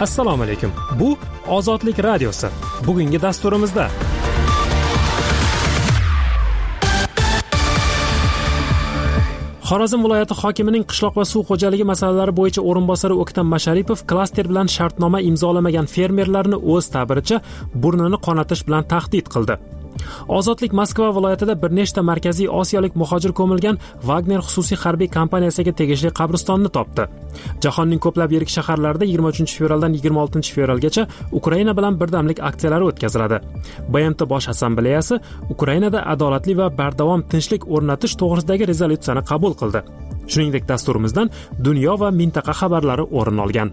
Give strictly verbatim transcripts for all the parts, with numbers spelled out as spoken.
Assalomu alaykum. Bu Ozodlik radiosi. Bugungi dasturimizda Xorazm viloyati hokimining qishloq va suv xo'jaligi masalalari bo'yicha o'rinbosari O'ktam Masharipov klaster bilan shartnoma imzolamagan fermerlarni o'z ta'biricha burnini qonatish bilan tahdid qildi. Ozodlik Moskva viloyatida bir nechta markaziy osiyolik muhojir ko'milgan Wagner xususiy harbiy kompaniyasiga tegishli qabristonni topdi. Jahonning ko'plab yirik shaharlarida yigirma uchinchi fevraldan yigirma oltinchi fevralgacha Ukraina bilan birdamlik aksiyalari o'tkaziladi. B M T Bosh assambleyasi Ukrainada adolatli va bardavom tinchlik o'rnatish to'g'risidagi rezolyutsiyani qabul qildi. Shuningdek, dasturimizdan dunyo va mintaqa xabarlari o'rin olgan.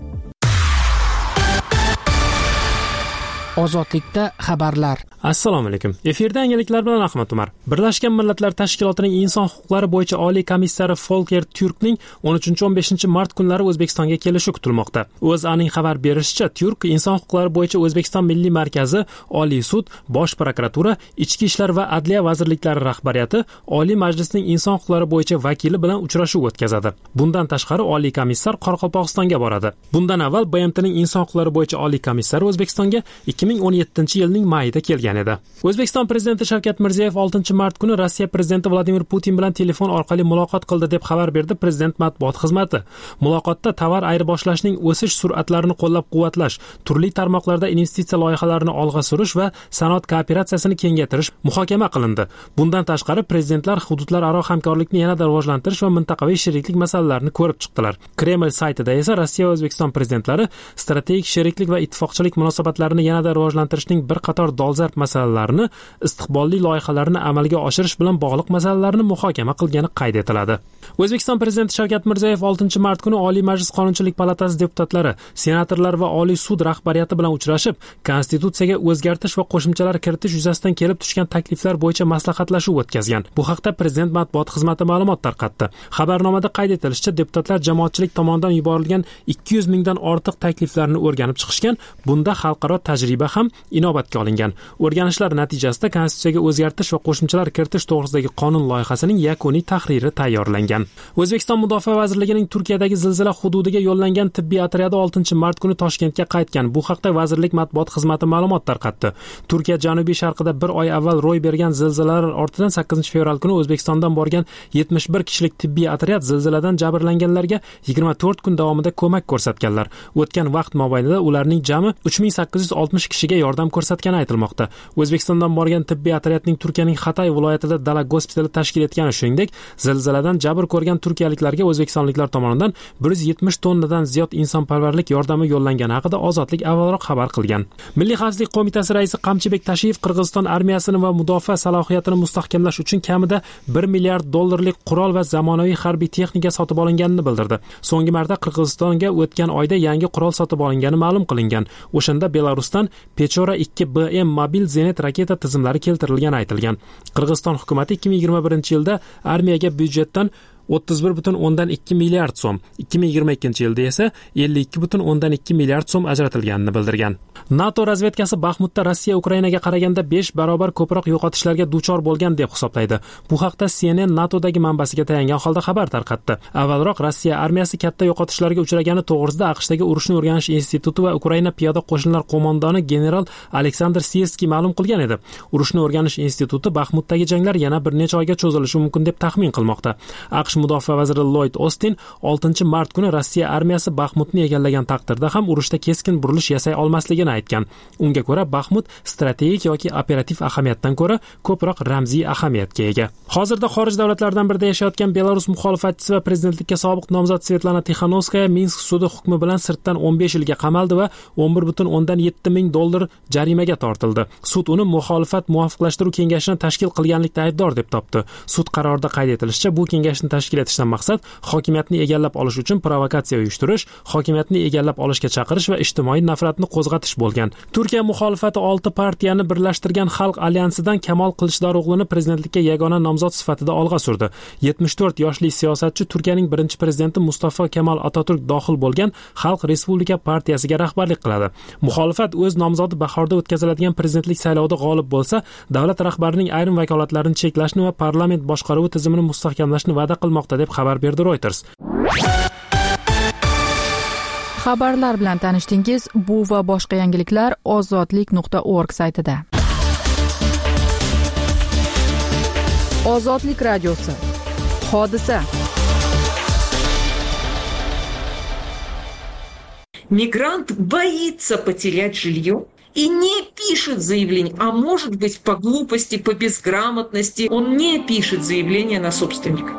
Ozodlikda xabarlar. Assalomu alaykum. Efirda yangiliklar bilan Ahmad Umar. Birlashgan Millatlar Tashkilotining inson huquqlari bo'yicha oliy komissari Volker Türkning o'n uchinchi o'n beshinchi mart kunlari O'zbekistonga kelishi kutilmoqda. O'zAning xabar berishicha, Türk inson huquqlari bo'yicha O'zbekiston Milliy markazi, Oliy sud, Bosh prokuratura, Ichki ishlar va Adliya vazirliklari rahbariyati Oliy Majlisning inson huquqlari bo'yicha vakili bilan uchrashuv o'tkazadi. Bundan tashqari oliy komissar Qoraqalpog'istonga boradi. Bundan avval B M T'ning inson huquqlari bo'yicha oliy komissari O'zbekistonga ikki ming o'n yettinchi yilning mayida kelgan edi. O'zbekiston prezidenti Shavkat Mirziyoyev oltinchi mart kuni Rossiya prezidenti Vladimir Putin bilan telefon orqali muloqot qildi deb xabar berdi prezident matbuot xizmati. Muloqotda tovar ayirboshlashning o'sish sur'atlarini qo'llab-quvvatlash, turli tarmoqlarda investitsiya loyihalarini olg'a surish va sanoat kooperatsiyasini kengaytirish muhokama qilindi. Bundan tashqari prezidentlar hududlararo hamkorlikni yanada rivojlantirish va mintaqaviy sheriklik masalalarini ko'rib chiqdilar. Kreml saytida esa Rossiya va O'zbekiston prezidentlari strategik sheriklik va ittifoqchilik munosabatlarini yanada rivojlantirishning bir qator dolzarb masalalarini, istiqbolli loyihalarni amalga oshirish bilan bog'liq masalalarni muhokama qilgani qayd etiladi. O'zbekiston prezidenti Shavkat Mirziyoyev oltinchi mart kuni Oliy Majlis Qonunchilik palatasi deputatlari, senatorlar va Oliy sud rahbariyati bilan uchrashib, konstitutsiyaga o'zgartirish va qo'shimchalar kiritish yuzasidan kelib tushgan takliflar bo'yicha maslahatlashuv o'tkazgan. Bu haqda prezident matbuot xizmati ma'lumot tarqatdi. Xabarnomada qayd etilishicha, deputatlar jamoatchilik tomonidan yuborilgan ikki yuz mingdan ortiq takliflarni o'rganib chiqishgan. Bunda xalqaro tajriba ham inobatga olingan. O'rganishlar natijasida konstitutsiyaga o'zgartirish va qo'shimchalar kiritish to'g'risidagi qonun loyihasining yakuniy tahriri tayyorlangan. O'zbekiston Mudofaa vazirligining Turkiyadagi zilzila hududiga yo'llangan tibbiy otryadi oltinchi mart kuni Toshkentga qaytgan. Bu haqda vazirlik matbuot xizmati ma'lumot tarqatdi. Turkiya janubiy sharqida bir oy avval ro'y bergan zilzilalar ortidan sakkizinchi fevral kuni O'zbekistondan borgan yetmish bir kishilik tibbiy otryad zilziladan jabrlanganlarga yigirma to'rt kun davomida ko'mak ko'rsatganlar. O'tgan vaqt mobaynida ularning jami uch ming sakkiz yuz oltmish kishiga yordam ko'rsatgani aytilmoqda. O'zbekistondan borgan tibbiy otryadning Turkiyaning Xatay viloyatida dala gospitali tashkil etgani, shuningdek, zilziladan jabr ko'rgan turkiyaliklarga o'zbekistonliklar tomonidan bir yuz yetmish tonnadan ziyod insonparvarlik yordami yo'llangani haqida Ozodlik avvalroq xabar qilgan. Milliy xavfsizlik qo'mitasi raisi Qamchibek Tashiyev Qirg'iziston armiyasini va mudofaa salohiyatini mustahkamlash uchun kamida bir milliard dollarlik qurol va zamonaviy harbiy texnika sotib olinganini bildirdi. So'nggi marta Qirg'izistonga o'tgan oyda yangi qurol sotib olingani ma'lum qilingan. O'shanda Belarusdan Pechora ikki B M mobil zenit raketa tizimlari keltirilgani aytilgan. Qirg'iziston hukumati ikki ming yigirma birinchi yilda armiyaga byudjetdan o'ttiz bir butun o'ndan ikki milliard so'm, ikki ming yigirma ikkinchi yilda esa ellik ikki butun o'ndan ikki milliard so'm ajratilganini bildirgan. NATO razvedkasi Baxmutda Rossiya Ukrainaga qaraganda besh barobar ko'proq yo'qotishlarga duchor bo'lgan deb hisoblaydi. Bu haqda C N N NATOdagi manbasiga tayangan holda xabar tarqatdi. Avvalroq Rossiya armiyasi katta yo'qotishlarga uchragani to'g'risida AQShdagi urushni o'rganish instituti va Ukraina piyoda qo'shinlar qo'mondoni general Aleksandr Sirskiy ma'lum qilgan edi. Urushni o'rganish instituti Baxmutdagi janglar yana bir necha oyga cho'zilishi mumkin deb taxmin qilmoqda. AQSh mudofaa vaziri Lloyd Austin oltinchi mart kuni Rossiya armiyasi Baxmutni egallagan taqdirda ham urushda keskin burilish yasay olmasligini aytgan. Unga ko'ra Baxmut strategik yoki operativ ahamiyatdan ko'ra ko'proq ramziy ahamiyatga ega. Hozirda xorij davlatlardan birida yashayotgan Belarus muxolifatchisi va prezidentlikka sobiq nomzod Svetlana Tixanovskaya Minsk sudi hukmi bilan sirtdan o'n besh yilga qamaldi va o'n bir butun o'ndan yetti ming dollar jarimaga tortildi. Sud uni muxolifat muvofiqlashtiruv kengashini tashkil qilganlikda aybdor deb topdi. Sud qarorida qayd etilishicha, bu kengashni tashkil etishdan maqsad hokimiyatni egallab olish uchun provokatsiya uyushtirish, hokimiyatni egallab olishga chaqirish va ijtimoiy nafratni qo'zg'atish bo'lgan. Turkiya muxolifati olti partiyani birlashtirgan Xalq alyansidan Kamol Qilichdarog'lini prezidentlikka yagona nomzod sifatida olg'a surdi. yetmish to'rt yoshli siyosatchi Turkiyaning birinchi prezidenti Mustafa Kemal Atatürk dohil bo'lgan Xalq Respublika partiyasiga rahbarlik qiladi. Muxolifat o'z nomzodi bahorda o'tkaziladigan prezidentlik saylovida g'olib bo'lsa, davlat rahbarining ayrim vakolatlarini cheklashni va parlament boshqaruvi tizimini mustahkamlashni va'da qilmoqda deb xabar berdi Reuters. Xabarlar bilan tanishdingiz. Bu va boshqa yangiliklar ozodlik nuqta org saytida. Ozodlik radiosi. Hodisa. Мигрант боится потерять жилье и не пишет заявление, а может быть по глупости, по безграмотности он не пишет заявление на собственника.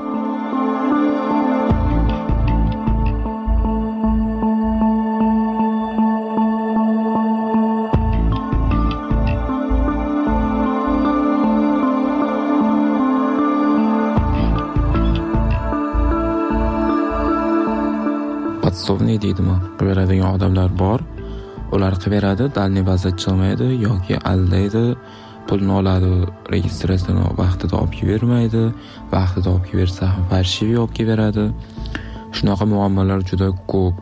Podstovniy deydimi, beradigan odamlar bor. Ular qiberadi, dalniy vaziyat chiqmaydi yoki aldaydi, pulni oladi, registratsiyani vaqtida olib bermaydi, vaqtida olib bersa ham farshiviy olib beradi. Shunaqa muammolar juda ko'p.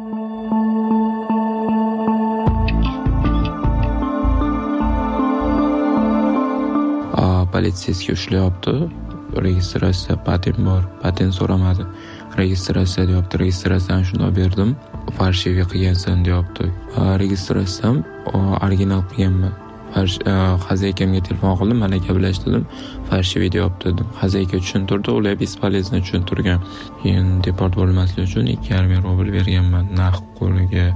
A, politsiyasiga ushlayapti. Registratsiya patent bor, patent so'ramadi. Registratsiya deyapti, registratsiyani shunday berdim. Farshiviy qilgansan deyapti. Registratsiyam original qilganman. Xazaykamga telefon qildim, mana gaplashdim. Farshiviy deyapti dedim. Xazayka tushuntirdi, ular bespolezno tushuntirgan. Keyin deport bo'lmaslik uchun ikki yarim ming rubl berganman naqd qo'liga.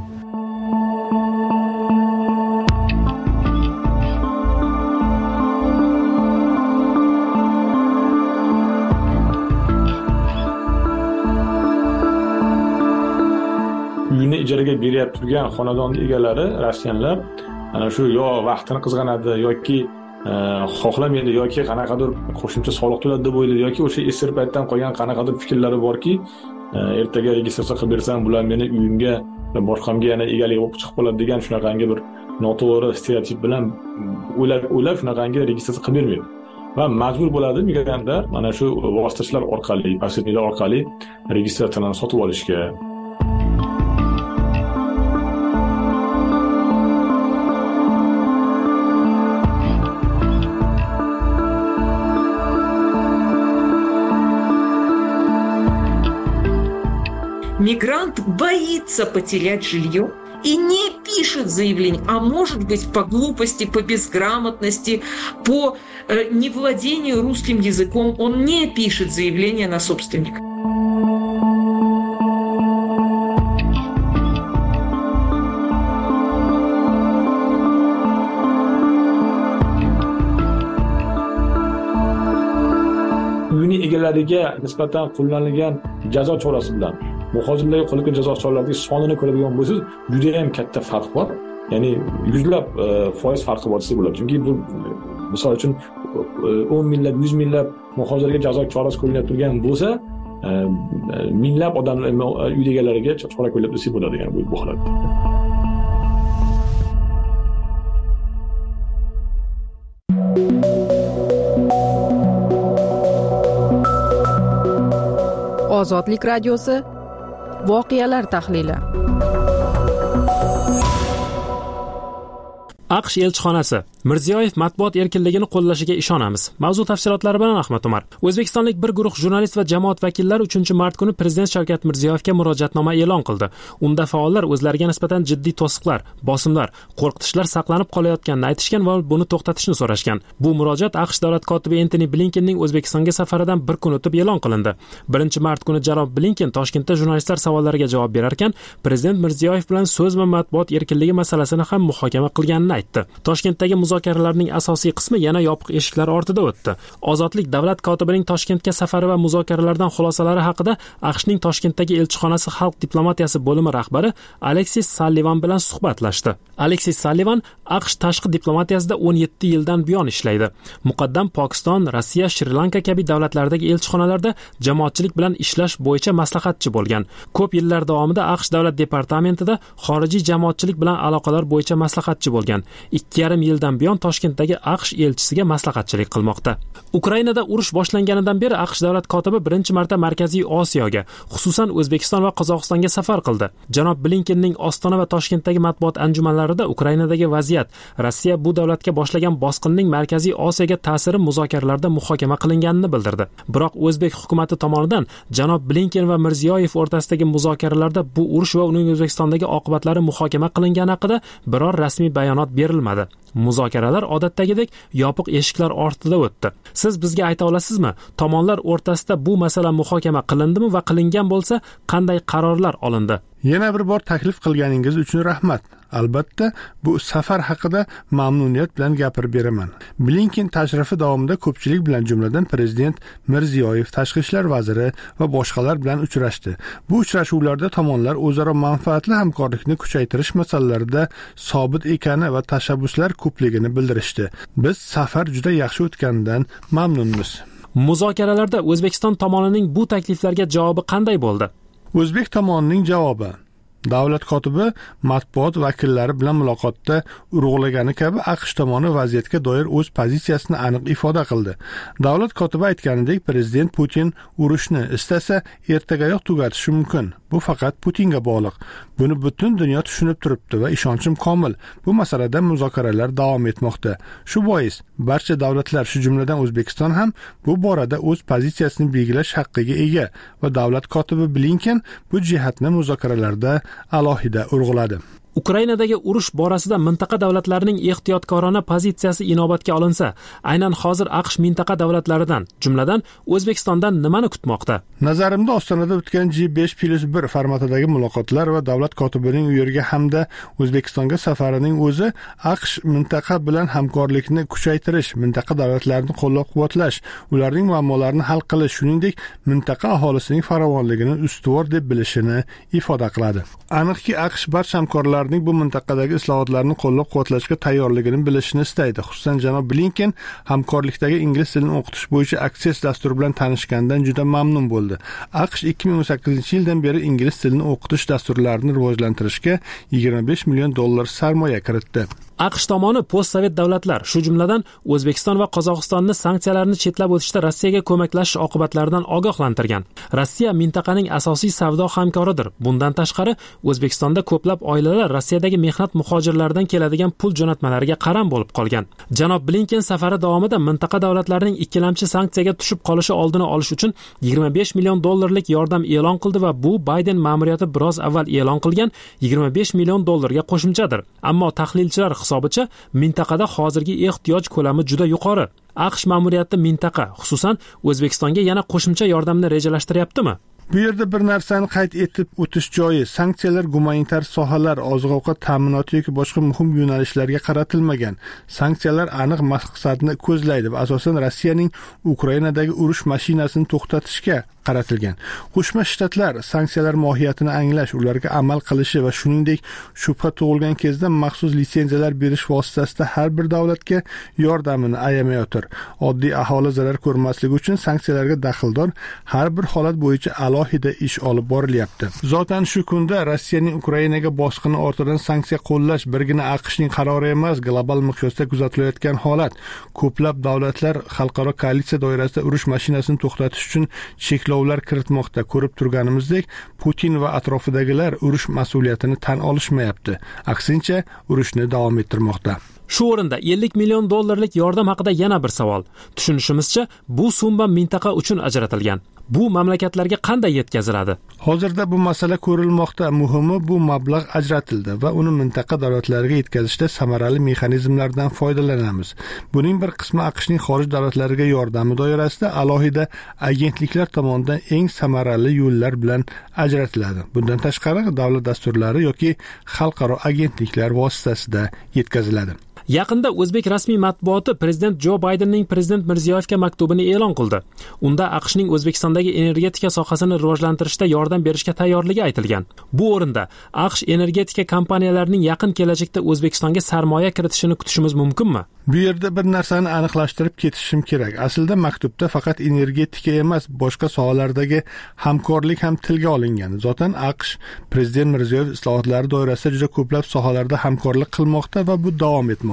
Uyni ijaraga berib turgan xonadon egalari, rossiyanlar, ana shu yo vaqtini qizg'anadi yoki xohlamaydi yoki qanaqadir qo'shimcha soliq to'ladi deb o'ylaydi yoki o'sha esir paytdan qolgan qanaqadir fikrlari borki, ertaga registratsiya qilib bersam, bular meni uyimga, boshqamga yana egalik bo'lib chiqib qoladi degan shunaqangi bir noto'g'ri stereotip bilan o'ylab o'ylab shunaqangi registratsiya qilib bermaydi. Va majbur bo'ladi migrantlar mana shu vositachilar orqali, posredniklar orqali registratsiyani sotib olishga. Мигрант боится потерять жилье и не пишет заявление, а может быть по глупости, по безграмотности, по э, невладению русским языком он не пишет заявление на собственника. Uyni egalariga nisbatan qo'llanilgan jazo chorasi bilan muhojirlarga qo'llangan jazo choralarining sonini ko'radigan bo'lsangiz, juda ham katta farq bor. Ya'ni yuzlab foiz farqi bor desa bo'ladi. Chunki bu misol uchun o'n minglab, yuz minglab muhojirlarga jazo chorasi qo'llanib turgan bo'lsa, minglab odamlar uy egalariga chora qo'llanib desa bo'ladi, ya'ni bu holatda. Ozodlik radiosi. Voqealar tahlili. AQSh elchixonasi Mirziyoyev matbuot erkinligini qo'llashiga ishonamiz. Mavzu tafsilotlari bilan Ahmad Umar. O'zbekistonlik bir guruh jurnalist va jamoat vakillari uchinchi mart kuni Prezident Shavkat Mirziyoyevga murojaatnoma e'lon qildi. Unda faollar o'zlariga nisbatan jiddiy to'siqlar, bosimlar, qo'rqitishlar saqlanib qolayotganini aytishgan va buni to'xtatishni so'rashgan. Bu murojaat AQSh davlat kotibi Entoni Blinkenning O'zbekistonga safaridan bir kun o'tib e'lon qilindi. birinchi mart kuni janob Blinken Toshkentda jurnalistlar savollariga javob berar ekan, Prezident Mirziyoyev bilan so'z va matbuot erkinligi masalasini ham muhokama qilganini aytdi. Toshkentdagi muzokaralarning asosiy qismi yana yopiq eshiklar ortida o'tdi. Ozodlik davlat kotibining Toshkentga safari va muzokaralardan xulosalari haqida AQShning Toshkentdagi elchixonasi xalq diplomatiyasi bo'limi rahbari Aleksis Sallivan bilan suhbatlashdi. Aleksis Sallivan AQSh tashqi diplomatiyasida o'n yetti yildan buyon ishlaydi. Muqaddam Pokiston, Rossiya, Shri-Lanka kabi davlatlardagi elchixonalarda jamoatchilik bilan ishlash bo'yicha maslahatchi bo'lgan. Ko'p yillar davomida AQSh davlat departamentida xorijiy jamoatchilik bilan aloqalar bo'yicha maslahatchi bo'lgan. ikki yarim yildan buyon Toshkentdagi AQSh elchisiga maslahatchilik qilmoqda. Ukrainada urush boshlanganidan beri AQSh davlat kotibi birinchi marta Markaziy Osiyoga, xususan O'zbekiston va Qozog'istonga safar qildi. Janob Blinkenning Ostona va Toshkentdagi matbuot anjumanlarida Ukrainadagi vaziyat, Rossiya bu davlatga boshlagan bosqinning Markaziy Osiyoga ta'siri muzokaralarda muhokama qilinganini bildirdi. Biroq O'zbek hukumatı tomonidan janob Blinken va Mirziyoyev o'rtasidagi muzokaralarda bu urush va uning O'zbekistondagi oqibatlari muhokama qilingani haqida biror rasmiy bayonot berilmadi. Muzokaralar odatdagidek yopiq eshiklar ortida o'tdi. Siz bizga ayta olasizmi, tomonlar o'rtasida bu masala muhokama qilindimi va qilingan bo'lsa, qanday qarorlar olindi? Yana bir bor taklif qilganingiz uchun rahmat. Albatta, bu safar haqida mamnuniyat bilan gapirib beraman. Blinken tashrifi davomida ko'pchilik bilan, jumladan prezident Mirziyoyev, tashqi ishlar vaziri va boshqalar bilan uchrashdi. Bu uchrashuvlarda tomonlar o'zaro manfaatli hamkorlikni kuchaytirish masalalarida sobit ekani va tashabbuslar ko'pligini bildirishdi. Biz safar juda yaxshi o'tganidan mamnunmiz. Muzokaralarda O'zbekiston tomonining bu takliflarga javobi qanday bo'ldi? O'zbek tomonining javobi: davlat kotibi matbuot vakillari bilan muloqotda urg'ulagani kabi AQSh tomoni vaziyatga doir o'z pozitsiyasini aniq ifoda qildi. Davlat kotibi aytganidek, prezident Putin urushni istasa ertagayoq tugatishi mumkin. Bu faqat Putinga bog'liq. Buni butun dunyo tushunib turibdi va ishonchim komil. Bu masalada muzokaralar davom etmoqda. Shu bois barcha davlatlar, shu jumladan O'zbekiston ham bu borada o'z pozitsiyasini belgilash haqqiga ega va davlat kotibi Blinken bu jihatni muzokaralarda alohida urg'uladi. Ukrainadagi urush borasida mintaqa davlatlarining ehtiyotkorona pozitsiyasi inobatga olinsa, aynan hozir AQSh mintaqa davlatlaridan, jumladan O'zbekistondan nimani kutmoqda? Nazarimda Ostonada o'tgan G besh plus bir formatidagi muloqotlar va davlat kotibining u yerga hamda O'zbekistonga safarining o'zi AQSh mintaqa bilan hamkorlikni kuchaytirish, mintaqa davlatlarini qo'llab-quvvatlash, ularning muammolarini hal qilish, shuningdek mintaqa aholisining farovonligini ustuvor deb bilishini ifoda qiladi. Aniqki, AQSh barcha hamkorlar bu mintaqadagi islohotlarni qo'llab-quvvatlashga tayyorligini bilishni istaydi. Xususan, janob Blinken hamkorlikdagi ingliz tilini o'qitish bo'yicha Access dasturi bilan tanishgandan juda mamnun bo'ldi. AQSh ikki ming o'n sakkizinchi yildan beri ingliz tilini o'qitish dasturlarini rivojlantirishga yigirma besh million dollar sarmoya kiritdi. AQSh tomoni postsovet davlatlar, shu jumladan O'zbekiston va Qozog'istonni sanksiyalarni chetlab o'tishda Rossiyaga ko'maklashish oqibatlaridan ogohlantirgan. Rossiya mintaqaning asosiy savdo hamkoridir. Bundan tashqari, O'zbekistonda ko'plab oilalar Rossiyadagi mehnat muhojirlaridan keladigan pul jo'natmalariga qaram bo'lib qolgan. Janob Blinken safari davomida mintaqa davlatlarining ikkilamchi sanksiyaga tushib qolishi oldini olish uchun yigirma besh million dollarlik yordam e'lon qildi va bu Bayden ma'muriyati biroz avval e'lon qilgan yigirma besh million dollarga qo'shimchadir. Ammo tahlilchilar hisobicha mintaqada hozirgi ehtiyoj ko'lami juda yuqori. AQSh ma'muriyati mintaqa, xususan O'zbekistonga yana qo'shimcha yordamni rejalashtiryaptimi? Bu yerda bir narsani qayd etib o'tish joiz. Sanksiyalar gumanitar sohalar, oziq-ovqat ta'minoti yoki boshqa muhim yo'nalishlarga qaratilmagan. Sanksiyalar aniq maqsadni ko'zlaydi va asosan Rossiyaning Ukrainadagi urush mashinasini to'xtatishga qaratilgan. Qo'shma Shtatlar sanksiyalar mohiyatini anglash, ularga amal qilishi va shuningdek shubha tug'ilgan kezda maxsus litsenziyalar berish vositasida har bir davlatga yordamini ayamayotir. Oddiy aholi zarar ko'rmasligi uchun sanksiyalarga daxldor har bir holat bo'yicha alohida ish olib borilyapti. Zotan shu kunda Rossiyaning Ukrainaga bosqini ortidan sanksiya qo'llash birgina AQShning qarori emas, global miqyosda kuzatilayotgan holat. Ko'plab davlatlar xalqaro koalitsiya doirasida urush mashinasini to'xtatish uchun cheklovlar kiritmoqda. Ko'rib turganimizdek, Putin va atrofidagilar urush mas'uliyatini tan olishmayapti. Aksincha, urushni davom ettirmoqda. Shu o'rinda ellik million dollarlik yordam haqida yana bir savol. Tushunishimizcha, bu summa mintaqa uchun ajratilgan. Bu mamlakatlarga qanday yetkaziladi? Hozirda bu masala ko'rilmoqda. Muhimi, bu mablag' ajratildi va uni mintaqa davlatlariga yetkazishda samarali mexanizmlardan foydalanamiz. Buning bir qismi AQShning xorij davlatlariga yordami doirasida alohida agentliklar tomonidan eng samarali yo'llar bilan ajratiladi. Bundan tashqari, davlat dasturlari yoki xalqaro agentliklar vositasida yetkaziladi. Yaqinda O'zbek rasmiy matbuoti prezident Jo Baydenning prezident Mirziyoyevga maktubini e'lon qildi. Unda AQShning O'zbekistondagi energetika sohasini rivojlantirishda yordam berishga tayyorligi aytilgan. Bu o'rinda AQSh energetika kompaniyalarining yaqin kelajakda O'zbekistonga sarmoya kiritishini kutishimiz mumkinmi? Bu yerda bir narsani aniqlashtirib ketishim kerak. Aslida maktubda faqat energetika emas, boshqa sohalardagi hamkorlik ham tilga olingan. Zotan AQSh prezident Mirziyoyev islohotlari doirasida juda ko'plab sohalarda hamkorlik qilmoqda va bu davom etmoqda.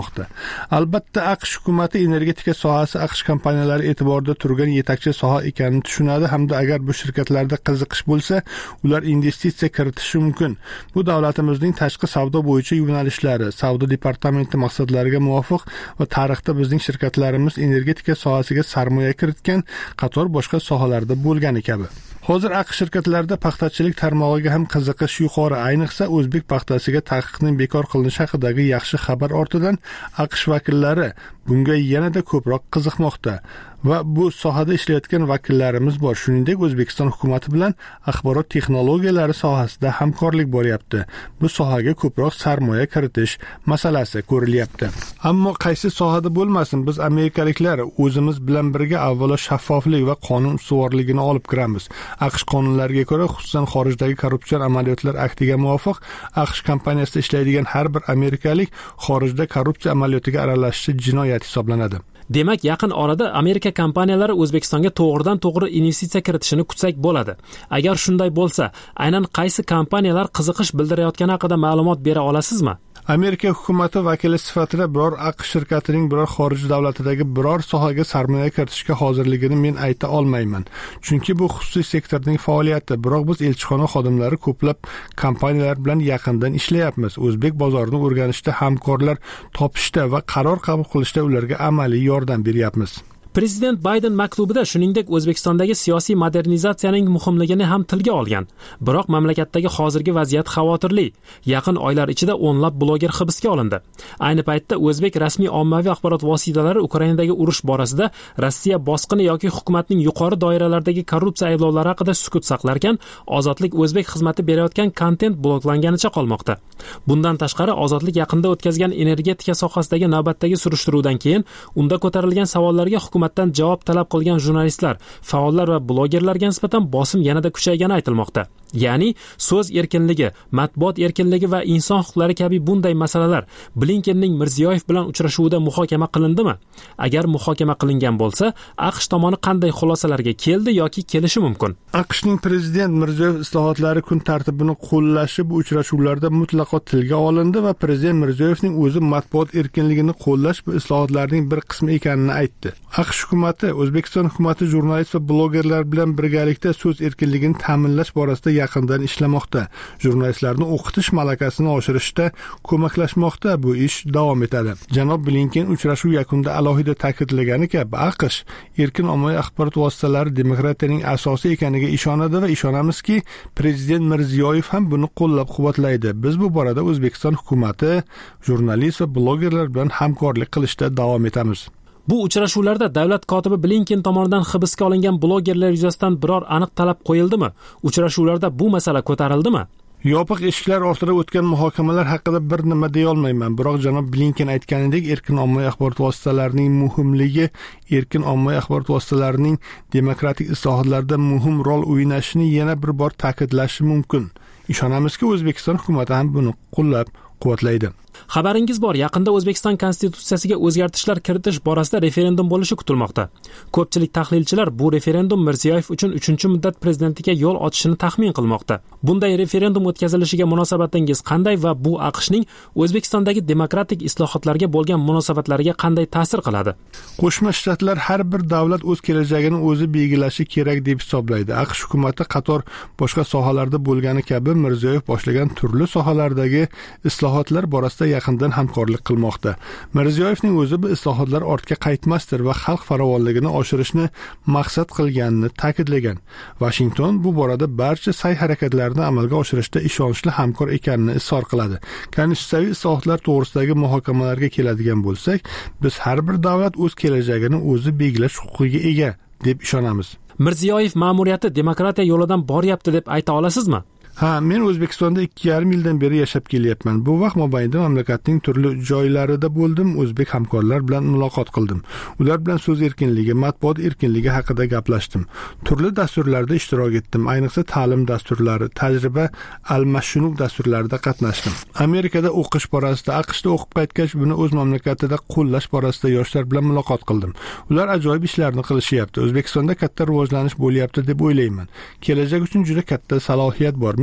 qilmoqda. Albatta AQSh hukumati energetika sohasi AQSh kompaniyalari e'tiborida turgan yetakchi soha ekanini tushunadi hamda agar bu shirkatlarda qiziqish bo'lsa, ular investitsiya kiritishi mumkin. Bu davlatimizning tashqi savdo bo'yicha yo'nalishlari, savdo departamenti maqsadlariga muvofiq va tarixda bizning shirkatlarimiz energetika sohasiga sarmoya kiritgan qator boshqa sohalarda bo'lgani kabi. Hozir AQSh shirkatlarida paxtachilik tarmog'iga ham qiziqish yuqori, ayniqsa o'zbek paxtasiga taqiqning bekor qilinishi haqidagi yaxshi xabar ortidan AQSh vakillari bunga yanada ko'proq qiziqmoqda va bu sohada ishlayotgan vakillarimiz bor. Shuningdek, O'zbekiston hukumati bilan axborot texnologiyalari sohasida hamkorlik bo'lyapti. Bu sohaga ko'proq sarmoya kiritish masalasi ko'rilyapti. Ammo qaysi sohada bo'lmasin, biz amerikaliklar o'zimiz bilan birga avvalo shaffoflik va qonun ustuvorligini olib kiramiz. AQSh qonunlariga ko'ra, xususan xorijdagi korrupsion amaliyotlar aktiga muvofiq, AQSh kompaniyasida ishlaydigan har bir amerikalik xorijda korrupsiya amaliyotiga aralashishi jinoyat hisoblanadi. Demak, yaqin orada Amerika kompaniyalari O'zbekistonga to'g'ridan to'g'ri investitsiya kiritishini kutsak bo'ladi. Agar shunday bo'lsa, aynan qaysi kompaniyalar qiziqish bildirayotgani haqida ma'lumot bera olasizmi? Amerika hukumati vakili sifatida biror AQSh shirkatining biror xorij davlatidagi biror sohaga sarmoya kiritishga hozirligini men ayta olmayman. Chunki bu xususiy sektorning faoliyati. Biroq biz elchixona xodimlari ko'plab kompaniyalar bilan yaqindan ishlayapmiz. O'zbek bozorini o'rganishda, hamkorlar topishda va qaror qabul qilishda ularga amaliy yordam beryapmiz. Prezident Bayden maktubida shuningdek O'zbekistondagi siyosiy modernizatsiyaning muhimligini ham tilga olgan. Biroq mamlakatdagi hozirgi vaziyat xavotirli. Yaqin oylar ichida o'nlab bloger hibsga olindi. Ayni paytda o'zbek rasmiy ommaviy axborot vositalari Ukrainadagi urush borasida Rossiya bosqini yoki hukumatning yuqori doiralardagi korrupsiya ayblovlari haqida sukut saqlarkan, Ozodlik O'zbek xizmati berayotgan kontent bloklanganicha qolmoqda. Bundan tashqari, Ozodlik yaqinda o'tkazgan energetika sohasidagi navbatdagi surishtiruvdan keyin unda ko'tarilgan savollarga hukumat dan javob talab qilgan jurnalistlar, faollar va blogerlarga nisbatan bosim yanada kuchaygani aytilmoqda. Ya'ni so'z erkinligi, matbuot erkinligi va inson huquqlari kabi bunday masalalar Blinkenning Mirziyoyev bilan uchrashuvida muhokama qilindimi? Agar muhokama qilingan bo'lsa, AQSh tomoni qanday xulosalarga keldi yoki kelishi mumkin? AQShning prezident Mirziyoyev islohotlari kun tartibini qo'llashi bu uchrashuvlarda mutlaqo tilga olindi va prezident Mirziyoyevning o'zi matbuot erkinligini qo'llash bu islohotlarning bir qismi ekanini aytdi. AQSh hukumati, O'zbekiston hukumati jurnalist va blogerlar bilan birgalikda so'z erkinligini ta'minlash borasida yaqindan ishlamoqda. Jurnalistlarni o'qitish malakasini oshirishda ko'maklashmoqda. Bu ish davom etadi. Janob Blinken uchrashuv yakunida alohida ta'kidlagani kabi, AQSh erkin ommaviy axborot vositalari demokratiyaning asosi ekaniga ishonadi va ishonamizki, prezident Mirziyoyev ham buni qo'llab-quvvatlaydi. Biz bu borada O'zbekiston hukumati, jurnalist va blogerlar bilan hamkorlik qilishda davom etamiz. Bu uchrashuvlarda davlat kotibi Blinken tomonidan hibsga olingan blogerlar yuzasidan biror aniq talab qo'yildimi? Uchrashuvlarda bu masala ko'tarildimi? Yopiq eshiklar ortida o'tgan muhokamalar haqida bir nima deya olmayman. Biroq janob Blinken aytganidek, erkin ommaviy axborot vositalarining muhimligi, erkin ommaviy axborot vositalarining demokratik islohotlarda muhim rol o'ynashini yana bir bor ta'kidlashi mumkin. Ishonamizki, O'zbekiston hukumati ham buni qo'llab quvvatlaydi. Xabaringiz bor, yaqinda O'zbekiston konstitutsiyasiga o'zgartishlar kiritish borasida referendum bo'lishi kutilmoqda. Ko'pchilik tahlilchilar bu referendum Mirziyoyev uchun uchinchi muddat prezidentlikka yo'l ochishini taxmin qilmoqda. Bunday referendum o'tkazilishiga munosabatingiz qanday va bu AQShning O'zbekistondagi demokratik islohotlarga bo'lgan munosabatlariga qanday ta'sir qiladi? Qo'shma Shtatlar har bir davlat o'z kelajagini o'zi belgilashi kerak deb hisoblaydi. AQSh hukumati qator boshqa sohalarda bo'lgani kabi Mirziyoyev boshlagan turli sohalardagi islohotlar borasida yaqindan hamkorlik qilmoqda. Mirziyoyevning o'zi bu islohotlar ortga qaytmasdir va xalq farovonligini oshirishni maqsad qilganini ta'kidlagan. Washington bu borada barcha sa'y-harakatlarni amalga oshirishda ishonchli hamkor ekanini izhor qiladi. Konstitutsiyaviy islohotlar to'g'risidagi muhokamalarga keladigan bo'lsak, biz har bir davlat o'z kelajagini o'zi belgilash huquqiga ega deb ishonamiz. Mirziyoyev ma'muriyati demokratiya yo'lidan boryapti deb ayta olasizmi? Ha, men O'zbekistonda ikki yarim yildan beri yashab kelyapman. Bu vaqt mobaynida mamlakatning turli joylarida bo'ldim, o'zbek hamkorlar bilan muloqot qildim. Ular bilan so'z erkinligi, matbuot erkinligi haqida gaplashdim. Turli dasturlarda ishtirok etdim, ayniqsa ta'lim dasturlari, tajriba almashinuv dasturlarida qatnashdim. Amerikada o'qish borasida, AQShda o'qib qaytgach, buni o'z mamlakatida qo'llash borasida yoshlar bilan muloqot qildim. Ular ajoyib ishlarni qilishyapti. O'zbekistonda katta rivojlanish bo'lyapti deb o'ylayman. Kelajak uchun juda katta salohiyat bor.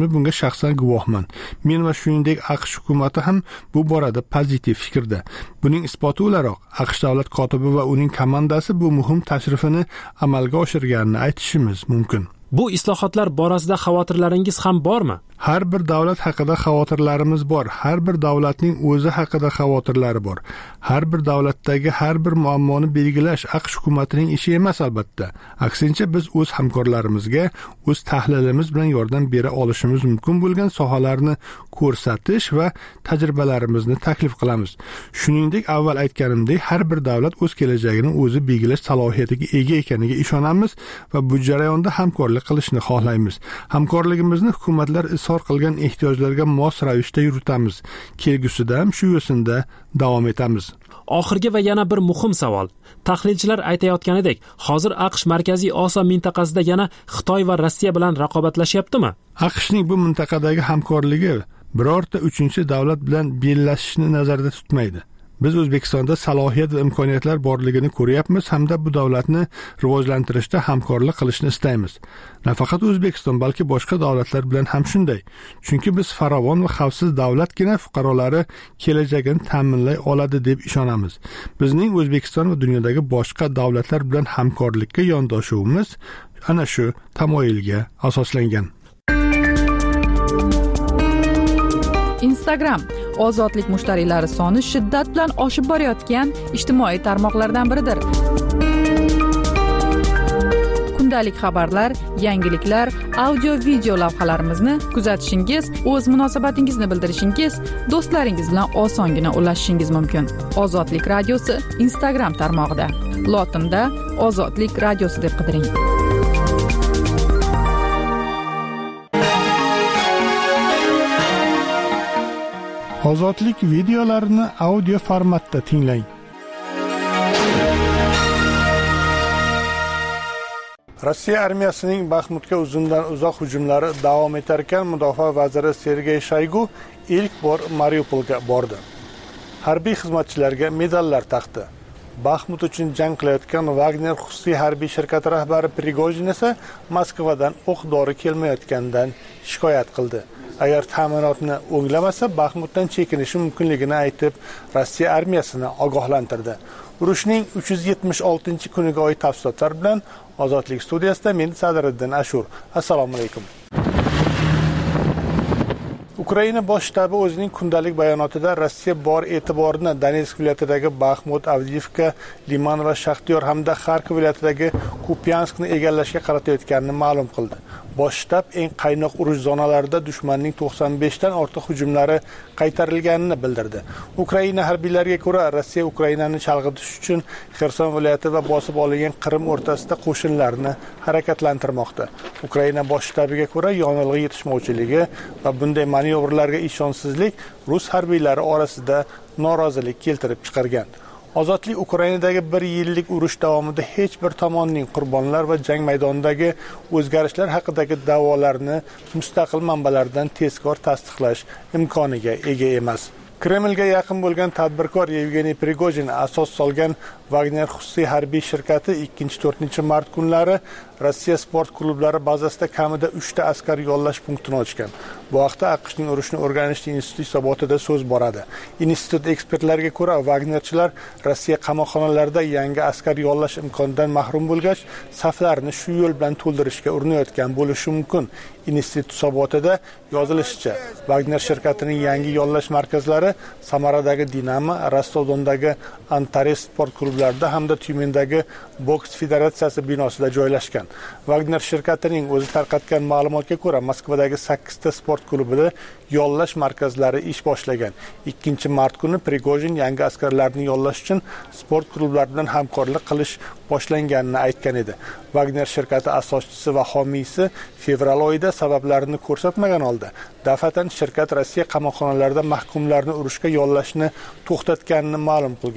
o'zimni bunga shaxsan guvohman. Men va shuningdek AQSh hukumati ham bu borada pozitiv fikrda. Buning isboti o'laroq AQSh davlat kotibi va uning komandasi bu muhim tashrifini amalga oshirganini aytishimiz mumkin. Bu islohotlar borasida xavotirlaringiz ham bormi? Har bir davlat haqida xavotirlarimiz bor. Har bir davlatning o'zi haqida xavotirlari bor. Har bir davlatdagi har bir muammoni belgilash AQSh hukumatining ishi emas albatta. Aksincha biz o'z hamkorlarimizga o'z tahlilimiz bilan yordam bera olishimiz mumkin bo'lgan sohalarni ko'rsatish va tajribalarimizni taklif qilamiz. Shuningdek, avval aytganimdek, har bir davlat o'z kelajagini o'zi belgilash salohiyatiga ega ekaniga ishonamiz va bu jarayonda hamkorlik qilishni xohlaymiz. Hamkorligimizni hukumatlar izhor qilgan ehtiyojlarga mos ravishda yuritamiz. Kelgusida ham shu yo'sinda davom etamiz. Oxirgi va yana bir muhim savol. Tahlilchilar aytayotganidek, hozir AQSh Markaziy Osiyo mintaqasida yana Xitoy va Rossiya bilan raqobatlashyaptimi? AQShning bu mintaqadagi hamkorligi birorta uchinchi davlat bilan bellashishni nazarda tutmaydi. Biz O'zbekistonda salohiyat va imkoniyatlar borligini ko'ryapmiz hamda bu davlatni rivojlantirishda hamkorlik qilishni istaymiz. Nafaqat O'zbekiston, balki boshqa davlatlar bilan ham shunday. Chunki biz farovon va xavfsiz davlatgina fuqarolari kelajagini ta'minlay oladi deb ishonamiz. Bizning O'zbekiston va dunyodagi boshqa davlatlar bilan hamkorlikka yondoshuvimiz ana shu tamoyilga asoslangan. Instagram ozodlik mushtariylari soni shiddat bilan oshib borayotgan ijtimoiy tarmoqlardan biridir. Kundalik xabarlar, yangiliklar, audio-video lavhalarimizni kuzatishingiz, o'z munosabatingizni bildirishingiz, do'stlaringiz bilan osongina ulashishingiz mumkin. Ozodlik radiosi Instagram tarmog'ida. Lotinda Ozodlik radiosi deb qidiring. Ozodlik videolarini audio formatda tinglang. Rossiya armiyasining Baxmutga uzundan uzoq hujumlari davom etar ekan, mudofaa vaziri Sergey Shoygu ilk bor Mariupolga bordi. Harbiy xizmatchilarga medallar taqdi. Baxmut uchun jang qilayotgan Wagner xususiy harbiy shirkati rahbari Prigojin esa Moskvadan o'q-dori kelmayotganidan shikoyat qildi. Agar ta'minotni o'nglamasa, Baxmutdan chekinishi mumkinligini aytib, Rossiya armiyasini ogohlantirdi. Urushning uch yuz yetmish oltinchi kuniga oid tafsilotlar bilan Ozodlik studiyasida men Sadriddin Ashur. Assalomu alaykum. Ukraina bosh shtabi o'zining kundalik bayonotida Rossiya bor e'tiborini Donetsk viloyatidagi Baxmut, Avdiivka, Liman va Shaxtyor hamda Xarkov viloyatidagi Kupyanskni egallashga qaratayotganini ma'lum qildi. Bosh shtab eng qaynoq urush zonalarida dushmanning to'qson besh dan ortiq hujumlari qaytarilganini bildirdi. Ukraina harbiylariga ko'ra, Rossiya Ukrainani chalg'itish uchun Xerson viloyati va bosib olingan Qrim o'rtasida qo'shinlarni harakatlantirmoqda. Ukraina bosh shtabiga ko'ra, yonilg'i yetishmovchiligi va bunday manyovrlarga ishonchsizlik rus harbiylari orasida norozilik keltirib chiqargan. Ozodlik Ukrainadagi bir yillik urush davomida hech bir tomonning qurbonlar va jang maydonidagi o'zgarishlar haqidagi da'volarni mustaqil manbalardan tezkor tasdiqlash imkoniga ega emas. Kremlga yaqin bo'lgan tadbirkor Yevgeniy Prigojin asos solgan Wagner xususiy harbiy shirkati ikkinchi to'rtinchi mart kunlari Rossiya sport klublari bazasida kamida uchta askar yollash punktini ochgan. Bu haqda AQShning urushni o'rganish instituti hisobotida so'z boradi. Institut ekspertlariga ko'ra, Wagnerchilar Rossiya qamoqxonalarida yangi askar yollash imkonidan mahrum bo'lgach, saflarni shu yo'l bilan to'ldirishga urinayotgan bo'lishi mumkin. Institut hisobotida yozilishicha, Wagner shirkatining yangi yollash markazlari Samaradagi Dinamo, Rostov-Dondagi Antares sport klublarida hamda Tyumendagi boks federatsiyasi binosida joylashgan. Wagner shirkatining o'zi tarqatgan ma'lumotga ko'ra, Moskvadagi sakkizta sport klubida yollash markazlari ish boshlagan. ikkinchi mart kuni Prigojin yangi askarlarni yollash uchun sport klublari bilan hamkorlik qilish boshlanganini aytgan edi. Wagner shirkati asoschisi va homiysi fevral oyida sabablarini ko'rsatmagan holda daf'atan shirkat Rossiya qamoqxonalarida mahkumlarni urushga yollashni to'xtatganini ma'lum qilgan.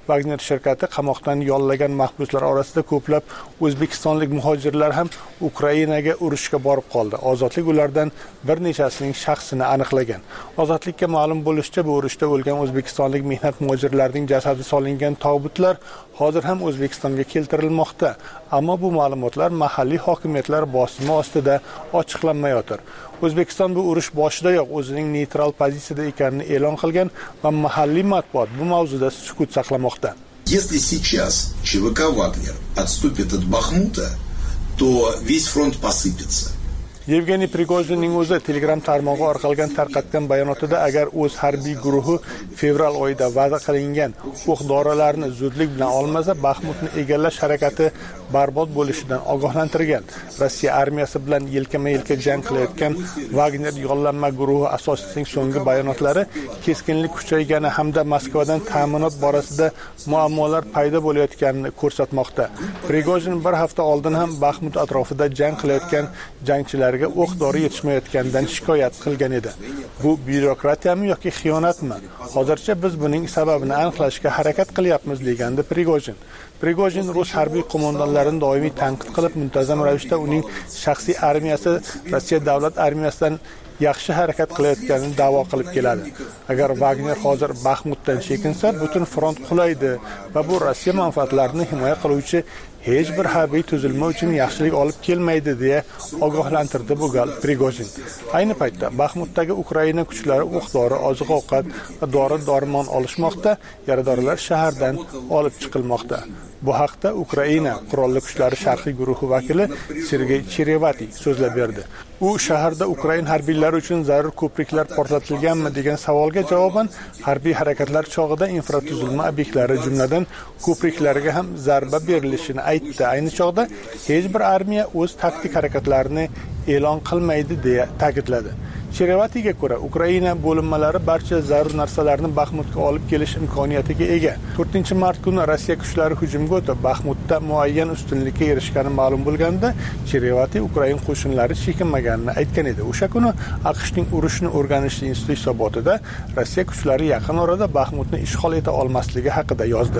Wagner shirkati qamoqdan yollagan mahbuslar orasida ko'plab o'zbekistonlik muhojirlar ham Ukrainaga urushga borib qoldi. Ozodlik ulardan bir nechasining shaxsini aniqlagan. Ozodlikka ma'lum bo'lishicha, bu urushda o'lgan o'zbekistonlik mehnat muhojirlarining jasadi solingan tobutlar hozir ham O'zbekistonga keltirilmoqda. Ammo bu ma'lumotlar mahalliy hokimiyatlar bosimi ostida ochiqlanmayotir. O'zbekiston bu urush boshidayoq o'zining neytral pozitsiyada ekanini e'lon qilgan va mahalliy matbuot bu mavzuda sukut saqlamoqda. Если сейчас ЧВК «Вагнер» отступит от Бахмута, то весь фронт посыпется. Yevgeniy Prigojinning o'zi Telegram tarmog'i orqali tarqatgan bayonotida agar o'z harbiy guruhi fevral oyida va'da qilingan o'q-dorilarni zudlik bilan olmasa, Baxmutni egallash harakati barbod bo'lishidan ogohlantirgan. Rossiya armiyasi bilan yelkama-yelka jang qilayotgan Wagner yollanma guruhi asoschisining so'nggi bayonotlari keskinlik kuchaygani hamda Moskvadan ta'minot borasida muammolar paydo bo'layotganini ko'rsatmoqda. Prigojin bir hafta oldin ham Baxmut atrofida jang qilayotgan jangchilar o'q-dori yetishmayotganidan shikoyat qilgan edi. Bu byurokratiyami yoki xiyonatmi? Hozircha biz buning sababini aniqlashga harakat qilyapmiz, degandi Prigojin. Prigojin rus harbiy qo'mondonlarini doimiy tanqid qilib, muntazam ravishda uning shaxsiy armiyasi Rossiya davlat armiyasidan yaxshi harakat qilayotganini da'vo qilib keladi. Agar Wagner hozir Baxmutdan chekinsa, butun front qulaydi va bu Rossiya manfaatlarini himoya qiluvchi hech bir harbiy tuzilma uchun yaxshilik olib kelmaydi deya ogohlantirdi bu gal Prigojin. Ayni paytda Baxmutdagi Ukraina kuchlari o'q-dori, oziq-ovqat va dori-dormon olishmoqda, yaradorlar shahardan olib chiqilmoqda. Bu haqda Ukraina qurolli kuchlari sharqiy guruhi vakili Sergey Cherevati so'zlab berdi. U shaharda Ukraina harbiylari uchun zarur ko'priklar portlatilganmi degan savolga javoban harbiy harakatlar chog'ida infratuzilma obyektlari, jumladan ko'priklarga ham zarba berilishini aytdi. Ayni chog'da hech bir armiya o'z taktik harakatlarini e'lon qilmaydi deya ta'kidladi. Cherevatiga ko'ra, Ukraina bo'linmalari barcha zarur narsalarni Baxmutga olib kelish imkoniyatiga ega. to'rtinchi mart kuni Rossiya kuchlari hujumga o'tib, Baxmutda muayyan ustunlikka erishgani ma'lum bo'lganda, Cherevati Ukraina qo'shinlari chekinmaganini aytgan edi. O'sha kuni AQShning urushni o'rganish instituti hisobotida Rossiya kuchlari yaqin orada Baxmutni ishg'ol eta olmasligi haqida yozdi.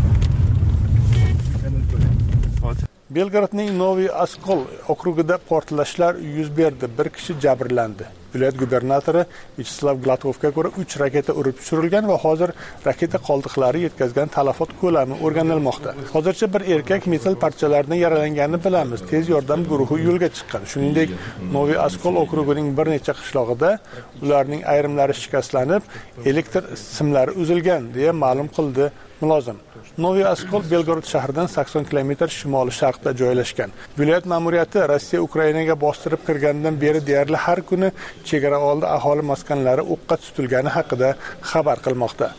Belgradning Novi Oskol okrugida portlashlar yuz berdi. Bir kishi jabrlandi. Viloyat gubernatori Vyacheslav Gladkovga ko'ra uch raketa urib tushirilgan va hozir raketa qoldiqlari yetkazgan talafot ko'lami o'rganilmoqda. Hozircha bir erkak metal parchalaridan yaralanganini bilamiz. Tez yordam guruhi yo'lga chiqqan. Shuningdek, Novi Oskol okrugining bir necha qishlog'ida ularning ayrimlari shikastlanib, elektr simlari uzilgan deya ma'lum qildi mulozim. Novi Oskol Belgorod shahridan sakson kilometr shimoli-sharqda joylashgan. Viloyat ma'muriyati Rossiya Ukrainaga bostirib kirgandan beri deyarli har kuni chegara oldi aholi maskanlari o'qqa tutilgani haqida xabar qilmoqda.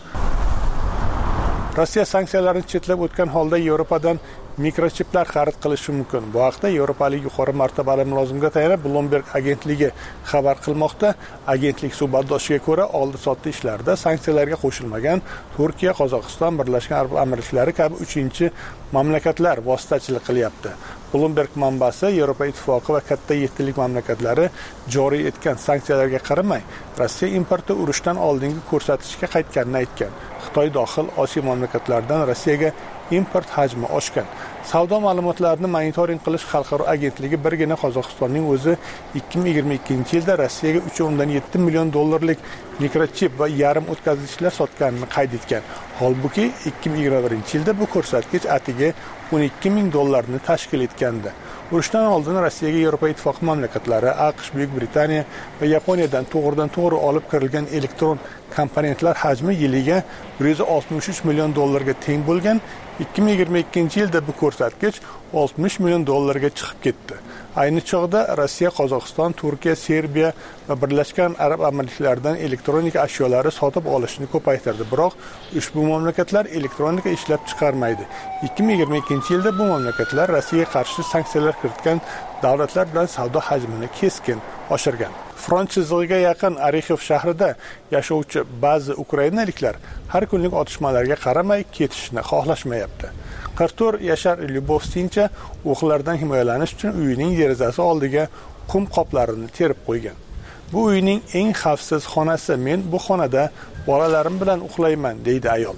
Rossiya sanksiyalarni chetlab o'tgan holda Yevropadan mikrochiplar xarid qilishi mumkin. Bu haqda Yevropalik yuqori martabali mulozimga tayanib Bloomberg agentligi xabar qilmoqda. Agentlik suhbatdoshiga ko'ra, oldi-sotdi ishlarida sanksiyalarga qo'shilmagan Turkiya, Qozog'iston, Birlashgan Arab Amirliklari kabi uchinchi mamlakatlar vositachilik qilyapti. Bloomberg manbasi Yevropa ittifoqi va katta yettilik mamlakatlari joriy etgan sanksiyalarga qaramay, Rossiya importi urushdan oldingi ko'rsatkichga qaytganini aytgan. Xitoy dohil Osiyo mamlakatlaridan Rossiyaga import hajmi oshgan. Savdo ma'lumotlarini monitoring qilish xalqaro agentligi birgina Qozog'istonning o'zi ikki ming yigirma ikkinchi yilda Rossiyaga uch nuqta yetti million dollarlik mikrochip va yarim o'tkazgichlar sotganini qayd etgan. Holbuki ikki ming yigirma birinchi yilda bu ko'rsatkich atigi o'n ikki ming dollarni tashkil etgandi. Urushdan oldin Rossiyaga Yevropa ittifoqi mamlakatlari, AQSh, Buyuk Britaniya va Yaponiyadan to'g'ridan-to'g'ri olib kirilgan elektron komponentlar hajmi yiliga bir yuz oltmish uch million dollarga teng bo'lgan. ikki ming yigirma ikkinchi yilda bu ko'rsatkich oltmish million dollarga chiqib ketdi. Ayni chog'da Rossiya, Qozog'iston, Turkiya, Serbiya va Birlashgan Arab Amirliklaridan elektronika ashyolari sotib olishni ko'paytirdi. Biroq ushbu mamlakatlar elektronika ishlab chiqarmaydi. ikki ming yigirma ikkinchi yilda bu mamlakatlar Rossiyaga qarshi sanksiyalar kiritgan davlatlar bilan savdo hajmini keskin oshirgan. Front chizig'iga yaqin Orexov shahrida yashovchi ba'zi ukrainaliklar har kunlik otishmalarga qaramay ketishni xohlashmayapti. qirq to'rt yashar Lyubovsincha o'qlardan himoyalanish uchun uyining derazasi oldiga qum qoplarini terib qo'ygan. Bu uyning eng xavfsiz xonasi. Men bu xonada bolalarim bilan uxlayman, deydi ayol.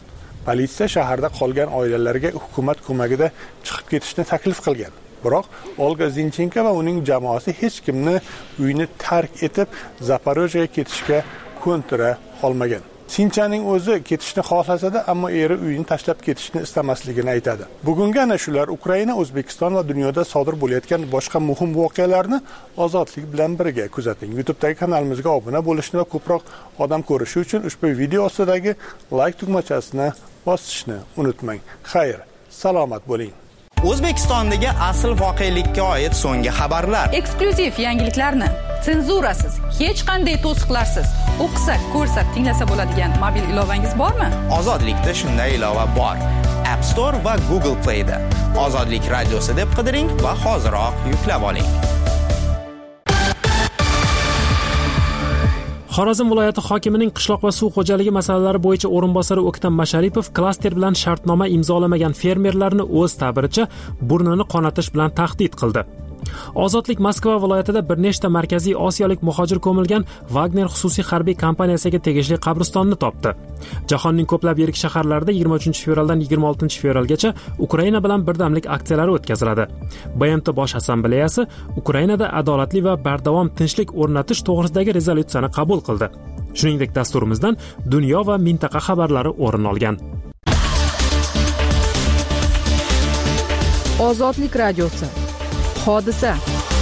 Politsiya shaharda qolgan oilalarga hukumat ko'magida chiqib ketishni taklif qilgan. Biroq Olga Zinchenko va uning jamoasi hech kimni uyini tark etib Zaporojyega ketishga ko'ntira olmagan. Sinchaning o'zi ketishni xohlasa-da, ammo eri uyini tashlab ketishni istamasligini aytadi. Bugungi ana shular Ukraina, O'zbekiston va dunyoda sodir bo'layotgan boshqa muhim voqealarni Ozodlik bilan birga kuzating. YouTube'dagi kanalimizga obuna bo'lishni va ko'proq odam ko'rishi uchun ushbu video ostidagi like tugmachasini bosishni unutmang. Xayr, salomat bo'ling. O'zbekistondagi asl voqelikka oid so'nggi xabarlar. Eksklyuziv yangiliklarni senzurasiz, hech qanday to'siqlarsiz o'qisa, ko'rsa, tinglasa bo'ladigan mobil ilovangiz bormi? Ozodlikda shunday ilova bor. App Store va Google Play da. Ozodlik radiosi deb qidiring va hoziroq yuklab oling. Xorazm viloyati hokimining qishloq va suv xo'jaligi masalalari bo'yicha o'rinbosari O'ktam Masharipov klaster bilan shartnoma imzolamagan fermerlarni o'z ta'biricha burnini qonatish bilan tahdid qildi. Ozodlik Moskva viloyatida bir nechta markaziy osiyolik muhojir ko'milgan Wagner xususiy harbiy kompaniyasiga tegishli qabristonni topdi. Jahonning ko'plab yirik shaharlarida yigirma uchinchi fevraldan yigirma oltinchi fevralgacha Ukraina bilan birdamlik aksiyalari o'tkaziladi. B M T Bosh assambleyasi Ukrainada adolatli va bardavom tinchlik o'rnatish to'g'risidagi rezolyutsiyani qabul qildi. Shuningdek, dasturimizdan dunyo va mintaqa xabarlari o'rin olgan. Ozodlik radiosi. Hodisa.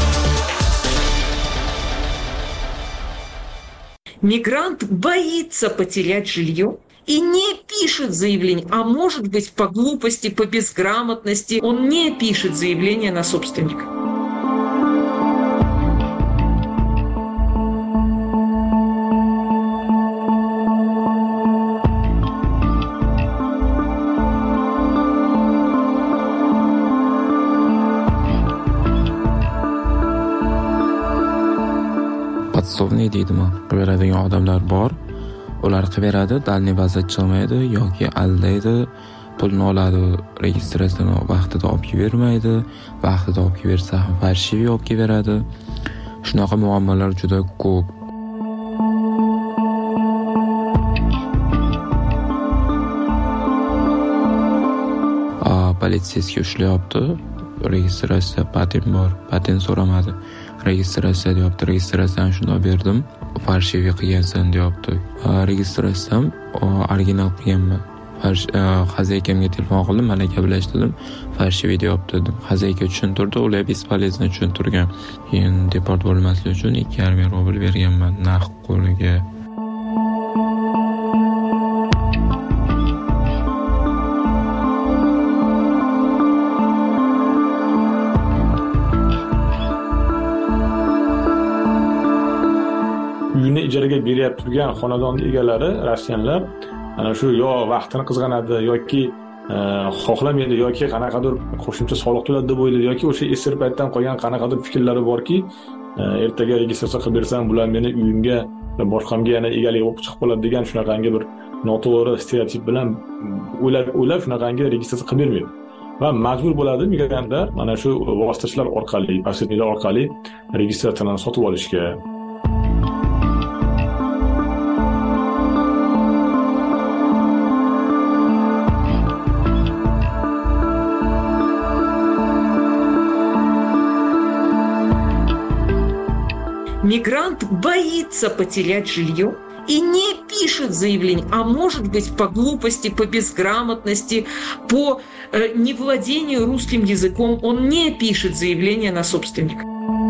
Мигрант боится потерять жилье и не пишет заявление, а может быть по глупости, по безграмотности он не пишет заявление на собственника. Podsovniy deydimi? Qiveradigan odamlar bor. Ular qiveradi, dalniy vaziyat chiqmaydi yoki aldaydi, pulni oladi, registratsiyani vaqtida olib bermaydi, vaqtida olib bersa ham farshiviy olib beradi. Shunaqa muammolar juda ko'p. A, politsiyasiga ushlayapti. Registratsiya patent bor, patent so'ramadi. Registratsiya deyapti, registratsiyani shunday berdim, farshiviy qilgansan deyapti. Registratsiyam original qilganman. Xazaykamga telefon qildim, mana gaplashdim, farshiviy deyapti dedim. Xazayka tushuntirdi, ular bespolezno tushuntirgan. Keyin deport bo'lmaslik uchun ikki yarim ming rubl berganman naqd qo'liga. Uyini ijaraga berib turgan xonadon egalari rossiyanlar ana shu yo vaqtini qizg'anadi yoki xohlamaydi yoki qanaqadir qo'shimcha soliq to'ladi deb o'ylaydi yoki o'sha esir paytdan qolgan qanaqadir fikrlari borki, ertaga registratsiya qilib bersam bular meni uyimga boshqamga yana egalik bo'lib chiqib qoladi degan shunaqangi bir noto'g'ri stereotip bilan o'ylab o'ylab shunaqangi registratsiya qilib bermaydi. Va majbur bo'ladi migrantlar mana shu vositachilar orqali, posredniklar orqali registratsiyani sotib olishga. Мигрант боится потерять жилье и не пишет заявление, а может быть по глупости, по безграмотности, по э, невладению русским языком он не пишет заявление на собственника.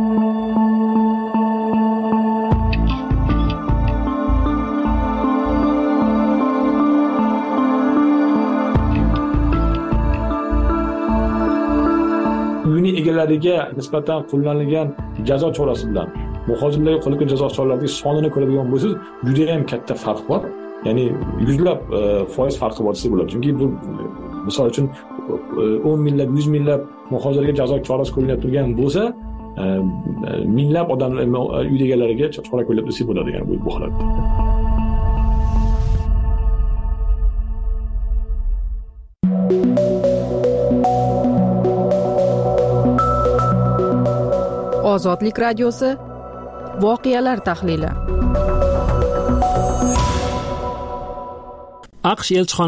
Uyini egalariga nisbatan qo'llanilgan jazo chorasi bilan muhojirlarga qo'llangan jazo choralarining sonini ko'radigan bo'lsangiz, juda ham katta farq bor. Ya'ni yuzlab foiz farqi bor desa bo'ladi. Chunki bu misol uchun o'n minglab, yuz minglab muhojirlarga jazo chorasi qo'llanib turgan bo'lsa, minglab odamlar uy egalariga chora qo'llab desa bo'ladi, ya'ni bu holatda. Ozodlik radiosi voqealar tahlili. AQSh elchixonasi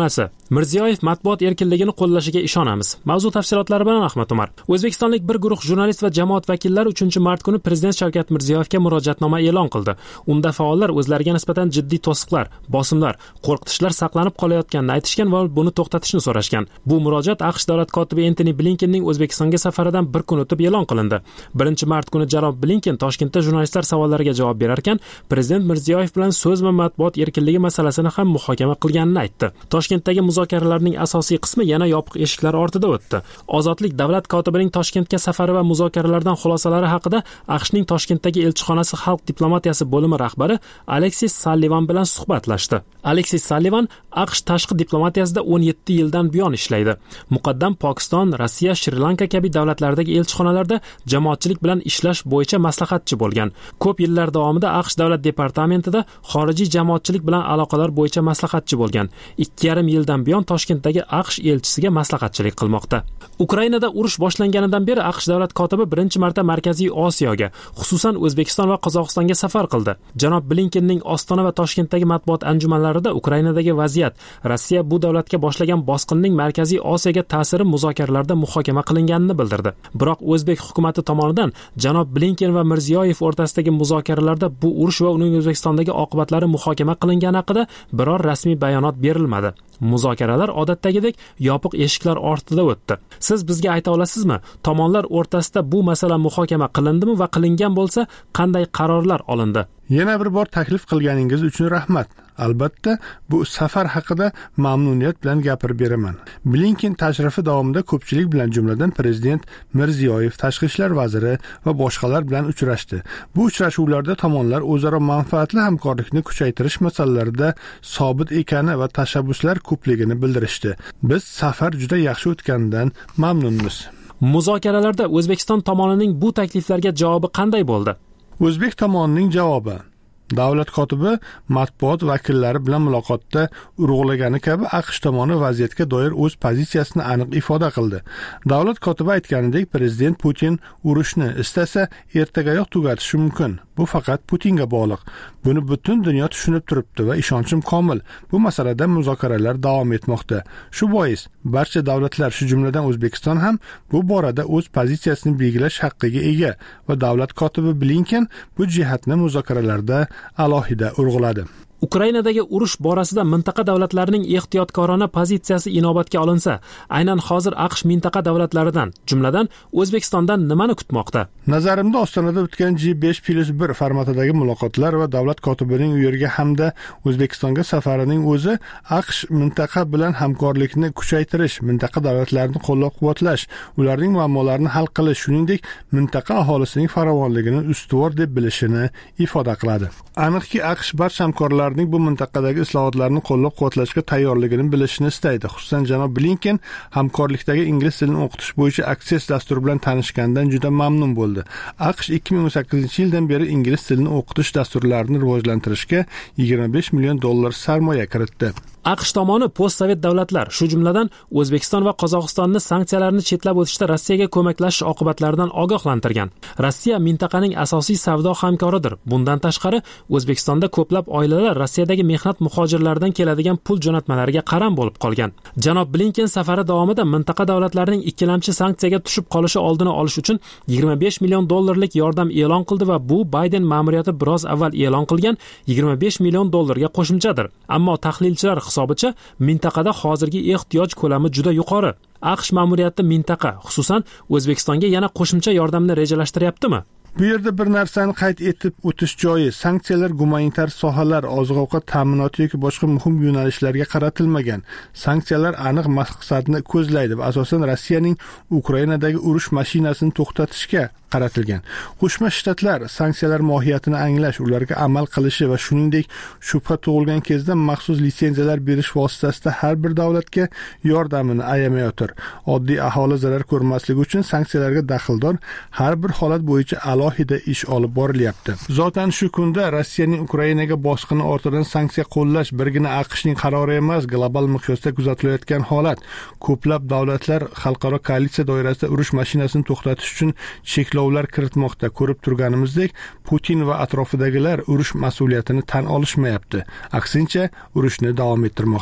Mirziyoyev matbuot erkinligini qo'llashiga ishonamiz. Mavzu tafsilotlari bilan Ahmad Umar. O'zbekistonlik bir guruh jurnalist va jamoat vakillari uchinchi mart kuni Prezident Shavkat Mirziyoyevga murojaatnoma e'lon qildi. Unda faollar o'zlariga nisbatan jiddiy to'siqlar, bosimlar, qo'rqitishlar saqlanib qolayotganini aytishgan va buni to'xtatishni so'rashgan. Bu murojaat AQSh davlat kotibi Entoni Blinkenning O'zbekistonga safaridan bir kun o'tib e'lon qilindi. birinchi mart kuni janob Blinken Toshkentda jurnalistlar savollariga javob berar ekan, Prezident Mirziyoyev bilan so'z va matbuot erkinligi masalasini ham muhokama qilganini aytdi. Toshkentdagi muzokaralarning asosiy qismi yana yopiq eshiklar ortida o'tdi. Ozodlik davlat kotibining Toshkentga safari va muzokaralardan xulosalari haqida AQShning Toshkentdagi elchixonasi xalq diplomatiyasi bo'limi rahbari Aleksis Sallivan bilan suhbatlashdi. Aleksis Sallivan AQSh tashqi diplomatiyasida o'n yetti yildan buyon ishlaydi. Muqaddam Pokiston, Rossiya, Shri-Lanka kabi davlatlardagi elchixonalarda jamoatchilik bilan ishlash bo'yicha maslahatchi bo'lgan. Ko'p yillar davomida AQSh davlat departamentida xorijiy jamoatchilik bilan aloqalar bo'yicha maslahatchi bo'lgan. ikki yarim yildan buyon Toshkentdagi AQSh elchisiga maslahatchilik qilmoqda. Ukrainada urush boshlanganidan beri AQSh davlat kotibi birinchi marta Markaziy Osiyoga, xususan O'zbekiston va Qozog'istonga safar qildi. Janob Blinkenning Ostona va Toshkentdagi matbuot anjumanlarida Ukrainadagi vaziyat, Rossiya bu davlatga boshlagan bosqinning Markaziy Osiyoga ta'siri muzokaralarda muhokama qilinganini bildirdi. Biroq O'zbek hukumatı tomonidan janob Blinken va Mirziyoyev o'rtasidagi muzokaralarda bu urush va uning O'zbekistondagi oqibatlari muhokama qilingani haqida biror rasmiy bayonot berilmadi. Muzokaralar odatdagidek yopiq eshiklar ortida o'tdi. Siz bizga ayta olasizmi, tomonlar o'rtasida bu masala muhokama qilindimi va qilingan bo'lsa, qanday qarorlar olindi? Yana bir bor taklif qilganingiz uchun rahmat. Albatta, bu safar haqida mamnuniyat bilan gapirib beraman. Blinken tashrifi davomida ko'pchilik bilan, jumladan Prezident Mirziyoyev, Tashqi ishlar vaziri va boshqalar bilan uchrashdi. Bu uchrashuvlarda tomonlar o'zaro manfaatli hamkorlikni kuchaytirish masalalarida sobit ekani va tashabbuslar ko'pligini bildirishdi. Biz safar juda yaxshi o'tganidan mamnunmiz. Muzokaralarda O'zbekiston tomonining bu takliflarga javobi qanday bo'ldi? O'zbek tomonining javobi: davlat kotibi matbuot vakillari bilan muloqotda urg'ulagani kabi AQSh tomoni vaziyatga doir o'z pozitsiyasini aniq ifoda qildi. Davlat kotibi aytganidek, Prezident Putin urushni istasa ertagayoq tugatishi mumkin. Bu faqat Putinga bog'liq. Buni butun dunyo tushunib turibdi va ishonchim komil. Bu masalada muzokaralar davom etmoqda. Shu bois barcha davlatlar, shu jumladan O'zbekiston ham bu borada o'z pozitsiyasini belgilash haqqiga ega va davlat kotibi Blinken bu jihatni muzokaralarda alohida urg'uladi. Ukrainadagi urush borasida mintaqa davlatlarining ehtiyotkorona pozitsiyasi inobatga olinsa, aynan hozir AQSh mintaqa davlatlaridan, jumladan O'zbekistondan nimani kutmoqda? Nazarimda Ostonada o'tgan G besh plus bir formatidagi muloqotlar va davlat kotibining u yerga hamda O'zbekistonga safarining o'zi AQSh mintaqa bilan hamkorlikni kuchaytirish, mintaqa davlatlarini qo'llab-quvvatlash, ularning muammolarini hal qilish, shuningdek mintaqa aholisining farovonligini ustuvor deb bilishini ifoda qiladi. Aniqki, AQSh barcha hamkorlar bu mintaqadagi islohotlarni qo'llab-quvvatlashga tayyorligini bilishni istaydi. Xususan, janob Blinken hamkorlikdagi ingliz tilini o'qitish bo'yicha Access dasturi bilan tanishgandan juda mamnun bo'ldi. AQSh ikki ming o'n sakkizinchi yildan beri ingliz tilini o'qitish dasturlarini rivojlantirishga yigirma besh million dollar sarmoya kiritdi. AQSh tomoni postsovet davlatlar, shu jumladan O'zbekiston va Qozog'istonni sanksiyalarni chetlab o'tishda Rossiyaga ko'maklashish oqibatlaridan ogohlantirgan. Rossiya mintaqaning asosiy savdo hamkoridir. Bundan tashqari, O'zbekistonda ko'plab oilalar Rossiyadagi mehnat muhojirlaridan keladigan pul jo'natmalariga qaram bo'lib qolgan. Janob Blinken safari davomida mintaqa davlatlarining ikkilamchi sanksiyaga tushib qolishi oldini olish uchun yigirma besh million dollarlik yordam e'lon qildi va bu Bayden ma'muriyati biroz avval e'lon qilgan yigirma besh million dollarga qo'shimchadir. Ammo tahlilchilar hisobicha mintaqada hozirgi ehtiyoj ko'lami juda yuqori. AQSh ma'muriyati mintaqa, xususan O'zbekistonga yana qo'shimcha yordamni rejalashtiryaptimi? Bu yerda bir narsani qayd etib o'tish joiz. Sanksiyalar gumanitar sohalar, oziq-ovqat ta'minoti yoki boshqa muhim yo'nalishlarga qaratilmagan. Sanksiyalar aniq maqsadni ko'zlaydi va asosan Rossiyaning Ukrainadagi urush mashinasini to'xtatishga qaratilgan. Qo'shma Shtatlar sanksiyalar mohiyatini anglash, ularga amal qilishi va shuningdek shubha tug'ilgan kezda maxsus litsenziyalar berish vositasida har bir davlatga yordamini ayamayotir. Oddiy aholi zarar ko'rmasligi uchun sanksiyalarga daxldor har bir holat bo'yicha alohida ish olib borilyapti. Zotan shu kunda Rossiyaning Ukrainaga bosqini ortidan sanksiya qo'llash birgina AQShning qarori emas, global miqyosda kuzatilayotgan holat. Ko'plab davlatlar xalqaro koalitsiya doirasida urush mashinasini to'xtatish uchun cheklovlar kiritmoqda. Ko'rib turganimizdek, Putin va atrofidagilar urush mas'uliyatini tan olishmayapti. Aksincha, urushni davom ettirmoqda.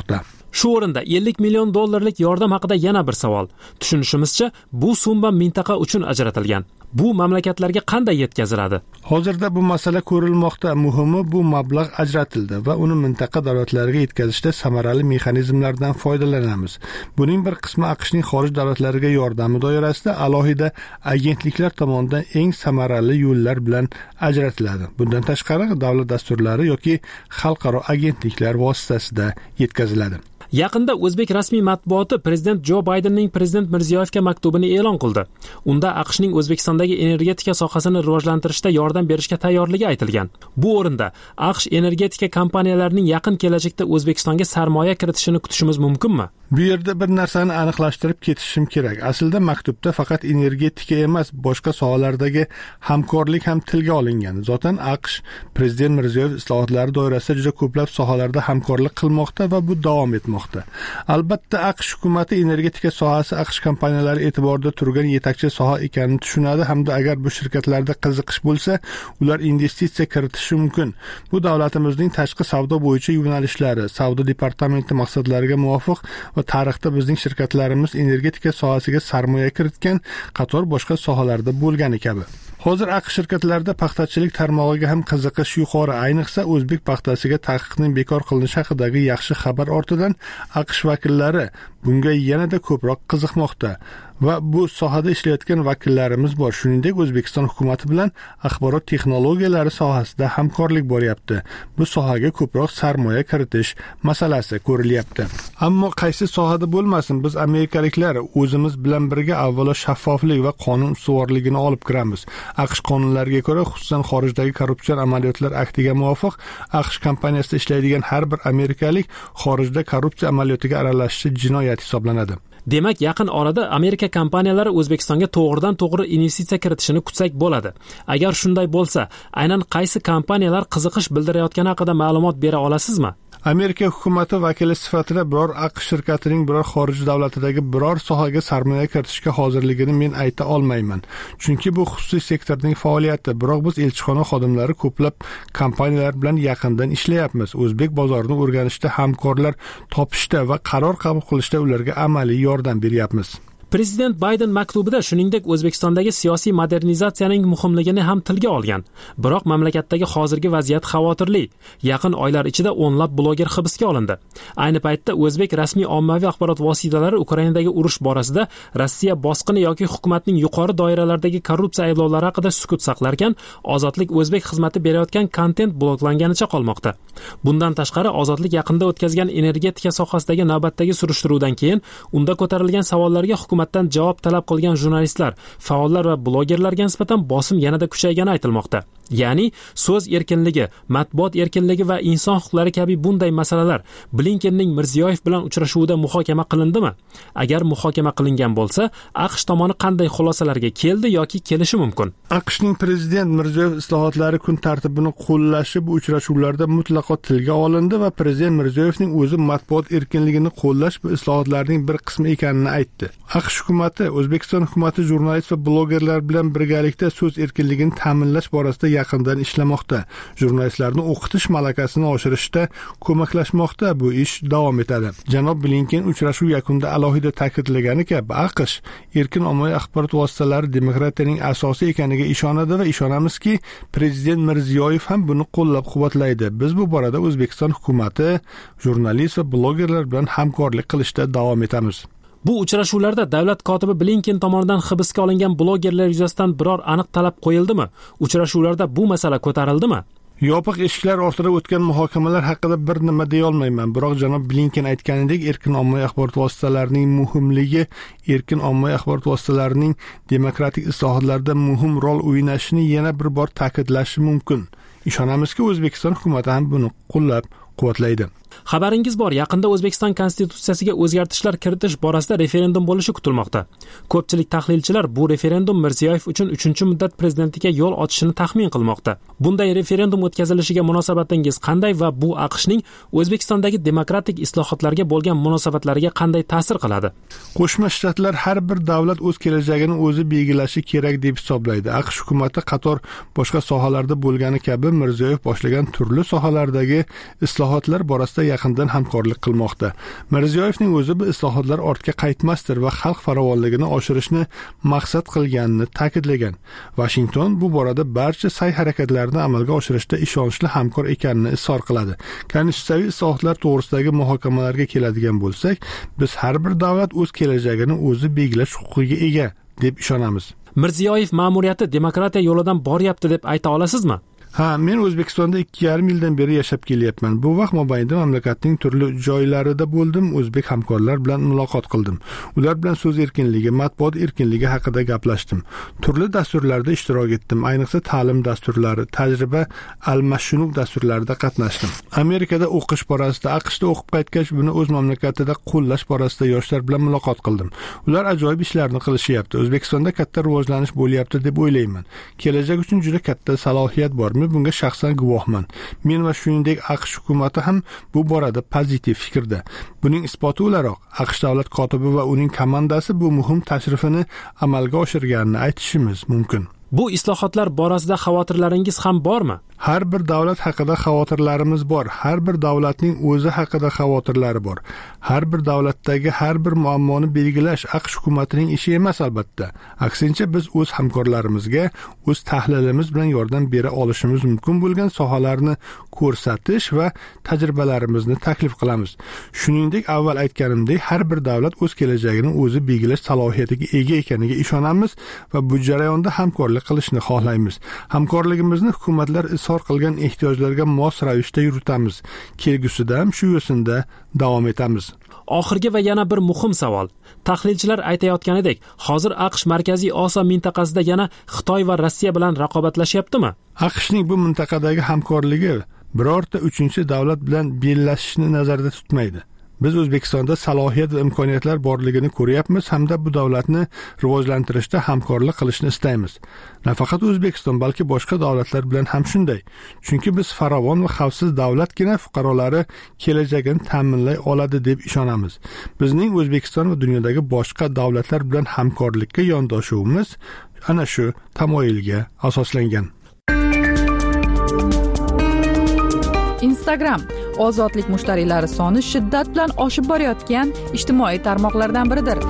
Shu o'rinda ellik million dollarlik yordam haqida yana bir savol. Tushunishimizcha, bu summa mintaqa uchun ajratilgan. Bu mamlakatlarga qanday yetkaziladi? Hozirda bu masala ko'rilmoqda. Muhimi, bu mablag' ajratildi va uni mintaqa davlatlariga yetkazishda samarali mexanizmlardan foydalanamiz. Buning bir qismi AQShning xorij davlatlariga yordami doirasida alohida agentliklar tomonidan eng samarali yo'llar bilan ajratiladi. Bundan tashqari, davlat dasturlari yoki xalqaro agentliklar vositasida yetkaziladi. Yaqinda O'zbek rasmiy matbuoti prezident Jo Baydenning prezident Mirziyoyevga maktubini e'lon qildi. Unda AQShning O'zbekistondagi energetika sohasini rivojlantirishda yordam berishga tayyorligi aytilgan. Bu o'rinda AQSh energetika kompaniyalarining yaqin kelajakda O'zbekistonga sarmoya kiritishini kutishimiz mumkinmi? Bu yerda bir narsani aniqlashtirib ketishim kerak. Aslida maktubda faqat energetika emas, boshqa sohalardagi hamkorlik ham tilga olingan. Zotan AQSh prezident Mirziyoyev islohotlari doirasida juda ko'plab sohalarda hamkorlik qilmoqda va bu davom etmoqda. Albatta AQSh hukumatı energetika sohasi AQSh kompaniyalari e'tiborida turgan yetakchi soha ekanini tushunadi hamda agar bu shirkatlarda qiziqish bo'lsa, ular investitsiya kiritishi mumkin. Bu davlatimizning tashqi savdo bo'yicha yo'nalishlari, savdo departamenti maqsadlariga muvofiq va tarixda bizning shirkatlarimiz energetika sohasiga sarmoya kiritgan qator boshqa sohalarda bo'lgani kabi. Hozir AQSh shirkatlarida paxtachilik tarmog'iga ham qiziqish yuqori, ayniqsa o'zbek paxtasiga taqiqning bekor qilinishi haqidagi yaxshi xabar ortidan AQSh vakillari bunga yanada ko'proq qiziqmoqda va bu sohada ishlayotgan vakillarimiz bor. Shuningdek, O'zbekiston hukumati bilan axborot texnologiyalari sohasida hamkorlik bo'lyapti. Bu sohaga ko'proq sarmoya kiritish masalasi ko'rilyapti. Ammo qaysi sohada bo'lmasin, biz amerikaliklar o'zimiz bilan birga avvalo shaffoflik va qonun ustuvorligini olib kiramiz. AQSh qonunlariga ko'ra, xususan xorijdagi korrupsion amaliyotlar aktiga muvofiq, AQSh kompaniyasida ishlaydigan har bir amerikalik xorijda korrupsiya amaliyotiga aralashishi jinoyat hisoblanadi. Demak, yaqin orada Amerika kompaniyalari O'zbekistonga to'g'ridan to'g'ri investitsiya kiritishini kutsak bo'ladi. Agar shunday bo'lsa, aynan qaysi kompaniyalar qiziqish bildirayotgani haqida ma'lumot bera olasizmi? Amerika hukumati vakili sifatida biror AQSh shirkatining biror xorij davlatidagi biror sohaga sarmoya kiritishga hozirligini men ayta olmayman. Chunki bu xususiy sektorning faoliyati. Biroq biz elchixona xodimlari ko'plab kompaniyalar bilan yaqindan ishlayapmiz. O'zbek bozorini o'rganishda, hamkorlar topishda va qaror qabul qilishda ularga amaliy yordam beryapmiz. Prezident Bayden maktubida shuningdek O'zbekistondagi siyosiy modernizatsiyaning muhimligini ham tilga olgan. Biroq mamlakatdagi hozirgi vaziyat xavotirli. Yaqin oylar ichida o'nlab bloger hibsga olindi. Ayni paytda o'zbek rasmiy ommaviy axborot vositalari Ukrainadagi urush borasida Rossiya bosqini yoki hukumatning yuqori doiralardagi korrupsiya ayblovlari haqida sukut saqlarkan, Ozodlik O'zbek xizmati berayotgan kontent bloklanganicha qolmoqda. Bundan tashqari, Ozodlik yaqinda o'tkazgan energetika sohasidagi navbatdagi surishtiruvdan keyin unda ko'tarilgan savollarga hukumatdan javob talab qilgan jurnalistlar, faollar va blogerlarga nisbatan bosim yanada kuchaygani aytilmoqda. Ya'ni so'z erkinligi, matbuot erkinligi va inson huquqlari kabi bunday masalalar Blinkenning Mirziyoyev bilan uchrashuvida muhokama qilindimi? Agar muhokama qilingan bo'lsa, AQSh tomoni qanday xulosalarga keldi yoki kelishi mumkin? AQShning prezident Mirziyoyev islohotlari kun tartibini qo'llashi bu uchrashuvlarda mutlaqo tilga olindi va prezident Mirziyoyevning o'zi matbuot erkinligini qo'llash bu islohotlarning bir qismi ekanini aytdi. AQSh hukumati, O'zbekiston hukumati jurnalist va blogerlar bilan birgalikda so'z erkinligini ta'minlash borasida yaqindan ishlamoqda. Jurnalistlarni o'qitish malakasini oshirishda ko'maklashmoqda. Bu ish davom etadi. Janob Blinken uchrashuv yakunida alohida ta'kidlagani kabi, AQSh erkin ommaviy axborot vositalari demokratiyaning asosi ekaniga ishonadi va ishonamizki, prezident Mirziyoyev ham buni qo'llab-quvvatlaydi. Biz bu borada O'zbekiston hukumati, jurnalist va blogerlar bilan hamkorlik qilishda davom etamiz. Bu uchrashuvlarda davlat kotibi Blinken tomonidan hibsga olingan blogerlar yuzasidan biror aniq talab qo'yildimi? Uchrashuvlarda bu masala ko'tarildimi? Yopiq eshiklar ortida o'tgan muhokamalar haqida bir nima deya olmayman. Biroq janob Blinken aytganidek, erkin ommaviy axborot vositalarining muhimligi, erkin ommaviy axborot vositalarining demokratik islohotlarda muhim rol o'ynashini yana bir bor ta'kidlashi mumkin. Ishonamizki, O'zbekiston hukumati ham buni qo'llab quvvatlaydi. Xabaringiz bor, yaqinda O'zbekiston konstitutsiyasiga o'zgartishlar kiritish borasida referendum bo'lishi kutilmoqda. Ko'pchilik tahlilchilar bu referendum Mirziyoyev uchun uchinchi muddat prezidentlikka yo'l ochishini taxmin qilmoqda. Bunday referendum o'tkazilishiga munosabatingiz qanday va bu AQShning O'zbekistondagi demokratik islohotlarga bo'lgan munosabatlariga qanday ta'sir qiladi? Qo'shma Shtatlar har bir davlat o'z kelajagini o'zi belgilashi kerak deb hisoblaydi. AQSh hukumati qator boshqa sohalarda bo'lgani kabi Mirziyoyev boshlagan turli sohalardagi islohotlar borasida yaqindan hamkorlik qilmoqda. Mirziyoyevning o'zi bu islohotlar ortga qaytmasdir va xalq farovonligini oshirishni maqsad qilganini ta'kidlagan. Washington bu borada barcha sa'y-harakatlarni amalga oshirishda ishonchli hamkor ekanini izhor qiladi. Konstitutsiyaviy islohotlar to'g'risidagi muhokamalarga keladigan bo'lsak, biz har bir davlat o'z kelajagini o'zi belgilash huquqiga ega deb ishonamiz. Mirziyoyev ma'muriyati demokratiya yo'lidan boryapti deb ayta olasizmi? Ha, men O'zbekistonda ikki yarim yildan beri yashab kelyapman. Bu vaqt mobaynida mamlakatning turli joylarida bo'ldim, o'zbek hamkorlar bilan muloqot qildim. Ular bilan so'z erkinligi, matbuot erkinligi haqida gaplashdim. Turli dasturlarda ishtirok etdim, ayniqsa ta'lim dasturlari, tajriba almashinuv dasturlarida qatnashdim. Amerikada o'qish borasida, AQShda o'qib qaytgach, buni o'z mamlakatida qo'llash borasida yoshlar bilan muloqot qildim. Ular ajoyib ishlarni qilishyapti. O'zbekistonda katta rivojlanish bo'lyapti deb o'ylayman. Kelajak uchun juda katta salohiyat bor. Men bunga shaxsan guvohman. Men va shuningdek AQSh hukumati ham bu borada pozitiv fikrda. Buning isboti o'laroq AQSh davlat kotibi va uning komandasi bu muhim tashrifini amalga oshirganini aytishimiz mumkin. Bu islohotlar borasida xavotirlaringiz ham bormi? Har bir davlat haqida xavotirlarimiz bor. Har bir davlatning o'zi haqida xavotirlari bor. Har bir davlatdagi har bir muammoni belgilash AQSh hukumatining ishi emas albatta. Aksincha biz o'z hamkorlarimizga o'z tahlilimiz bilan yordam bera olishimiz mumkin bo'lgan sohalarni ko'rsatish va tajribalarimizni taklif qilamiz. Shuningdek, avval aytganimdek, har bir davlat o'z kelajagini o'zi belgilash salohiyatiga ega ekaniga ishonamiz va bu jarayonda hamkorlik qilishni xohlaymiz. Hamkorligimizni hukumatlar izhor qilgan ehtiyojlarga mos ravishda yuritamiz. Kelgusida ham shu yo'sinda davom etamiz. Oxirgi va yana bir muhim savol. Tahlilchilar aytayotganidek, hozir AQSh Markaziy Osiyo mintaqasida yana Xitoy va Rossiya bilan raqobatlashyaptimi? AQShning bu mintaqadagi hamkorligi birorta uchinchi davlat bilan bellashishni nazarda tutmaydi. Biz O'zbekistonda salohiyat va imkoniyatlar borligini ko'ryapmiz hamda bu davlatni rivojlantirishda hamkorlik qilishni istaymiz. Nafaqat O'zbekiston, balki boshqa davlatlar bilan ham shunday. Chunki biz farovon va xavfsiz davlatgina fuqarolari kelajagini ta'minlay oladi deb ishonamiz. Bizning O'zbekiston va dunyodagi boshqa davlatlar bilan hamkorlikka yondoshuvimiz ana shu tamoyilga asoslangan. Instagram ozodlik mushtariylari soni shiddat bilan oshib borayotgan ijtimoiy tarmoqlardan biridir.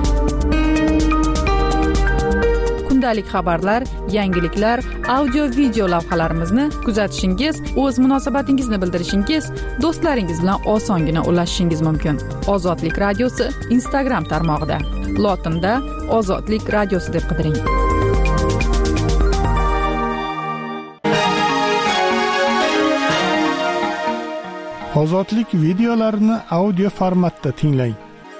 Kundalik xabarlar, yangiliklar, audio-video lavhalarimizni kuzatishingiz, o'z munosabatingizni bildirishingiz, do'stlaringiz bilan osongina ulashishingiz mumkin. Ozodlik radiosi Instagram tarmog'ida. Lotinda Ozodlik radiosi deb qidiring. Ozodlik videolarini audio formatda tinglang.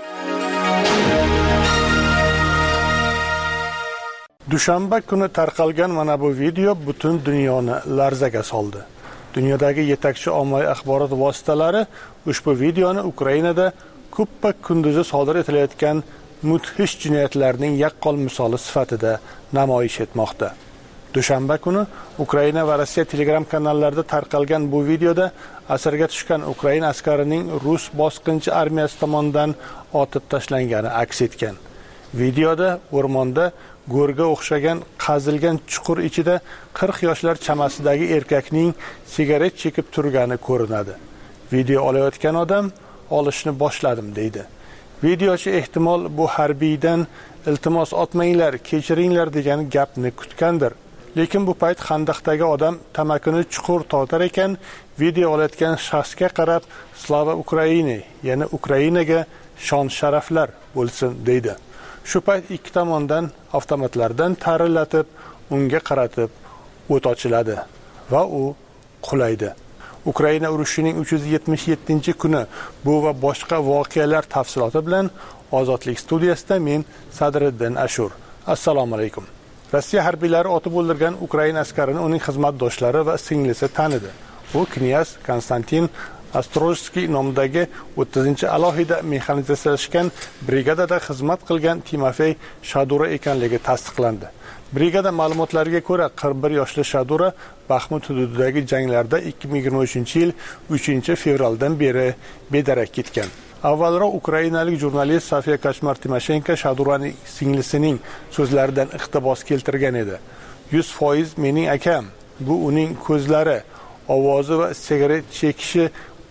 Dushanba kuni tarqalgan mana bu video butun dunyoni larzaga soldi. Dunyodagi yetakchi ommaviy axborot vositalari ushbu videoni Ukrainada kuppa kunduzi sodir etilayotgan mudhish jinoyatlarning yaqqol misoli sifatida namoyish etmoqda. Dushanba kuni Ukraina va Rossiya Telegram kanallarida tarqalgan bu videoda asirga tushgan Ukraina askarining Rus bosqinchi armiyasi tomonidan otib tashlangani aks etgan. Videoda o'rmonda go'rga o'xshagan qazilgan chuqur ichida qirq yoshlar chamasidagi erkakning sigaret chekib turgani ko'rinadi. Video olayotgan odam olishni boshladim deydi. Videochi ehtimol bu harbiydan iltimos otmanglar, kechiringlar degan gapni kutgandir. Lekin bu payt xandaqdagi odam tamakini chuqur tortar ekan, video olayotgan shaxsga qarab Slava Ukraini, ya'ni Ukrainaga shon sharaflar bo'lsin deydi. Shu payt ikki tomondan avtomatlardan tarillatib, unga qaratib o't ochiladi va u qulaydi. Ukraina urushining uch yuz yetmish yettinchi kuni bu va boshqa voqealar tafsiloti bilan Ozodlik studiyasida men Sadriddin Ashur. Assalomu alaykum. Rossiya harbiylari otib o'ldirgan Ukraina askarini uning xizmatdoshlari va singlisi tanidi. U knyaz Konstantin Astrojskiy nomidagi o'ttizinchi alohida mexanizatsiyalashgan brigadada xizmat qilgan Timofey Shadura ekanligi tasdiqlandi. Brigada ma'lumotlariga ko'ra, qirq bir yoshli Shadura Baxmut hududidagi janglarda ikki ming yigirma uchinchi yil uchinchi fevraldan beri bedarak ketgan. Avvalroq ukrainalik jurnalist Sofiya Kachmar Timoshenko Shaduraning singlisining so'zlaridan iqtibos keltirgan edi. yuz foiz mening akam. Bu uning ko'zlari, ovozi va sigaret chekishi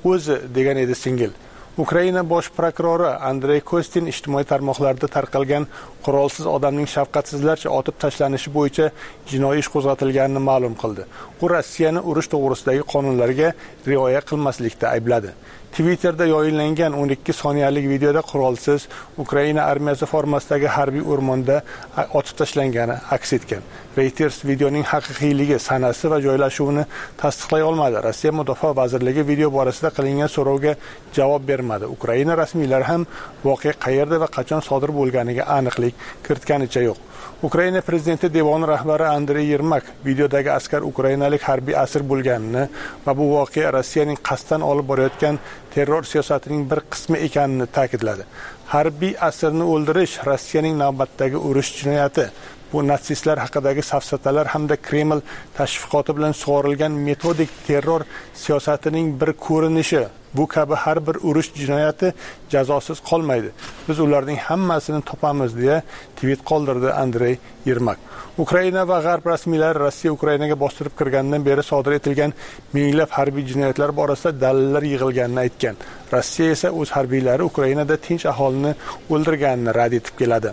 o'zi degan edi singil. Ukraina bosh prokurori Andrey Kostin ijtimoiy tarmoqlarda tarqalgan qurolsiz odamning shafqatsizlarcha otib tashlanishi bo'yicha jinoiy ish qo'zg'atilganini ma'lum qildi. U Rossiyani urush to'g'risidagi qonunlarga rioya qilmaslikda aybladi. Twitterda yoyinlangan o'n ikki soniyalik videoda qurolsiz Ukraina armiyasi formasidagi harbiy o'rmonda otib tashlangani aks etgan. Reuters videoning haqiqiyligi, sanasi va joylashuvini tasdiqlay olmadi. Rossiya Mudofaa vazirligi video borasida qilingan so'rovga javob bermadi. Ukraina rasmiylari ham voqea qayerda va qachon sodir bo'lganiga aniqlik kiritganicha yo'q. Ukraina prezidenti devoni rahbari Andrey Yermak videodagi askar ukrainalik harbiy asir bo'lganini va bu voqea Rossiyaning qasddan olib borayotgan terror siyosatining bir qismi ekanini ta'kidladi. Harbiy asirni o'ldirish Rossiyaning navbatdagi urush jinoyati. Bu natsistlar haqidagi safsatalar hamda Kreml tashviqoti bilan sug'orilgan metodik terror siyosatining bir ko'rinishi. Bu kabi har bir urush jinoyati jazosiz qolmaydi. Biz ularning hammasini topamiz deya tweet qoldirdi Andrey Yermak. Ukraina va G'arb rasmiylari Rossiya Ukrainaga bostirib kirgandan beri sodir etilgan minglab harbiy jinoyatlar borasida dalillar yig'ilganini aytgan. Rossiya esa o'z harbiylari Ukrainada tinch aholini o'ldirganini rad etib keladi.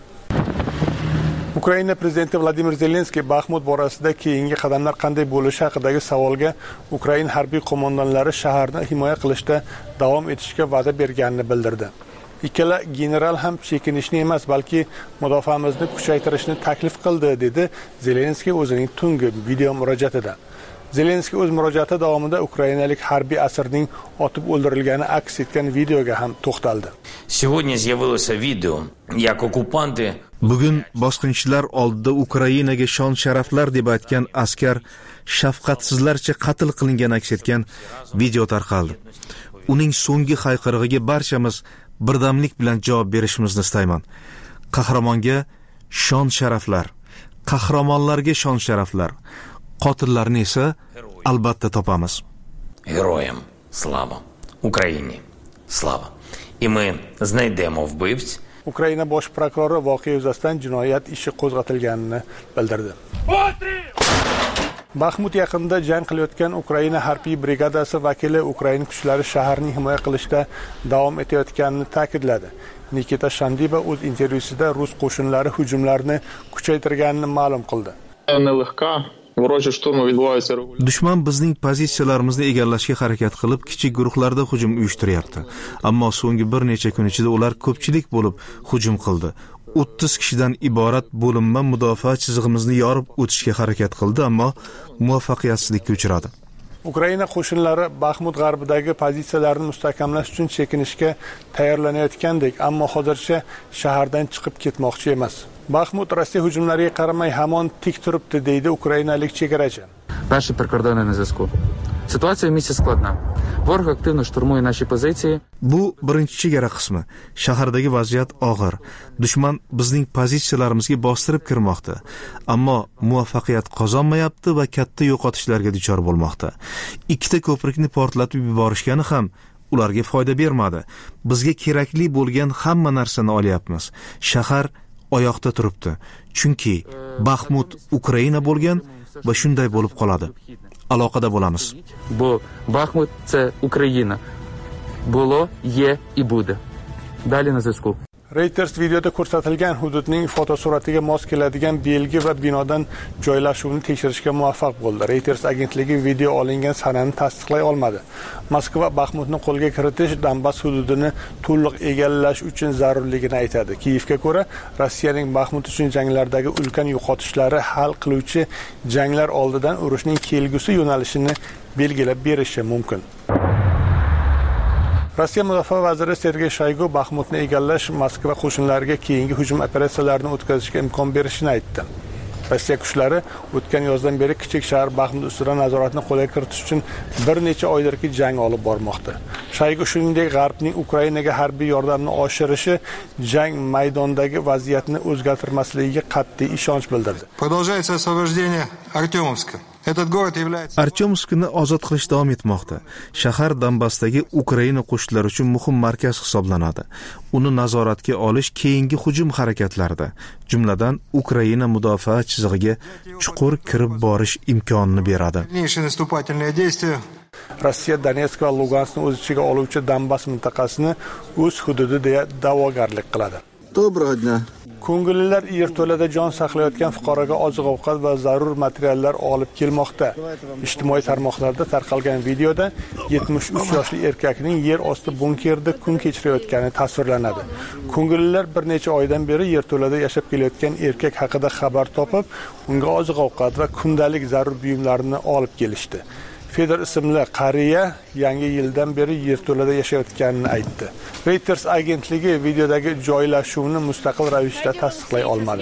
Ukraina prezidenti Vladimir Zelenskiy Baxmut borasida keyingi qadamlar qanday bo'lishi haqidagi savolga Ukraina harbiy qo'mondonlari shaharni himoya qilishda davom etishga va'da berganini bildirdi. Ikkala general ham chekinishni emas, balki mudofaamizni kuchaytirishni taklif qildi, dedi Zelenskiy o'zining tungi video murojaatida. Zelenskiy o'z murojaati davomida ukrainalik harbiy asirning otib o'ldirilgani aks etgan videoga ham to'xtaldi. Сегодня з'явилося видео, як оккупанты Bugun bosqinchilar oldida Ukrainaga shon sharaflar deb aytgan askar shafqatsizlarcha qatl qilingan aks etgan video tarqaldi. Uning so'nggi hayqirig'iga barchamiz birdamlik bilan javob berishimizni istayman. Qahramonga shon sharaflar, qahramonlarga shon sharaflar, qotillarni esa albatta topamiz. Героям слава, Україні слава. І ми знайдемо вбивць. Ukraina bosh prokurori voqea yuzasidan jinoyat ishi qo'zg'atilganini bildirdi. Baxmut yaqinida jang qilayotgan Ukraina harbiy brigadasi vakili Ukraina kuchlari shaharni himoya qilishda davom etayotganini ta'kidladi. Nikita Shandiba o'z intervyusida rus qo'shinlari hujumlarni kuchaytirganini ma'lum qildi. Dushman bizning pozitsiyalarimizni egallashga harakat qilib, kichik guruhlarda hujum uyushtiryapti. Ammo so'nggi bir necha kun ichida ular ko'pchilik bo'lib hujum qildi. o'ttiz kishidan iborat bo'linma mudofaa chizig'imizni yorib o'tishga harakat qildi, ammo muvaffaqiyatsizlikka uchradi. Ukraina qo'shinlari Baxmut g'arbidagi pozitsiyalarni mustahkamlash uchun chekinishga tayyorlanayotgandek, ammo hozircha shahardan chiqib ketmoqchi emas. Baxmut Rossiya hujumlariga qaramay hamon tik turibdi, deydi ukrainalik chegarachi. Наші прикордонні на зв'язку. Ситуація в місті складна. Ворог активно штурмує наші позиції. Bu birinchi chegara qismi. Shahardagi vaziyat og'ir. Dushman bizning pozitsiyalarimizga bostirib kirmoqda, ammo muvaffaqiyat qozonmayapti va katta yo'qotishlarga duchor bo'lmoqda. Ikkita ko'prikni portlatib yuborishgani ham ularga foyda bermadi. Bizga kerakli bo'lgan hamma narsani olyapmiz. Shahar oyoqda turibdi. Chunki Baxmut Ukraina bo'lgan va shunday bo'lib qoladi. Aloqada bo'lamiz. Бо Бахмут це Україна. Було, є і буде. Далі на зв'язку. Reuters videoda ko'rsatilgan hududning fotosuratiga mos keladigan belgi va binodan joylashuvni tekshirishga muvaffaq bo'ldi. Reuters agentligi video olingan sanani tasdiqlay olmadi. Moskva Baxmutni qo'lga kiritish Donbass hududini to'liq egallash uchun zarurligini aytadi. Kiyevga ko'ra, Rossiyaning Baxmut uchun janglardagi ulkan yo'qotishlari hal qiluvchi janglar oldidan urushning kelgusi yo'nalishini belgilab berishi mumkin. Rossiya mudofaa vaziri Sergey Shoygu Baxmutni egallash Moskva qo'shinlariga keyingi hujum operatsiyalarini o'tkazishga imkon berishini aytdi. Rossiya kuchlari o'tgan yozdan beri kichik shahar Baxmut ustidan nazoratni qo'lga kiritish uchun bir necha oydirki jang olib bormoqda. Shoygu shuningdek G'arbning Ukrainaga harbiy yordamni oshirishi jang maydonidagi vaziyatni o'zgartirmasligiga qat'iy ishonch bildirdi. Продолжается освобождение Артемовска. Этот город является Artyomskni ozod qilish davom etmoqda. Shahar Donbassdagi Ukraina qo'shinlari uchun muhim markaz hisoblanadi. Uni nazoratga olish keyingi hujum harakatlarida, jumladan Ukraina mudofaa chizig'iga chuqur kirib borish imkonini beradi. Дальнейшие наступательные действия Rossiya Donetsk va Luganskni o'z ichiga oluvchi Donbass mintaqasini o'z hududi deya da'vogarlik qiladi. Доброго дня. Ko'ngillilar yerto'lada jon saqlayotgan fuqaroga oziq-ovqat va zarur materiallar olib kelmoqda. Ijtimoiy tarmoqlarda tarqalgan videoda yetmish uch yoshli erkakning yer osti bunkerda kun kechirayotgani tasvirlanadi. Ko'ngillilar bir necha oydan beri yerto'lada yashab kelayotgan erkak haqida xabar topib, unga oziq-ovqat va kundalik zarur buyumlarni olib kelishdi. Fedor ismli qariya yangi yildan beri yerto'lada yashayotganini aytdi. Reuters agentligi videodagi joylashuvni mustaqil ravishda tasdiqlay olmadi.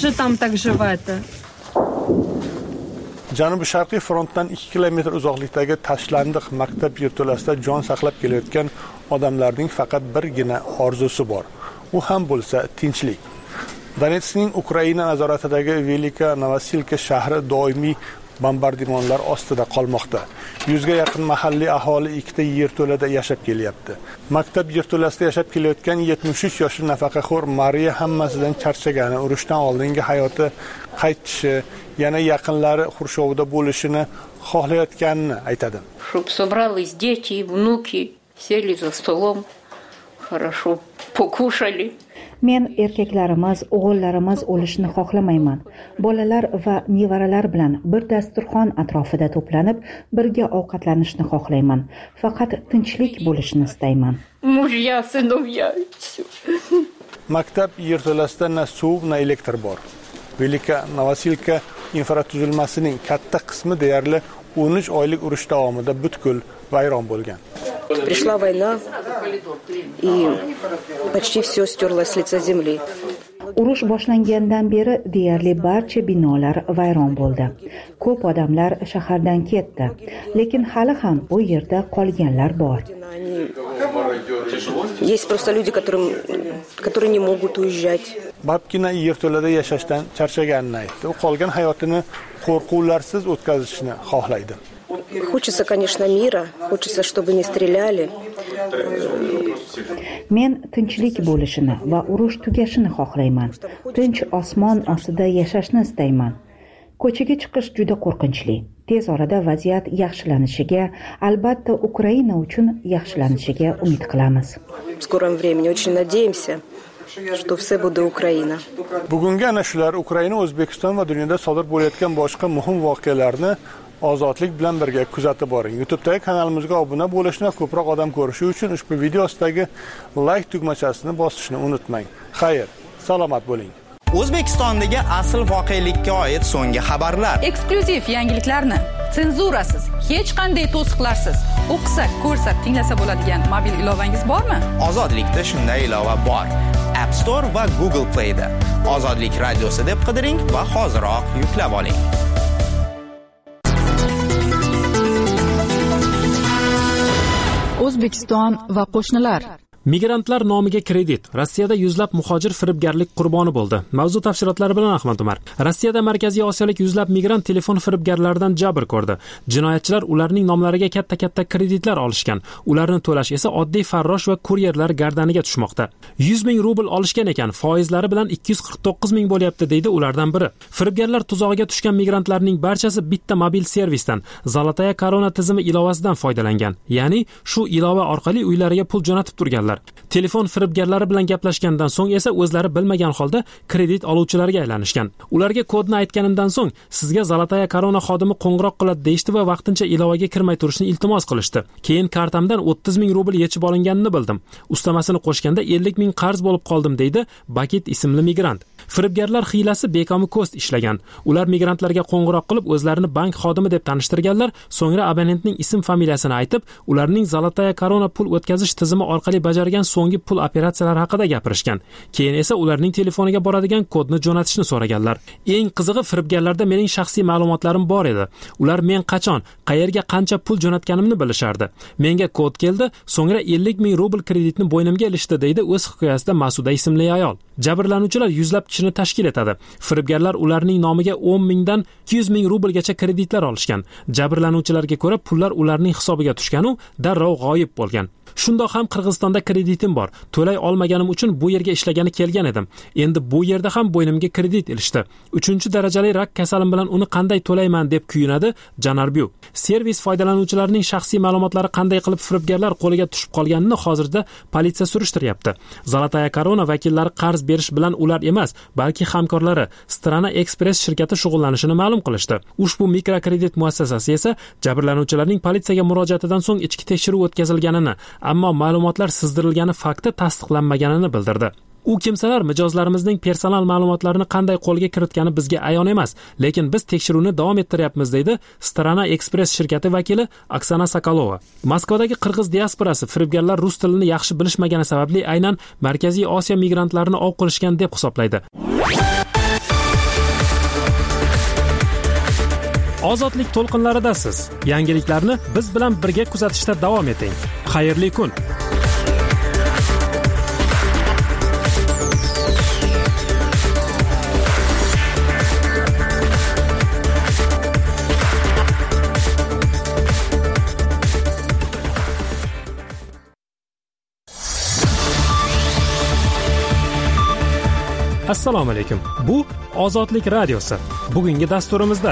Janubi-sharqiy frontdan ikki kilometr uzoqlikdagi tashlandiq maktab yerto'lasida jon saqlab kelayotgan odamlarning faqat birgina orzusi bor. U ham bo'lsa tinchlik. Donetskning Ukraina nazoratidagi Velika Novosilka shahri doimiy bombardimonlar ostida qolmoqda. Yuzga yaqin mahalliy aholi ikkita yerto'lada yashab kelyapti. Maktab yerto'lasida yashab kelayotgan yetmish uch yoshli nafaqaxo'r Mariya hammasidan charchagani, urushdan oldingi hayoti qaytishi, yana yaqinlari xurshovida bo'lishini xohlayotganini aytadi. Чтоб собрались дети и внуки, сели за столом, хорошо покушали. Men erkaklarimiz, o'g'illarimiz o'lishini xohlamayman. Bolalar va nevaralar bilan bir dasturxon atrofida to'planib, birga ovqatlanishni xohlayman. Faqat tinchlik bo'lishini istayman. Mujya, sinovya. Maktab yerto'lasida na suv, na elektr bor. Velika Novosilka infratuzilmasining katta qismi deyarli o'n uch oylik urush davomida butkul vayron bo'lgan. Пришла война, и почти все стерлось с лица земли. Urush boshlangandan beri deyarli barcha binolar vayron bo'ldi. Ko'p odamlar shahardan ketdi, lekin hali ham bu yerda qolganlar bor. Есть просто люди, которым, которые не могут уезжать. Babkina yerto'lada yashashdan charchaganini aytdi. U qolgan hayotini qo'rquvlarsiz o'tkazishni xohlaydi. Хочется, конечно, мира, хочется, чтобы не стреляли. Men tinchlik bo'lishini va urush tugashini xohlayman. Tinch osmon ostida yashashni istayman. Ko'chaga chiqish juda qo'rqinchli. Tez orada vaziyat yaxshilanishiga, albatta Ukraina uchun yaxshilanishiga umid qilamiz. В скором времени очень надеемся, что все будет Украина. Bugungi ana shular Ukraina, O'zbekiston va dunyoda sodir bo'layotgan boshqa muhim voqealarni ozodlik bilan birga kuzatib boring. YouTube'dagi kanalimizga obuna bo'lishni va ko'proq odam ko'rishi uchun ushbu video ostidagi like tugmachasini bosishni unutmang. Xayr, salomat bo'ling. O'zbekistondagi asl voqelikka oid so'nggi xabarlar. Eksklyuziv yangiliklarni senzurasiz, hech qanday to'siqlarsiz o'qisa, ko'rsa, tinglasa bo'ladigan mobil ilovangiz bormi? Ozodlikda shunday ilova bor. App Store va Google Play da. Ozodlik radiosi deb qidiring va hoziroq yuklab oling. O'zbekiston va qo'shnilar. Migrantlar nomiga kredit. Rossiyada yuzlab muhojir firibgarlik qurboni bo'ldi. Mavzu tafsilotlari bilan Ahmad Umar. Rossiyada Markaziy Osiyolik yuzlab migrant telefon firibgarlaridan jabr ko'rdi. Jinoyatchilar ularning nomlariga katta-katta kreditlar olishgan. Ularni to'lash esa oddiy farrosh va kuryerlar gardaniga tushmoqda. yuz ming rubl olishgan ekan, foizlari bilan ikki yuz qirq to'qqiz ming bo'lyapti, deydi ulardan biri. Firibgarlar tuzog'iga tushgan migrantlarning barchasi bitta mobil servisdan, Zolotaya Korona tizimi ilovasidan foydalangan. Ya'ni shu ilova orqali uylariga pul jo'natib turganlar. Telefon firibgarlari bilan gaplashgandan so'ng esa o'zlari bilmagan holda kredit oluvchilarga aylanishgan. Ularga kodni aytganimdan so'ng sizga Zolotaya Korona xodimi qo'ng'iroq qiladi deyishdi va vaqtincha ilovaga kirmay turishni iltimos qilishdi. Keyin kartamdan o'ttiz ming rubl yechib olinganini bildim. Ustamasini qo'shganda ellik ming qarz bo'lib qoldim, deydi Bakit ismli migrant. Firibgarlar hiylasi bekomi ko'st ishlagan. Ular migrantlarga qo'ng'iroq qilib o'zlarini bank xodimi deb tanishtirganlar, so'ngra abonentning ism familiyasini aytib, ularning Zolotaya Korona pul o'tkazish tizimi orqali bajargan so'nggi pul operatsiyalari haqida gapirishgan. Keyin esa ularning telefoniga boradigan kodni jo'natishni so'raganlar. Eng qizig'i, firibgarlarda mening shaxsiy ma'lumotlarim bor edi. Ular men qachon, qayerga qancha pul jo'natganimni bilishardi. Menga kod keldi, so'ngra ellik ming rubl kreditni bo'ynimga ilishdi, deydi o'z hikoyasida Masuda ismli ayol. Jabrlanuvchilar yuzlab kishini tashkil etadi. Firibgarlar ularning nomiga o'n mingdan ikki yuz ming rublgacha kreditlar olishgan. Jabrlanuvchilarga ko'ra pullar ularning hisobiga tushgan u darrov g'oyib bo'lgan. Shundoq ham Qirg'izistonda kreditim bor. To'lay olmaganim uchun bu yerga ishlagani kelgan edim. Endi bu yerda ham bo'ynimga kredit ilishdi. uchinchi darajali rak kasalim bilan uni qanday to'layman deb kuyunadi Janarbiu. Servis foydalanuvchilarining shaxsiy ma'lumotlari qanday qilib firibgarlar qo'liga tushib qolganini hozirda politsiya surishtiryapti. Zolotaya Korona vakillari qarz berish bilan ular emas, balki hamkorlari Strana Express shirkati shug'ullanishini ma'lum qilishdi. Ushbu mikrokredit muassasasi esa jabrlanuvchilarning politsiyaga murojaatidan so'ng ichki tekshiruv o'tkazilganini, ammo ma'lumotlar sizdirilgani fakti tasdiqlanmaganini bildirdi. U kimsalar mijozlarimizning personal ma'lumotlarini qanday qo'lga kiritgani bizga ayon emas, lekin biz tekshiruvni davom ettiryapmiz, deydi Strana Express shirkati vakili Oksana Sokolova. Moskvadagi qirg'iz diasporasi firibgarlar rus tilini yaxshi bilishmagani sababli aynan Markaziy Osiyo migrantlarini ov qilishgan deb hisoblaydi. Ozodlik to'lqinlaridasiz. Yangiliklarni biz bilan birga kuzatishda davom eting. Xayrli kun. Assalomu alaykum. Bu Ozodlik radiosi. Bugungi dasturimizda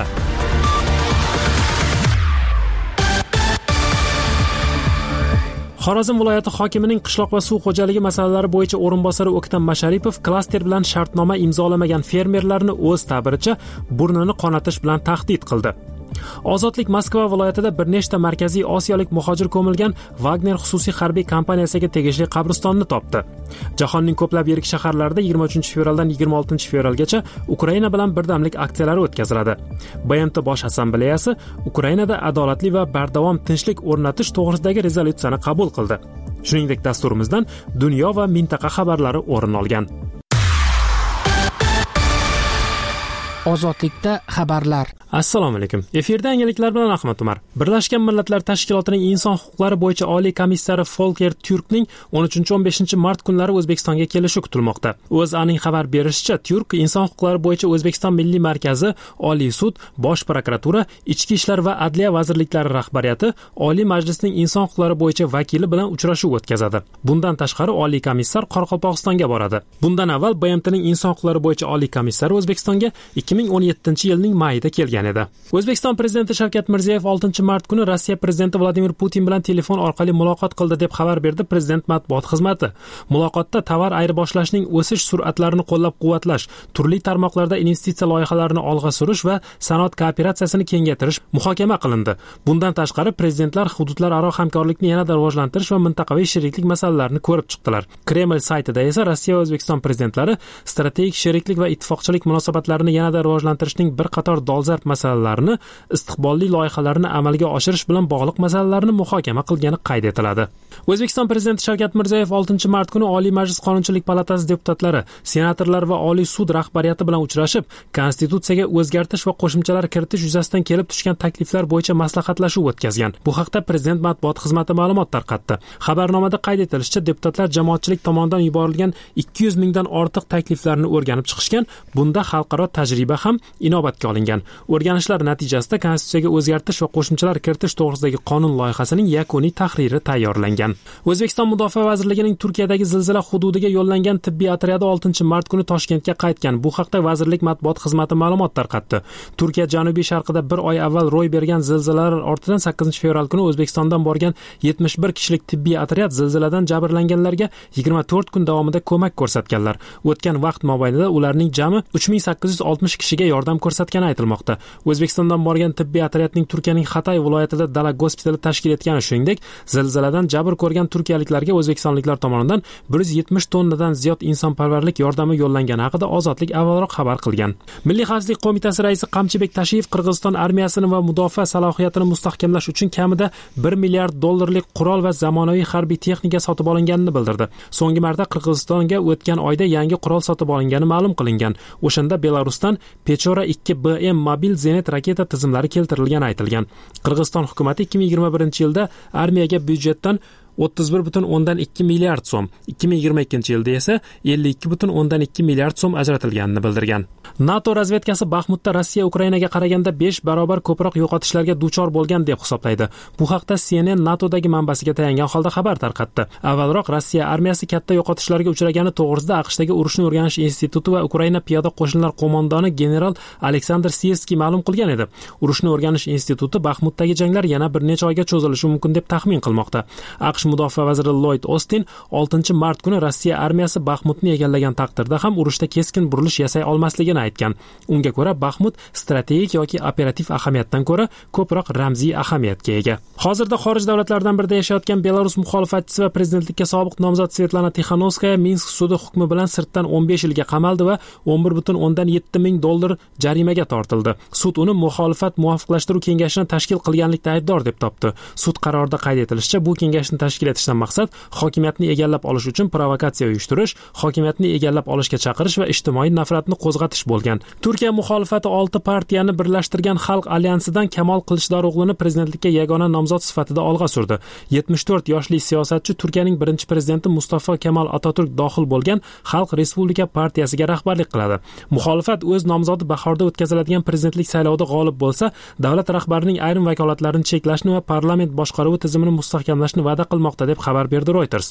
Xorazm viloyati hokimining qishloq va suv xo'jaligi masalalari bo'yicha o'rinbosari O'ktam Masharipov klaster bilan shartnoma imzolamagan fermerlarni o'z ta'biricha burnini qonatish bilan tahdid qildi. Ozodlik Moskva viloyatida bir nechta markaziy osiyolik muhojir ko'milgan Wagner xususiy harbiy kompaniyasiga tegishli qabristonni topdi. Jahonning ko'plab yirik shaharlarida yigirma uchinchi fevraldan yigirma oltinchi fevralgacha Ukraina bilan birdamlik aksiyalari o'tkaziladi. B M T Bosh assambleyasi Ukrainada adolatli va bardavom tinchlik o'rnatish to'g'risidagi rezolyutsiyani qabul qildi. Shuningdek, dasturimizdan dunyo va mintaqa xabarlari o'rin olgan. Ozodlikda xabarlar. Assalomu alaykum. Efirda yangiliklar bilan Ahmad Umar. Birlashgan Millatlar Tashkilotining inson huquqlari bo'yicha oliy komissari Volker Türkning o'n uchinchi o'n beshinchi mart kunlari O'zbekistonga kelishi kutilmoqda. O'zAning xabar berishicha, Türk inson huquqlari bo'yicha O'zbekiston Milliy markazi, Oliy sud, Bosh prokuratura, Ichki ishlar va Adliya vazirliklari rahbariyati, Oliy Majlisning inson huquqlari bo'yicha vakili bilan uchrashuv o'tkazadi. Bundan tashqari Oliy komissar Qoraqalpog'istonga boradi. Bundan avval B M T'ning inson huquqlari bo'yicha oliy komissari O'zbekistonga ikki ming o'n yettinchi yilning mayida kelgan edi. O'zbekiston prezidenti Shavkat Mirziyoyev oltinchi mart kuni Rossiya prezidenti Vladimir Putin bilan telefon orqali muloqot qildi deb xabar berdi prezident matbuot xizmati. Muloqotda tovar ayirboshlashning o'sish sur'atlarini qo'llab-quvvatlash, turli tarmoqlarda investitsiya loyihalarini olg'a surish va sanoat kooperatsiyasini kengaytirish muhokama qilindi. Bundan tashqari prezidentlar hududlararo hamkorlikni yanada rivojlantirish va mintaqaviy sheriklik masalalarini ko'rib chiqdilar. Kreml saytida esa Rossiya va O'zbekiston prezidentlari strategik sheriklik va ittifoqchilik munosabatlarini yanada rivojlantirishning bir qator dolzarb masalalarini, istiqbolli loyihalarni amalga oshirish bilan bog'liq masalalarni muhokama qilgani qayd etiladi. O'zbekiston prezidenti Shavkat Mirziyoyev oltinchi mart kuni Oliy Majlis Qonunchilik palatasi deputatlari, senatorlar va Oliy sud rahbariyati bilan uchrashib, konstitutsiyaga o'zgartirish va qo'shimchalar kiritish yuzasidan kelib tushgan takliflar bo'yicha maslahatlashuv o'tkazgan. Bu haqda prezident matbuot xizmati ma'lumot tarqatdi. Xabarnomada qayd etilishicha, deputatlar jamoatchilik tomonidan yuborilgan ikki yuz mingdan ortiq takliflarni o'rganib chiqishgan. Bunda xalqaro tajriba ham inobatga olingan. O'rganishlar natijasida konstitutsiyaga o'zgartirish va qo'shimchalar kiritish to'g'risidagi qonun loyihasining yakuniy tahriri tayyorlangan. O'zbekiston Mudofaa vazirligining Turkiyadagi zilzila hududiga yo'llangan tibbiy otryadi oltinchi mart kuni Toshkentga qaytgan. Bu haqda vazirlik matbuot xizmati ma'lumot tarqatdi. Turkiya janubiy sharqida bir oy avval ro'y bergan zilzilalar ortidan sakkizinchi fevral kuni O'zbekistondan borgan yetmish bir kishilik tibbiy otryad zilziladan jabrlanganlarga yigirma to'rt kun davomida ko'mak ko'rsatganlar. O'tgan vaqt mobaynida ularning jami uch ming sakkiz yuz oltmish kishiga yordam ko'rsatgani aytilmoqda. O'zbekistondan borgan tibbiy otryadning Turkiyaning Xatay viloyatida dala gospitali tashkil etgani, shuningdek, zilziladan jabr ko'rgan turkiyaliklarga o'zbekistonliklar tomonidan bir yuz yetmish tonnadan ziyod insonparvarlik yordami yo'llangani haqida Ozodlik avvalroq xabar qilgan. Milliy xavfsizlik qo'mitasi raisi Qamchibek Tashiyev Qirg'iziston armiyasini va mudofaa salohiyatini mustahkamlash uchun kamida bir milliard dollarlik qurol va zamonaviy harbiy texnika sotib olinganini bildirdi. So'nggi marta Qirg'izistonga o'tgan oyda yangi qurol sotib olingani ma'lum qilingan. O'shanda Belarusdan Pechora ikki B M mobil zenit raketa tizimlari keltirilgani aytilgan. Qirg'iziston hukumatı ikki ming yigirma birinchi yilda armiyaga byudjetdan o'ttiz bir butun o'ndan ikki milliard so'm, ikki ming yigirma ikkinchi yilda esa ellik ikki butun o'ndan ikki milliard so'm ajratilganini bildirgan. NATO razvedkasi Baxmutda Rossiya Ukrainaga qaraganda besh barobar ko'proq yo'qotishlarga duchor bo'lgan deb hisoblaydi. Bu haqda C N N NATOdagi manbasiga tayangan holda xabar tarqatdi. Avvalroq Rossiya armiyasi katta yo'qotishlarga uchragani to'g'risida AQShdagi urushni o'rganish instituti va Ukraina piyoda qo'shinlar qo'mondoni general Aleksandr Sirskiy ma'lum qilgan edi. Urushni o'rganish instituti Baxmutdagi janglar yana bir necha oyga cho'zilishi mumkin deb taxmin qilmoqda. AQSh mudofaa vaziri Lloyd Austin oltinchi mart kuni Rossiya armiyasi Baxmutni egallagan taqdirda ham urushda keskin burilish yasay olmasligini aytgan. Unga ko'ra Baxmut strategik yoki operativ ahamiyatdan ko'ra ko'proq ramziy ahamiyatga ega. Hozirda xorij davlatlaridan birida yashayotgan Belarus muxolifatchisi va prezidentlikka sobiq nomzod Svetlana Tixanovskaya Minsk sudi hukmi bilan sirtdan o'n besh yilga qamaldi va o'n bir butun o'ndan yetti ming dollar jarimaga tortildi. Sud uni muxolifat muvofiqlashtiruv kengashini tashkil qilganlikda aybdor deb topdi. Sud qarorida qayd etilishicha, bu kengashni tashkil etishdan maqsad hokimiyatni egallab olish uchun provokatsiya uyushtirish, hokimiyatni egallab olishga chaqirish va ijtimoiy nafratni qo'zg'atish bo'lgan. Turkiya muxolifati olti partiyani birlashtirgan Xalq alyansidan Kamol Qilichdaro'g'lini prezidentlikka yagona nomzod sifatida olg'a surdi. yetmish to'rt yoshli siyosatchi Turkiyaning birinchi prezidenti Mustafa Kemal Atatürk dohil bo'lgan Xalq Respublika partiyasiga rahbarlik qiladi. Muxolifat o'z nomzodi bahorda o'tkaziladigan prezidentlik saylovida g'olib bo'lsa, davlat rahbarining ayrim vakolatlarini cheklashni va parlament boshqaruvi tizimini mustahkamlashni va'da qilmoqda deb xabar berdi Reuters.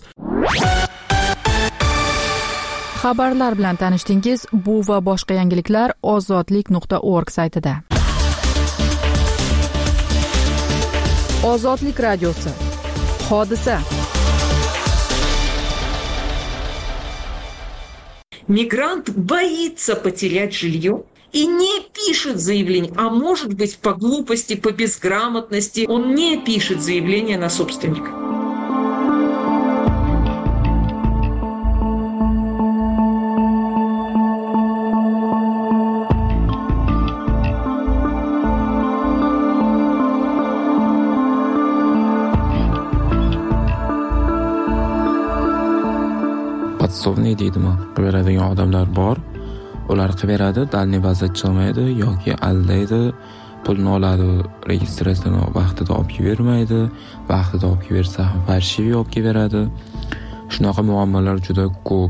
Xabarlar bilan tanishdingiz. Bu va boshqa yangiliklar ozodlik nuqta org saytida. Ozodlik radiosi. Hodisa. Мигрант боится потерять жилье и не пишет заявление, а может быть по глупости, по безграмотности он не пишет заявление на собственника. Podsovniy deydimi? Qilaveradigan odamlar bor. Ular qilaveradi, dalniy vaziyat chiqmaydi yoki aldaydi, pulni oladi, registratsiyani vaqtida olib bermaydi, vaqtida olib bersa ham farshivi olib beradi. Shunaqa muammolar juda ko'p.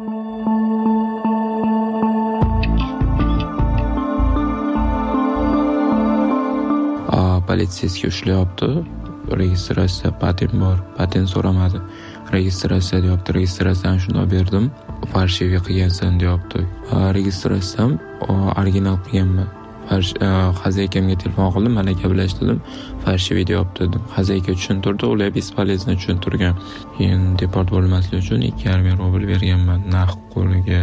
A, politsiyasiga ushlayapti. Registratsiya patent bor, patent so'ramadi. Registratsiya deyapti, registratsiyani shunday berdim. Farshivi qilgansan deyapti. Registratsiyam original qilganman. Xazakamga telefon qildim, mana gaplashdim. Farshivi deyapti dedim. Xazayka tushuntirdi, ular bespolezno tushuntirgan. Keyin deport bo'lmaslik uchun ikki yarim ming rubl berganman naqd qo'liga.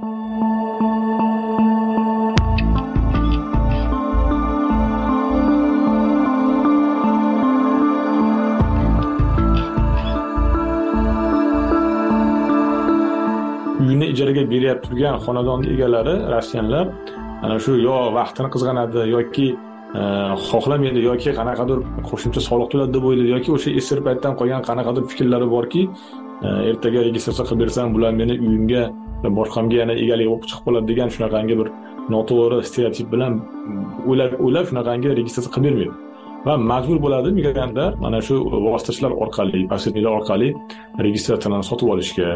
Uyini ijaraga berib turgan xonadon egalari rossiyanlar ana shu yo vaqtini qizg'anadi yoki xohlamaydi yoki qanaqadir qo'shimcha soliq to'ladi deb o'ylaydi yoki o'sha esir paytdan qolgan qanaqadir fikrlari borki, ertaga registratsiya qilib bersam bular meni uyimga boshqamga yana egalik bo'lib chiqib qoladi degan shunaqangi bir noto'g'ri stereotip bilan o'ylab o'ylab shunaqangi registratsiya qilib bermaydi. Va majbur bo'ladi migrantlar mana shu vositachilar orqali, posredniklar orqali registratsiyani sotib olishga.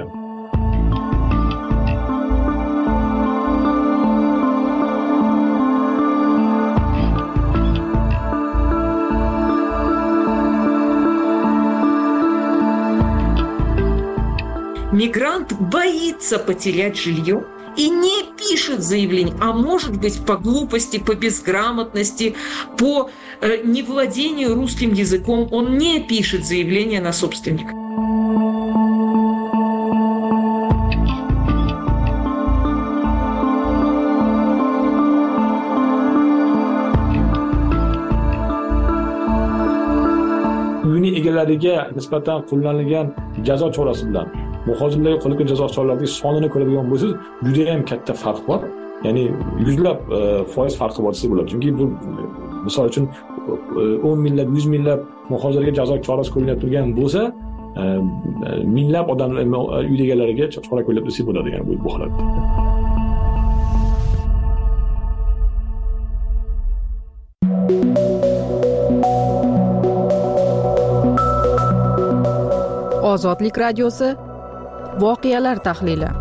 Мигрант боится потерять жилье и не пишет заявление, а может быть по глупости, по безграмотности, по э, невладению русским языком он не пишет заявление на собственника. Uyini egalariga nisbatan qo'llanilgan jazo chorasi bilan muhojirlarga qo'llangan jazo choralarining sonini ko'radigan bo'lsangiz, juda ham katta farq bor. Ya'ni yuzlab foiz farqi bor desa bo'ladi. Chunki bu misol uchun o'n minglab, yuz minglab muhojirlarga jazo chorasi qo'llanib turgan bo'lsa, minglab odamlar uy egalariga chora qo'llab desa bo'ladi, ya'ni bu bu holatda. Ozodlik radiosi voqealar tahlili.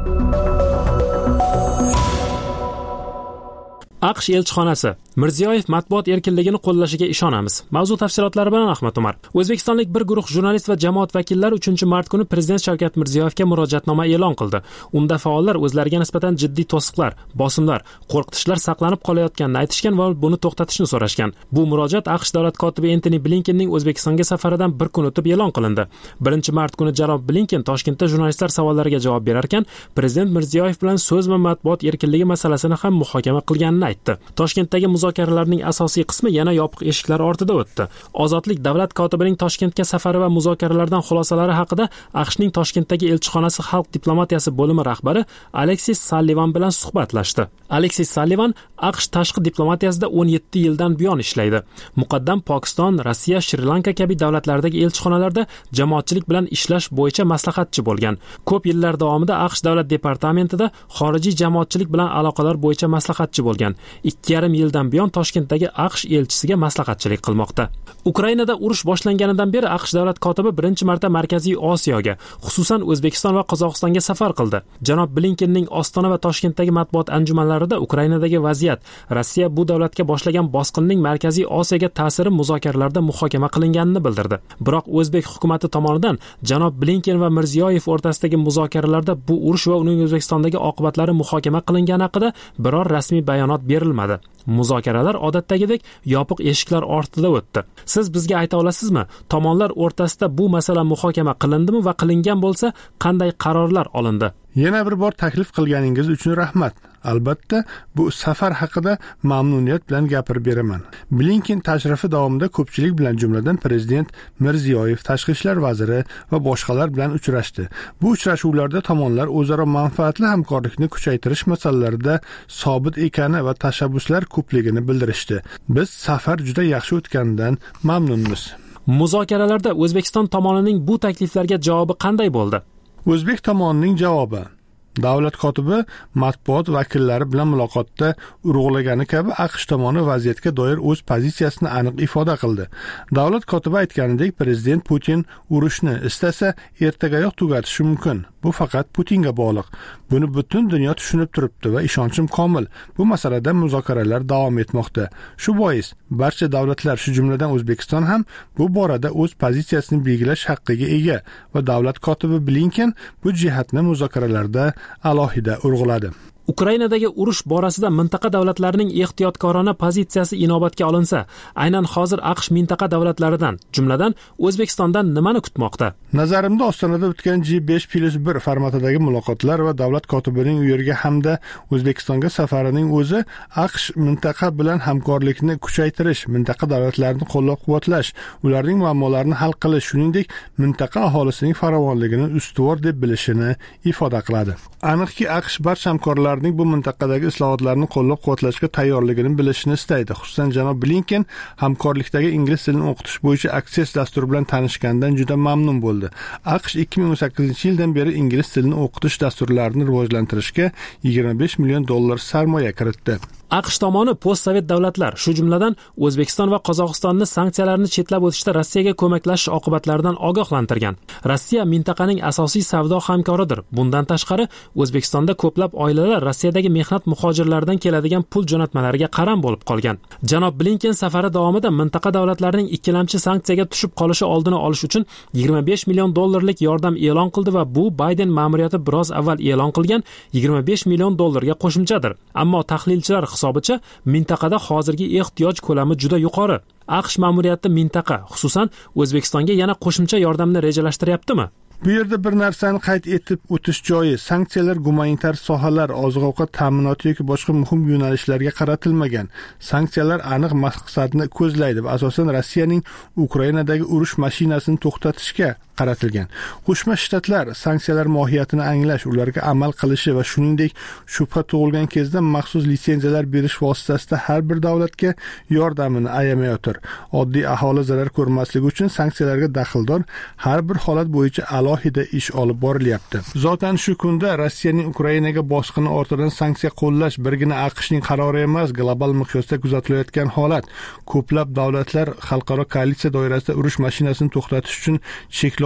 AQSh elchixonasi Mirziyoyev matbuot erkinligini qo'llashiga ishonamiz. Mavzu tafsilotlari bilan Ahmad Umar. O'zbekistonlik bir guruh jurnalist va jamoat vakillari uchinchi mart kuni Prezident Shavkat Mirziyoyevga murojaatnoma e'lon qildi. Unda faollar o'zlariga nisbatan jiddiy to'siqlar, bosimlar, qo'rqitishlar saqlanib qolayotganini aytishgan va buni to'xtatishni so'rashgan. Bu murojaat AQSh davlat kotibi Entoni Blinkenning O'zbekistonga safaridan bir kun o'tib e'lon qilindi. birinchi mart kuni janob Blinken Toshkentda jurnalistlar savollariga javob berar ekan, Prezident Mirziyoyev bilan so'z va matbuot erkinligi masalasini ham muhokama qilganini aytdi. Toshkentdagi muzokaralarning asosiy qismi yana yopiq eshiklar ortida o'tdi. Ozodlik davlat kotibining Toshkentga safari va muzokaralardan xulosalari haqida AQShning Toshkentdagi elchixonasi xalq diplomatiyasi bo'limi rahbari Aleksis Sallivan bilan suhbatlashdi. Aleksis Sallivan AQSh tashqi diplomatiyasida o'n yetti yildan buyon ishlaydi. Muqaddam Pokiston, Rossiya, Shri-Lanka kabi davlatlardagi elchixonalarda jamoatchilik bilan ishlash bo'yicha maslahatchi bo'lgan. Ko'p yillar davomida AQSh davlat departamentida xorijiy jamoatchilik bilan aloqalar bo'yicha maslahatchi bo'lgan. ikki yarim yildan buyon Toshkentdagi AQSh elchisiga maslahatchilik qilmoqda. Ukrainada urush boshlanganidan beri AQSh davlat kotibi birinchi marta Markaziy Osiyoga, xususan O'zbekiston va Qozog'istonga safar qildi. Janob Blinkenning Ostona va Toshkentdagi matbuot anjumanlarida Ukrainadagi vaziyat, Rossiya bu davlatga boshlagan bosqinning Markaziy Osiyoga ta'siri muzokaralarda muhokama qilinganini bildirdi. Biroq O'zbek hukumatı tomonidan janob Blinken va Mirziyoyev o'rtasidagi muzokaralarda bu urush va uning O'zbekistondagi oqibatlari muhokama qilingani haqida biror rasmiy bayonot berilmadi. Muzokaralar odatdagidek yopiq eshiklar ortida o'tdi. Siz bizga ayta olasizmi, tomonlar o'rtasida bu masala muhokama qilindimi va qilingan bo'lsa, qanday qarorlar olindi? Yana bir bor taklif qilganingiz uchun rahmat. Albatta, bu safar haqida mamnuniyat bilan gapirib beraman. Blinken tashrifi davomida ko'pchilik bilan, jumladan Prezident Mirziyoyev, tashqi ishlar vaziri va boshqalar bilan uchrashdi. Bu uchrashuvlarda tomonlar o'zaro manfaatli hamkorlikni kuchaytirish masalalarida sobit ekani va tashabbuslar ko'pligini bildirishdi. Biz safar juda yaxshi o'tganidan mamnunmiz. Muzokaralarda O'zbekiston tomonining bu takliflarga javobi qanday bo'ldi? O'zbek tomonining javobi: davlat kotibi matbuot vakillari bilan muloqotda urg'ulagani kabi AQSh tomoni vaziyatga doir o'z pozitsiyasini aniq ifoda qildi. Davlat kotibi aytganidek, Prezident Putin urushni istasa ertagayoq tugatishi mumkin. Bu faqat Putinga bog'liq. Buni butun dunyo tushunib turibdi va ishonchim komil. Bu masalada muzokaralar davom etmoqda. Shu bois barcha davlatlar, shu jumladan O'zbekiston ham bu borada o'z pozitsiyasini belgilash haqqiga ega va davlat kotibi Blinken bu jihatni muzokaralarda alohida urg'uladi. Ukrainadagi urush borasida mintaqa davlatlarining ehtiyotkorona pozitsiyasi inobatga olinsa, aynan hozir AQSh mintaqa davlatlaridan, jumladan O'zbekistondan nimani kutmoqda? Nazarimda Ostonada o'tgan G besh plus bir formatidagi muloqotlar va davlat kotibining u yerga hamda O'zbekistonga safarining o'zi AQSh mintaqa bilan hamkorlikni kuchaytirish, mintaqa davlatlarini qo'llab-quvvatlash, ularning muammolarini hal qilish, shuningdek mintaqa aholisining farovonligini ustuvor deb bilishini ifoda qiladi. Aniqki, AQSh barcha hamkorlar bu mintaqadagi islohotlarni qo'llab-quvvatlashga tayyorligini bilishni istaydi. Xususan, janob Blinken hamkorlikdagi ingliz tilini o'qitish bo'yicha Access dasturi bilan tanishgandan juda mamnun bo'ldi. AQSh ikki ming o'n sakkizinchi yildan beri ingliz tilini o'qitish dasturlarini rivojlantirishga yigirma besh million dollar sarmoya kiritdi. AQSh tomoni postsovet davlatlar, shu jumladan O'zbekiston va Qozog'istonni sanksiyalarni chetlab o'tishda Rossiyaga ko'maklashish oqibatlaridan ogohlantirgan. Rossiya mintaqaning asosiy savdo hamkoridir. Bundan tashqari, O'zbekistonda ko'plab oilalar Rossiyadagi mehnat muhojirlaridan keladigan pul jo'natmalariga qaram bo'lib qolgan. Janob Blinken safari davomida mintaqa davlatlarining ikkilamchi sanksiyaga tushib qolishi oldini olish uchun yigirma besh million dollarlik yordam e'lon qildi va bu Bayden ma'muriyati biroz avval e'lon qilgan yigirma besh million dollarga qo'shimchadir. Ammo tahlilchilar hisobicha mintaqada hozirgi ehtiyoj ko'lami juda yuqori. AQSh ma'muriyati mintaqa, xususan O'zbekistonga yana qo'shimcha yordamni rejalashtiryaptimi? Bu yerda bir narsani qayd etib o'tish joiz. Sanksiyalar gumanitar sohalar, oziq-ovqat ta'minoti yoki boshqa muhim yo'nalishlarga qaratilmagan. Sanksiyalar aniq maqsadni ko'zlaydi va asosan Rossiyaning Ukrainadagi urush mashinasini to'xtatishga qaratilgan. Qo'shma Shtatlar sanksiyalar mohiyatini anglash, ularga amal qilishi va shuningdek shubha tug'ilgan kezda maxsus litsenziyalar berish vositasida har bir davlatga yordamini ayamayotir. Oddiy aholi zarar ko'rmasligi uchun sanksiyalarga daxldor har bir holat bo'yicha alohida ish olib borilyapti. Zotan shu kunda Rossiyaning Ukrainaga bosqini ortidan sanksiya qo'llash birgina AQShning qarori emas, global miqyosda kuzatilayotgan holat. Ko'plab davlatlar xalqaro koalitsiya doirasida urush mashinasini to'xtatish uchun cheklov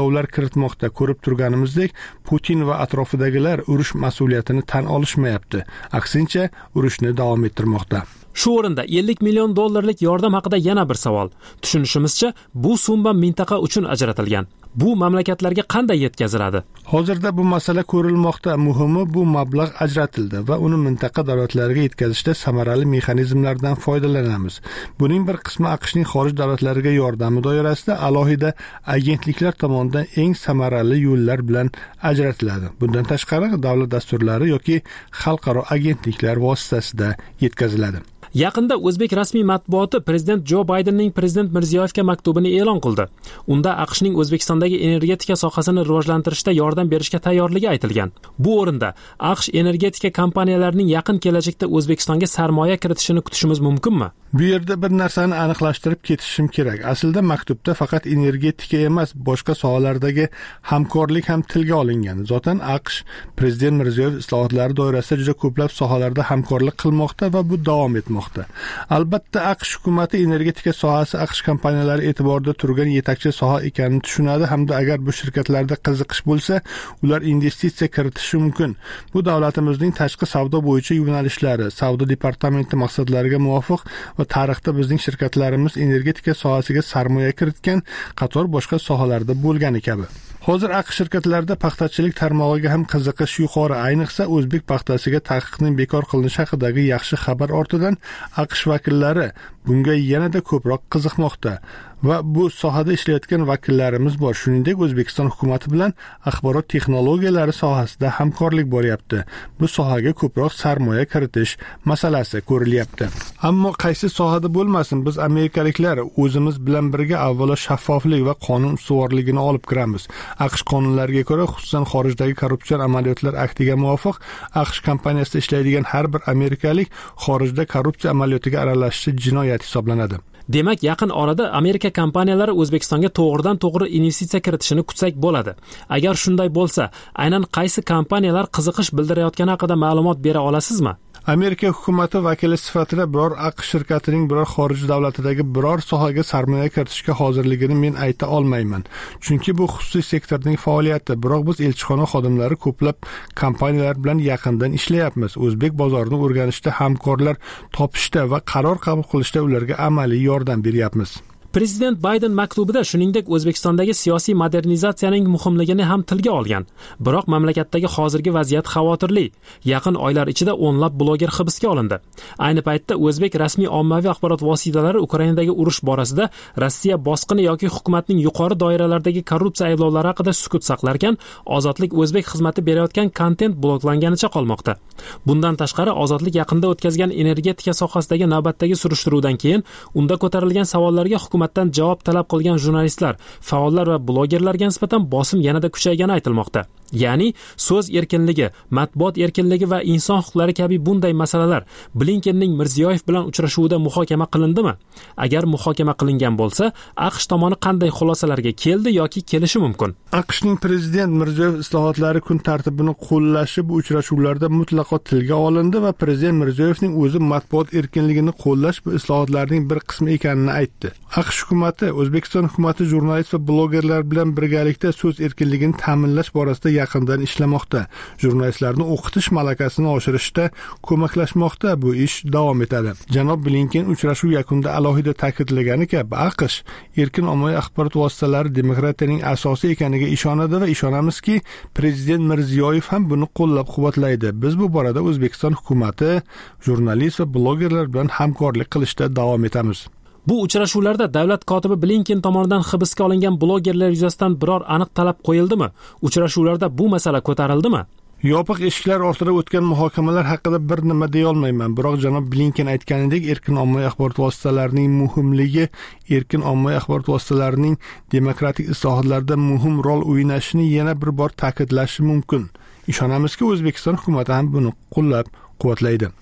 cheklovlar kiritmoqda. Ko'rib turganimizdek, Putin va atrofidagilar urush mas'uliyatini tan olishmayapti. Aksincha, urushni davom ettirmoqda. Shu o'rinda ellik million dollarlik yordam haqida yana bir savol. Tushunishimizcha, bu summa mintaqa uchun ajratilgan. Bu mamlakatlarga qanday yetkaziladi? Hozirda bu masala ko'rilmoqda. Muhimi, bu mablag' ajratildi va uni mintaqa davlatlariga yetkazishda samarali mexanizmlardan foydalanamiz. Buning bir qismi AQShning xorij davlatlariga yordami doirasida alohida agentliklar tomonidan eng samarali yo'llar bilan ajratiladi. Bundan tashqari, davlat dasturlari yoki xalqaro agentliklar vositasida yetkaziladi. Yaqinda O'zbek rasmiy matbuoti prezident Jo Baydenning prezident Mirziyoyevga maktubini e'lon qildi. Unda AQShning O'zbekistondagi energetika sohasini rivojlantirishda yordam berishga tayyorligi aytilgan. Bu o'rinda AQSh energetika kompaniyalarining yaqin kelajakda O'zbekistonga sarmoya kiritishini kutishimiz mumkinmi? Bu yerda bir narsani aniqlashtirib ketishim kerak. Aslida maktubda faqat energetika emas, boshqa sohalardagi hamkorlik ham tilga olingan. Zotan AQSh prezident Mirziyoyev islohotlari doirasida juda ko'plab sohalarda hamkorlik qilmoqda va bu davom etmoqda. Albatta, AQSh hukumatı energetika sohasi AQSh kompaniyalari e'tiborida turgan yetakchi soha ekanini tushunadi hamda agar bu shirkatlarda qiziqish bo'lsa, ular investitsiya kiritishi mumkin. Bu davlatimizning tashqi savdo bo'yicha yo'nalishlari, savdo departamenti maqsadlariga muvofiq va tarixda bizning shirkatlarimiz energetika sohasiga sarmoya kiritgan qator boshqa sohalarda bo'lgani kabi. Hozir AQSh shirkatlarida paxtachilik tarmog'iga ham qiziqish yuqori, ayniqsa o'zbek paxtasiga taqiqning bekor qilinishi haqidagi yaxshi xabar ortidan AQSh vakillari bunga yanada ko'proq qiziqmoqda va bu sohada ishlayotgan vakillarimiz bor. Shuningdek, O'zbekiston hukumati bilan axborot texnologiyalari sohasida hamkorlik bo'lyapti. Bu sohaga ko'proq sarmoya kiritish masalasi ko'rilyapti. Ammo qaysi sohada bo'lmasin, biz amerikaliklar o'zimiz bilan birga avvalo shaffoflik va qonun ustuvorligini olib kiramiz. AQSh qonunlariga ko'ra, xususan xorijdagi korrupsion amaliyotlar aktiga muvofiq, AQSh kompaniyasida ishlaydigan har bir amerikalik xorijda korrupsiya amaliyotiga aralashishi jinoyat hisoblanadi. Demak, yaqin orada Amerika kompaniyalari O'zbekistonga to'g'ridan to'g'ri investitsiya kiritishini kutsak bo'ladi. Agar shunday bo'lsa, aynan qaysi kompaniyalar qiziqish bildirayotgani haqida ma'lumot bera olasizmi? Amerika hukumati vakili sifatida biror AQSh shirkatining biror xorij davlatidagi biror sohaga sarmoya kiritishga hozirligini men ayta olmayman. Chunki bu xususiy sektorning faoliyati. Biroq biz elchixona xodimlari ko'plab kompaniyalar bilan yaqindan ishlayapmiz. O'zbek bozorini o'rganishda, hamkorlar topishda va qaror qabul qilishda ularga amaliy yordam beryapmiz. Prezident Bayden maktubida shuningdek O'zbekistondagi siyosiy modernizatsiyaning muhimligini ham tilga olgan. Biroq mamlakatdagi hozirgi vaziyat xavotirli. Yaqin oylar ichida o'nlab bloger hibsga olindi. Ayni paytda o'zbek rasmiy ommaviy axborot vositalari Ukrainadagi urush borasida Rossiya bosqini yoki hukumatning yuqori doiralardagi korrupsiya ayblovlari haqida sukut saqlarkan, Ozodlik O'zbek xizmati berayotgan kontent bloklanganicha qolmoqda. Bundan tashqari, Ozodlik yaqinda o'tkazgan energetika sohasidagi navbatdagi surishtiruvdan keyin unda ko'tarilgan savollarga hukumatdan javob talab qilgan jurnalistlar, faollar va blogerlarga nisbatan bosim yanada kuchaygani aytilmoqda. Ya'ni so'z erkinligi, matbuot erkinligi va inson huquqlari kabi bunday masalalar Blinkenning Mirziyoyev bilan uchrashuvida muhokama qilindimi? Agar muhokama qilingan bo'lsa, AQSh tomoni qanday xulosalarga keldi yoki kelishi mumkin? AQShning prezident Mirziyoyev islohotlari kun tartibini qo'llashi bu uchrashuvlarda mutlaqo tilga olindi va prezident Mirziyoyevning o'zi matbuot erkinligini qo'llash bu islohotlarning bir qismi ekanini aytdi. AQSh hukumati, O'zbekiston hukumati jurnalist va blogerlar bilan birgalikda so'z erkinligini ta'minlash borasida yaqindan ishlamoqda. Jurnalistlarni o'qitish malakasini oshirishda ko'maklashmoqda. Bu ish davom etadi. Janob Blinken uchrashuv yakunida alohida ta'kidlagani kabi, AQSh erkin ommaviy axborot vositalari demokratiyaning asosi ekaniga ishonadi va ishonamizki, prezident Mirziyoyev ham buni qo'llab-quvvatlaydi. Biz bu borada O'zbekiston hukumati, jurnalist va blogerlar bilan hamkorlik qilishda davom etamiz. Bu uchrashuvlarda davlat kotibi Blinken tomonidan hibsga olingan blogerlar yuzasidan biror aniq talab qo'yildimi? Uchrashuvlarda bu masala ko'tarildimi? Yopiq eshiklar ortida o'tgan muhokamalar haqida bir nima deya olmayman. Biroq janob Blinken aytganidek, erkin ommaviy axborot vositalarining muhimligi, erkin ommaviy axborot vositalarining demokratik islohotlarda muhim rol o'ynashini yana bir bor ta'kidlashi mumkin. Ishonamizki, O'zbekiston hukumati ham buni qo'llab-quvvatlaydi.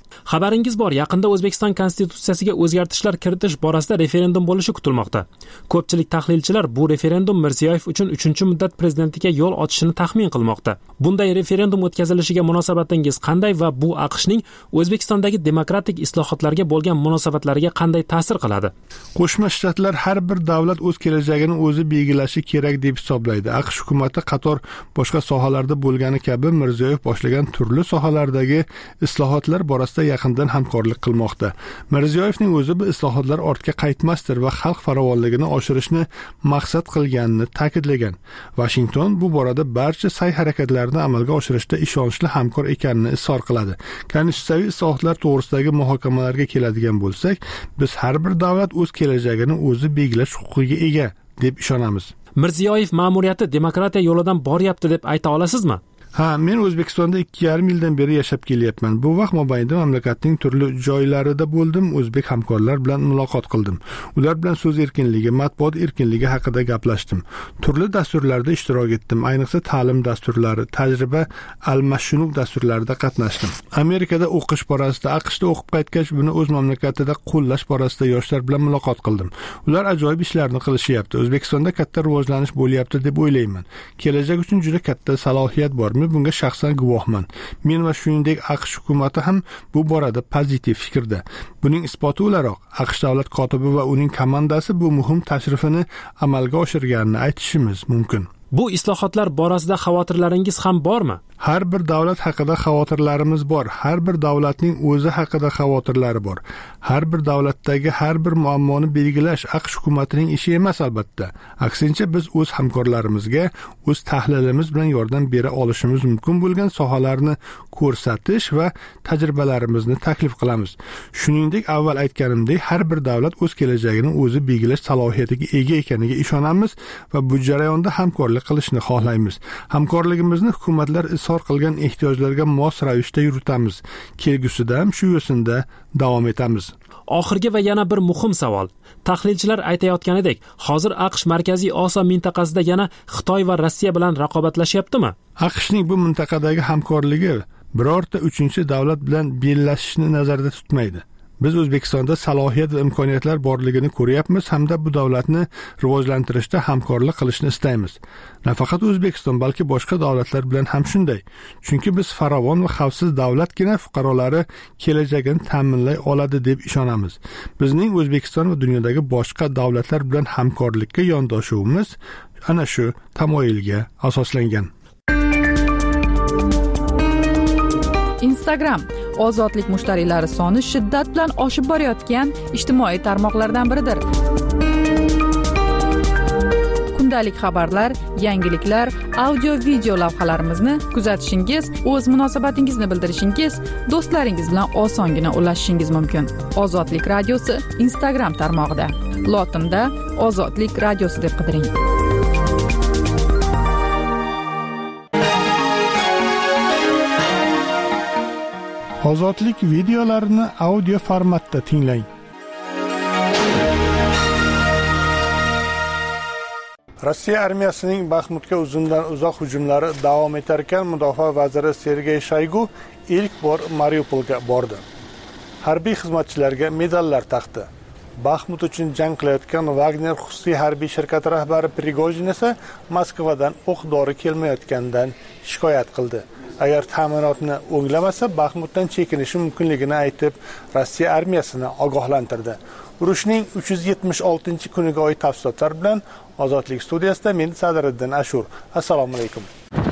Xabaringiz bor, yaqinda O'zbekiston konstitutsiyasiga o'zgartishlar kiritish borasida referendum bo'lishi kutilmoqda. Ko'pchilik tahlilchilar bu referendum Mirziyoyev uchun uchinchi muddat prezidentligiga yo'l ochishini taxmin qilmoqda. Bunday referendum o'tkazilishiga munosabatingiz qanday va bu AQShning O'zbekistondagi demokratik islohotlarga bo'lgan munosabatlariga qanday ta'sir qiladi? Qo'shma Shtatlar har bir davlat o'z kelajagini o'zi belgilashi kerak deb hisoblaydi. AQSh hukumatı qator boshqa sohalarda bo'lgani kabi Mirziyoyev boshlagan turli sohalardagi islohotlar borasida yaqindan hamkorlik qilmoqda. Mirziyoyevning o'zi bu islohotlar ortga qaytmasdir va xalq farovonligini oshirishni maqsad qilganini ta'kidlagan. Washington bu borada barcha sa'y-harakatlarni amalga oshirishda ishonchli hamkor ekanini izhor qiladi. Konstitutsiyaviy islohotlar to'g'risidagi muhokamalarga keladigan bo'lsak, biz har bir davlat o'z kelajagini o'zi belgilash huquqiga ega deb ishonamiz. Mirziyoyev ma'muriyati demokratiya yo'lidan boryapti deb ayta olasizmi? Ha, men O'zbekistonda ikki yarim yildan beri yashab kelyapman. Bu vaqt mobaynida mamlakatning turli joylarida bo'ldim, o'zbek hamkorlar bilan muloqot qildim. Ular bilan so'z erkinligi, matbuot erkinligi haqida gaplashdim. Turli dasturlarda ishtirok etdim, ayniqsa ta'lim dasturlari, tajriba almashinuv dasturlarida qatnashdim. Amerikada o'qish borasida, AQShda o'qib qaytgach, buni o'z mamlakatida qo'llash borasida yoshlar bilan muloqot qildim. Ular ajoyib ishlarni qilishyapti. O'zbekistonda katta rivojlanish bo'lyapti deb o'ylayman. Kelajak uchun juda katta salohiyat bor. Bunga shaxsan guvohman. Men va shuningdek AQSh hukumati ham bu borada pozitiv fikrda. Buning isboti o'laroq AQSh davlat kotibi va uning komandasi bu muhim tashrifini amalga oshirganini aytishimiz mumkin. Bu islohotlar borasida xavotirlaringiz ham bormi? Har bir davlat haqida xavotirlarimiz bor. Har bir davlatning o'zi haqida xavotirlari bor. Har bir davlatdagi har bir muammoni belgilash AQSh hukumatining ishi emas albatta. Aksincha biz o'z hamkorlarimizga o'z tahlilimiz bilan yordam bera olishimiz mumkin bo'lgan sohalarni ko'rsatish va tajribalarimizni taklif qilamiz. Shuningdek, avval aytganimdek, har bir davlat o'z kelajagini o'zi belgilash salohiyatiga ega ekaniga ishonamiz va bu jarayonda hamkorlik qilishni xohlaymiz. Hamkorligimizni hukumatlar izhor qilgan ehtiyojlarga mos ravishda yuritamiz. Kelgusida ham shu yo'sinda davom etamiz. Oxirgi va yana bir muhim savol. Tahlilchilar aytayotganidek, hozir AQSh Markaziy Osiyo mintaqasida yana Xitoy va Rossiya bilan raqobatlashyaptimi? AQShning bu mintaqadagi hamkorligi birorta uchinchi davlat bilan bellashishni nazarda tutmaydi. Biz O'zbekistonda salohiyat va imkoniyatlar borligini ko'ryapmiz hamda bu davlatni rivojlantirishda hamkorlik qilishni istaymiz. Nafaqat O'zbekiston, balki boshqa davlatlar bilan ham shunday. Chunki biz farovon va xavfsiz davlatgina fuqarolari kelajagini ta'minlay oladi deb ishonamiz. Bizning O'zbekiston va dunyodagi boshqa davlatlar bilan hamkorlikka yondoshuvimiz ana shu tamoyilga asoslangan. Instagram ozodlik mushtariylari soni shiddat bilan oshib borayotgan ijtimoiy tarmoqlardan biridir. Kundalik xabarlar, yangiliklar, audio-video lavhalarimizni kuzatishingiz, o'z munosabatingizni bildirishingiz, do'stlaringiz bilan osongina ulashishingiz mumkin. Ozodlik radiosi Instagram tarmog'ida. Lotinda Ozodlik radiosi deb qidiring. Ozodlik videolarini audio formatda tinglang. Rossiya armiyasining Baxmutga uzundan uzoq hujumlari davom etar ekan, mudofaa vaziri Sergey Shoygu ilk bor Mariupolga bordi. Harbiy xizmatchilarga medallar taqdi. Baxmut uchun jang qilayotgan Wagner xususiy harbiy shirkati rahbari Prigojin esa Moskvadan o'q-dori kelmayotganidan shikoyat qildi. Agar ta'minotni o'nglamasa, Baxmutdan chekinishi mumkinligini aytib, Rossiya armiyasini ogohlantirdi. Urushning uch yuz yetmish oltinchi kuniga oid tafsilotlar bilan Ozodlik studiyasida men Sadriddin Ashur. Assalomu alaykum.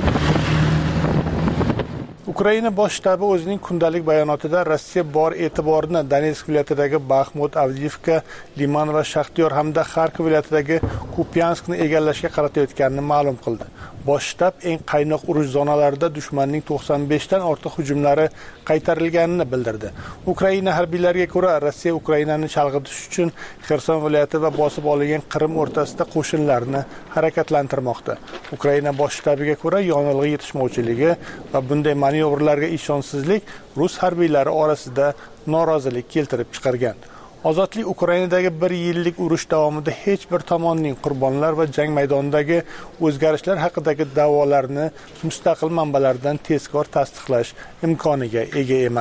Ukraina bosh shtabi o'zining kundalik bayonotida Rossiya bor e'tiborini Donetsk viloyatidagi Baxmut, Avdiivka, Liman va Shaxtyor hamda Xarkov viloyatidagi Kupyanskni egallashga qaratayotganini ma'lum qildi. Bosh shtab eng qaynoq urush zonalarida dushmanning to'qson besh dan ortiq hujumlari qaytarilganini bildirdi. Ukraina harbiylariga ko'ra, Rossiya Ukrainani chalg'itish uchun Xerson viloyati va bosib olingan Qrim o'rtasida qo'shinlarni harakatlantirmoqda. Ukraina bosh shtabiga ko'ra, yonilg'i yetishmovchiligi va bunday manyovrlarga ishonchsizlik rus harbiylari orasida norozilik keltirib chiqargan. Ozodlik Ukrainadagi bir yillik urush davomida hech bir tomonning qurbonlar va jang maydonidagi o'zgarishlar haqidagi da'volarni mustaqil manbalardan tezkor tasdiqlash imkoniga ega emas.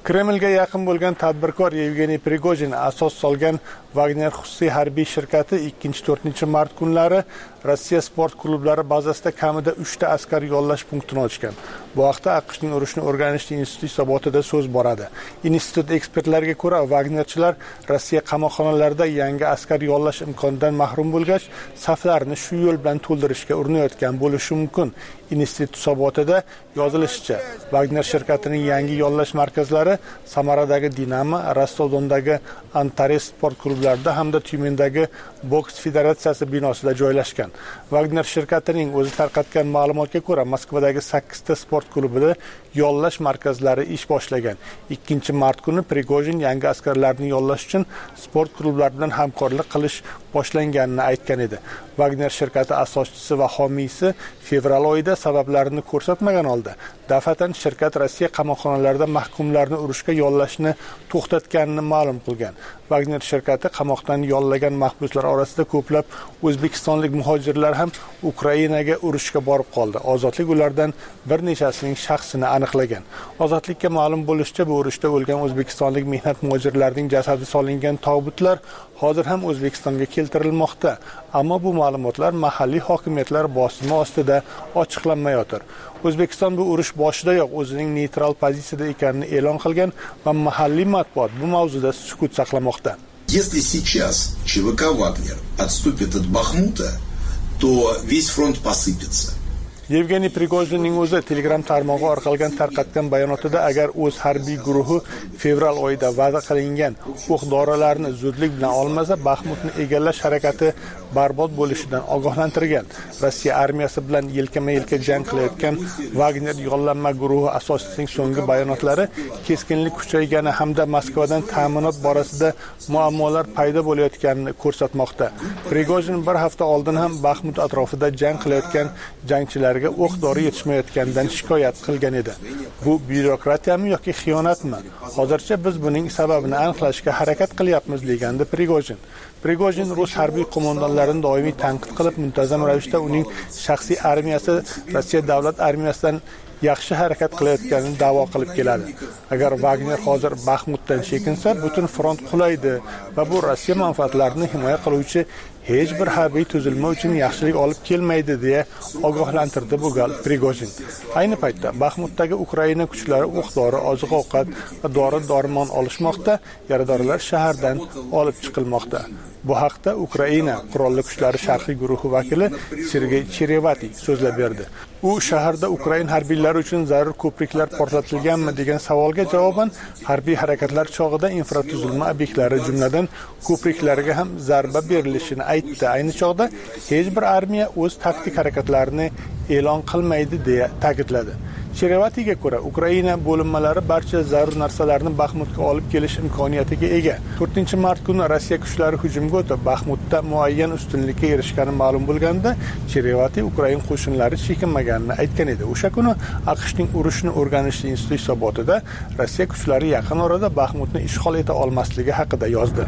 Kremlga yaqin bo'lgan tadbirkor Yevgeniy Prigojin asos solgan Wagner xususiy harbiy shirkati ikkinchi to'rtinchi mart kunlari Rossiya sport klublari bazasida kamida uchta askar yollash punktini ochgan. Bu haqda AQShning urushni o'rganish instituti hisobotida so'z boradi. Institut ekspertlariga ko'ra, Wagnerchilar Rossiya qamoqxonalarida yangi askar yollash imkonidan mahrum bo'lgach, saflarini shu yo'l bilan to'ldirishga urinayotgan bo'lishi mumkin. Institut hisobotida yozilishicha, Wagner shirkatining yangi yollash markazlari Samaradagi Dinamo, Rostov-Dondagi Antares sport klublarida hamda Tyumendagi boks federatsiyasi binosida joylashgan. Wagner shirkatining o'zi tarqatgan ma'lumotga ko'ra, Moskvadagi sakkizta sport klubida yollash markazlari ish boshlagan. ikkinchi mart kuni Prigojin yangi askarlarni yollash uchun sport klublari bilan hamkorlik qilish boshlanganini aytgan edi. Wagner shirkati asoschisi va homiysi fevral oyida sabablarini ko'rsatmagan holda daf'atan shirkat Rossiya qamoqxonalarida mahkumlarni urushga yollashni to'xtatganini ma'lum qilgan. Wagner shirkati qamoqdan yollagan mahbuslar orasida ko'plab o'zbekistonlik muhojirlar ham Ukrainaga urushga borib qoldi. Ozodlik ulardan bir nechasining shaxsini aniqlagan. Ozodlikka ma'lum bo'lishicha, bu urushda o'lgan o'zbekistonlik mehnat muhojirlarining jasadi solingan tobutlar hozir ham O'zbekistonga keltirilmoqda. Ammo bu ma'lumotlar mahalliy hokimiyatlar bosimi ostida ochiqlanmayotir. O'zbekiston bu urush boshidayoq o'zining neytral pozitsiyada ekanini e'lon qilgan va mahalliy matbuot bu mavzuda sukut saqlamoqda. Если сейчас ЧВК «Вагнер» отступит от Бахмута, то весь фронт посыпется. Yevgeniy Prigojinning o'zi Telegram tarmog'i orqali tarqatgan bayonotida, agar o'z harbiy guruhi fevral oyida va'da qilingan o'q-dorilarni zudlik bilan olmasa, Baxmutni egallash harakati barbod bo'lishidan ogohlantirgan. Rossiya armiyasi bilan yelkama-yelka jang qilayotgan Wagner yollanma guruhi asoschisining so'nggi bayonotlari keskinlik kuchaygani hamda Moskvadan ta'minot borasida muammolar paydo bo'layotganini ko'rsatmoqda. Prigojin bir hafta oldin ham Baxmut atrofida jang qilayotgan jangchilar o'q-dori yetishmayotganidan shikoyat qilgan edi. Bu byurokratiyami yoki xiyonatmi? Hozircha biz buning sababini aniqlashga harakat qilyapmiz, degandi Prigojin. Prigojin rus harbiy qo'mondonlarini doimiy tanqid qilib, muntazam ravishda uning shaxsiy armiyasi Rossiya davlat armiyasidan yaxshi harakat qilayotganini da'vo qilib keladi. Agar Wagner hozir Baxmutdan chekinsa, butun front qulaydi va bu Rossiya manfaatlarini himoya qiluvchi hech bir harbiy tuzilma uchun yaxshilik olib kelmaydi deya ogohlantirdi bu gal Prigojin. Ayni paytda Baxmutdagi Ukraina kuchlari o'q-dori, oziq-ovqat va dori-dormon olishmoqda, yaradorlar shahardan olib chiqilmoqda. Bu haqda Ukraina qurolli kuchlari sharqiy guruhi vakili Sergey Cherevati so'zlab berdi. U shaharda Ukraina harbiylari uchun zarur ko'priklar portlatilganmi degan savolga javoban, harbiy harakatlar chog'ida infratuzilma obyektlari, jumladan ko'priklarga ham zarba berilishini aytdi. Ayni chog'da hech bir armiya o'z taktik harakatlarini e'lon qilmaydi deya ta'kidladi. Cherevatiga ko'ra, Ukraina bo'linmalari barcha zarur narsalarni Baxmutga olib kelish imkoniyatiga ega. to'rtinchi mart kuni Rossiya kuchlari hujumga o'tib, Baxmutda muayyan ustunlikka erishgani ma'lum bo'lganda, Cherevati Ukraina qo'shinlari chekinmaganini aytgan edi. O'sha kuni AQShning urushni o'rganish instituti hisobotida Rossiya kuchlari yaqin orada Baxmutni ishg'ol eta olmasligi haqida yozdi.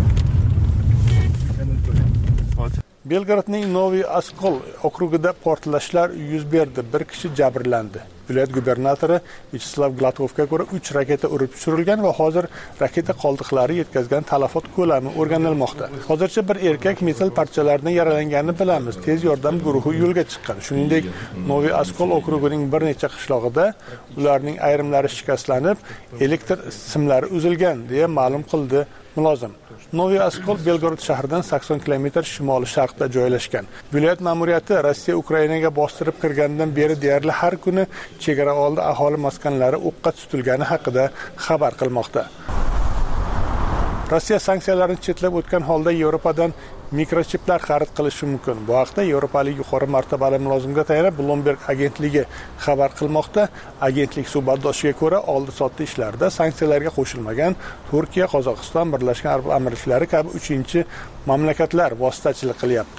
Belgradning Novi Oskol okrugida portlashlar yuz berdi. Bir kishi jabrlandi. Viloyat gubernatori Vyacheslav Gladkovga ko'ra uch raketa urib tushirilgan va hozir raketa qoldiqlari yetkazgan talafot ko'lami o'rganilmoqda. Hozircha bir erkak metall parchalaridan yaralanganini bilamiz. Tez yordam guruhi yo'lga chiqqan. Shuningdek, Novi Oskol okrugining bir necha qishlog'ida ularning ayrimlari shikastlanib, elektr simlari uzilgan deya ma'lum qildi mulozim. Novi Oskol Belgorod shahridan sakson kilometr shimoli-sharqda joylashgan. Viloyat ma'muriyati Rossiya Ukrainaga bostirib kirganidan beri deyarli har kuni chegara oldi aholi maskanlari o'qqa tutilgani haqida xabar qilmoqda. Rossiya sanksiyalarni chetlab o'tgan holda Yevropadan mikrochiplar xarid qilishi mumkin. Bu haqda Yevropalik yuqori martabali mulozimga tayanib Bloomberg agentligi xabar qilmoqda. Agentlik suhbatdoshiga ko'ra, oldi-sotdi ishlarida sanksiyalarga qo'shilmagan Turkiya, Qozog'iston, Birlashgan Arab Amirliklari kabi uchinchi mamlakatlar vositachilik qilyapti.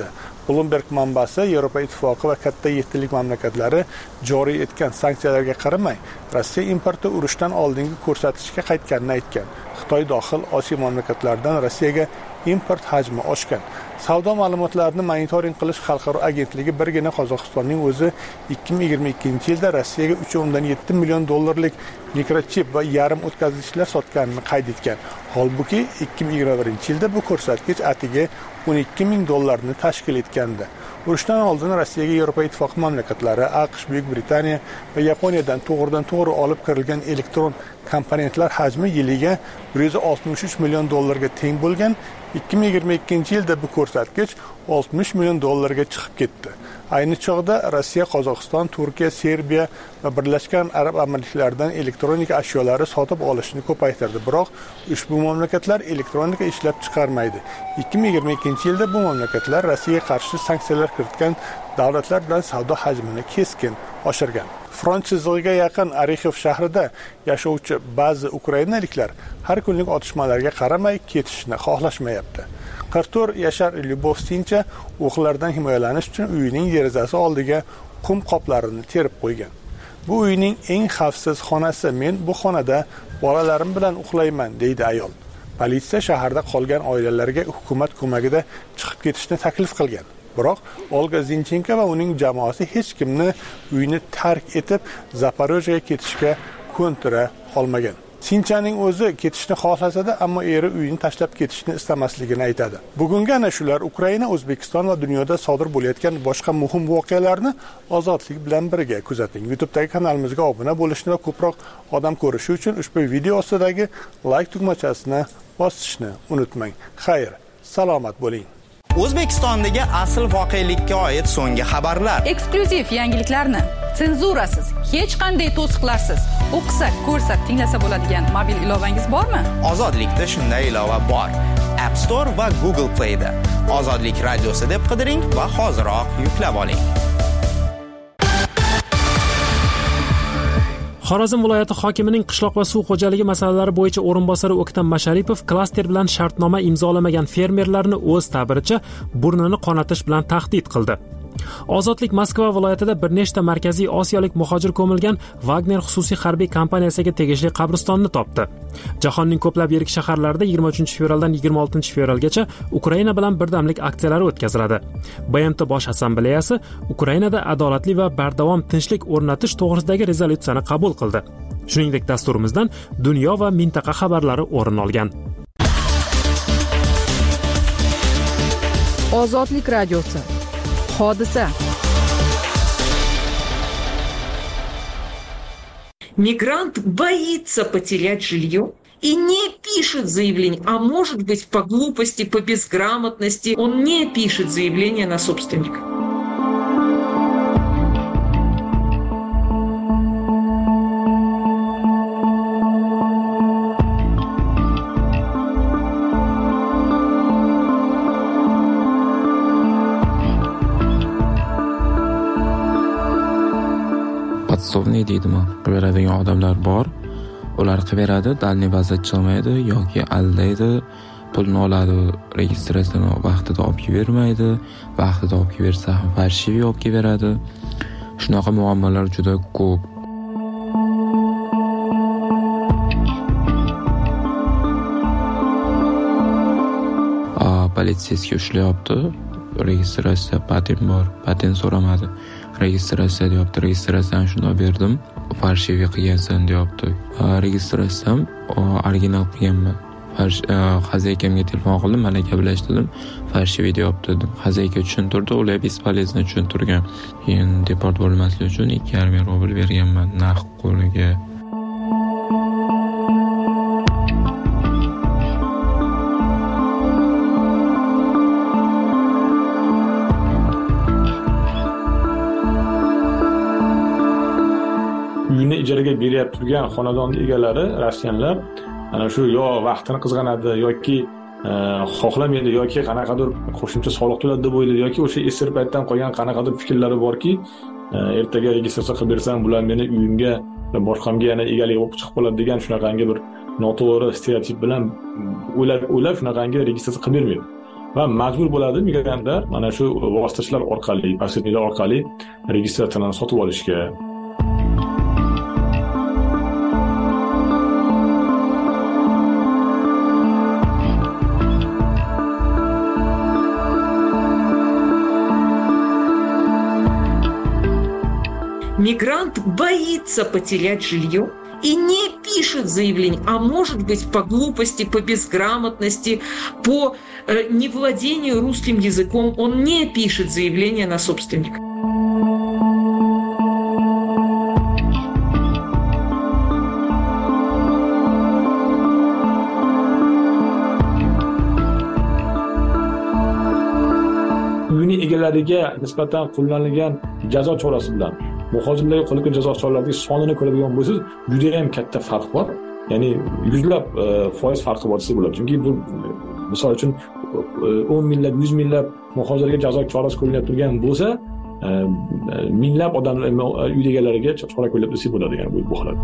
Bloomberg manbasi Yevropa Ittifoqi va katta yettilik mamlakatlari joriy etgan sanksiyalarga qaramay, Rossiya importi urushdan oldingi ko'rsatkichga qaytganini aytgan. Xitoy dohil Osiyo mamlakatlaridan Rossiyaga import hajmi oshgan. Savdo ma'lumotlarini monitoring qilish xalqaro agentligi birgina Qozog'istonning o'zi ikki ming yigirma ikkinchi yilda Rossiyaga uch nuqta yetti million dollarlik mikrochip va yarim o'tkazgichlar sotganini qayd etgan. Holbuki ikki ming yigirma birinchi yilda bu ko'rsatkich atigi o'n ikki ming dollarni tashkil etgandi. Urushdan oldin Rossiyaga Yevropa Ittifoqi mamlakatlari, AQSh, Buyuk Britaniya va Yaponiyadan to'g'ridan to'g'ri olib kirilgan elektron komponentlar hajmi yiliga bir yuz oltmish uch million dollarga teng bo'lgan. ikki ming yigirma ikkinchi yilda bu ko'rsatkich oltmish million dollarga chiqib ketdi. Ayni chog'da Rossiya, Qozog'iston, Turkiya, Serbiya va Birlashgan Arab Amirliklaridan elektronika ashyolari sotib olishni ko'paytirdi. Biroq ushbu mamlakatlar elektronika ishlab chiqarmaydi. ikki ming yigirma ikkinchi yilda bu mamlakatlar Rossiyaga qarshi sanksiyalar kiritgan davlatlar bilan savdo hajmini keskin oshirgan. Front chizig'iga yaqin Orexov shahrida yashovchi ba'zi ukrainaliklar har kunlik otishmalarga qaramay ketishni xohlashmayapti. qirq to'rt yashar Lyubovsincha o'qlardan himoyalanish uchun uyining derazasi oldiga qum qoplarini terib qo'ygan. Bu uyning eng xavfsiz xonasi. Men bu xonada bolalarim bilan uxlayman, deydi ayol. Politsiya shaharda qolgan oilalarga hukumat ko'magida chiqib ketishni taklif qilgan. Biroq Olga Zinchenko va uning jamoasi hech kimni uyni tark etib Zaporojyega ketishga ko'ntira olmagan. Sinchaning o'zi ketishni xohlasa-da, ammo eri uyini tashlab ketishni istamasligini aytadi. Bugungi ana shular Ukraina, O'zbekiston va dunyoda sodir bo'layotgan boshqa muhim voqealarni Ozodlik bilan birga kuzating. YouTube'dagi kanalimizga obuna bo'lishni va ko'proq odam ko'rishi uchun ushbu video ostidagi like tugmachasini bosishni unutmang. Xayr, salomat bo'ling. O'zbekistondagi asl voqelikka oid so'nggi xabarlar. Eksklyuziv yangiliklarni senzurasiz, hech qanday to'siqlarsiz o'qisak, ko'rsak, tinglasa bo'ladigan mobil ilovangiz bormi? Ozodlikda shunday ilova bor. App Store va Google Play'da. Ozodlik radiosi deb qidiring va hoziroq yuklab oling. Xorazm viloyati hokimining qishloq va suv xo'jaligi masalalari bo'yicha o'rinbosari O'ktam Masharipov klaster bilan shartnoma imzolamagan fermerlarni o'z ta'biricha burnini qonatish bilan tahdid qildi. Ozodlik Moskva viloyatida bir nechta markaziy osiyolik muhojir ko'milgan Wagner xususiy harbiy kompaniyasiga tegishli qabristonni topdi. Jahonning ko'plab yirik shaharlarida yigirma uchinchi fevraldan yigirma oltinchi fevralgacha Ukraina bilan birdamlik aksiyalari o'tkaziladi. B M T Bosh assambleyasi Ukrainada adolatli va bardavom tinchlik o'rnatish to'g'risidagi rezolyutsiyani qabul qildi. Shuningdek, dasturimizdan dunyo va mintaqa xabarlari o'rin olgan. Ozodlik radiosi. Hodisa. Мигрант боится потерять жилье и не пишет заявление, а может быть по глупости, по безграмотности он не пишет заявление на собственника. Podsovniy deydimi, qilaveradigan odamlar bor. Ular qilaveradi, dalniy vaziyat chiqmaydi yoki aldaydi, pulni oladi, registratsiyani vaqtida olib bermaydi, vaqtida olib bersa ham farshiviy olib beradi. Shunaqa muammolar juda ko'p. Politsiyasiga ushlayapti. Registratsiya patent bor, patent so'ramadi. Registratsiya deyapti, registratsiyani shunday berdim, farshiviy qilgansan deyapti. Registratsiyam original qilganman. Xazaykamga telefon qildim, mana gaplashdim, farshiviy deyapti. Xazayka tushuntirdi, ular bespolezno tushuntirgan. Keyin deport bo'lmaslik uchun ikki yarim ming rubl berganman naqd qo'liga. Uyini ijaraga berib turgan xonadon egalari Rossiyalar ana shu yo vaqtini qizg'anadi yoki xohlamaydi yoki qanaqadir qo'shimcha soliq to'ladi deb o'ylaydi yoki o'sha esir paytdan qolgan qanaqadir fikrlari borki, ertaga registratsiya qilib bersam bular meni uyimga boshqamga yana egalik bo'lib chiqib qoladi degan shunaqangi bir noto'g'ri stereotip bilan o'ylab o'ylab shunaqangi registratsiya qilib bermaydi. va majbur bo'ladi migrantlar mana shu vositachilar orqali, posredniklar orqali registratsiyani sotib olishga. Мигрант боится потерять жилье и не пишет заявление, а может быть по глупости, по безграмотности, по э, невладению русским языком он не пишет заявление на собственника. Uyning egalariga nisbatan qo'llanilgan jazo chorasi bilan muhojirlarga qo'llangan jazo choralarining sonini ko'radigan bo'lsangiz, juda ham katta farq bor. Ya'ni yuzlab foiz farqi bor desa bo'ladi. Chunki bu misol uchun o'n minglab, yuz minglab muhojirlarga jazo chorasi qo'llanib turgan bo'lsa, minglab odamlar uy egalariga chora qo'llanib desa bo'ladi, ya'ni bu holatda.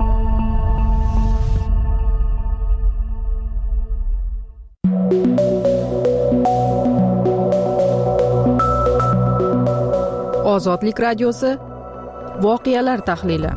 Ozodlik radiosi voqealar tahlili.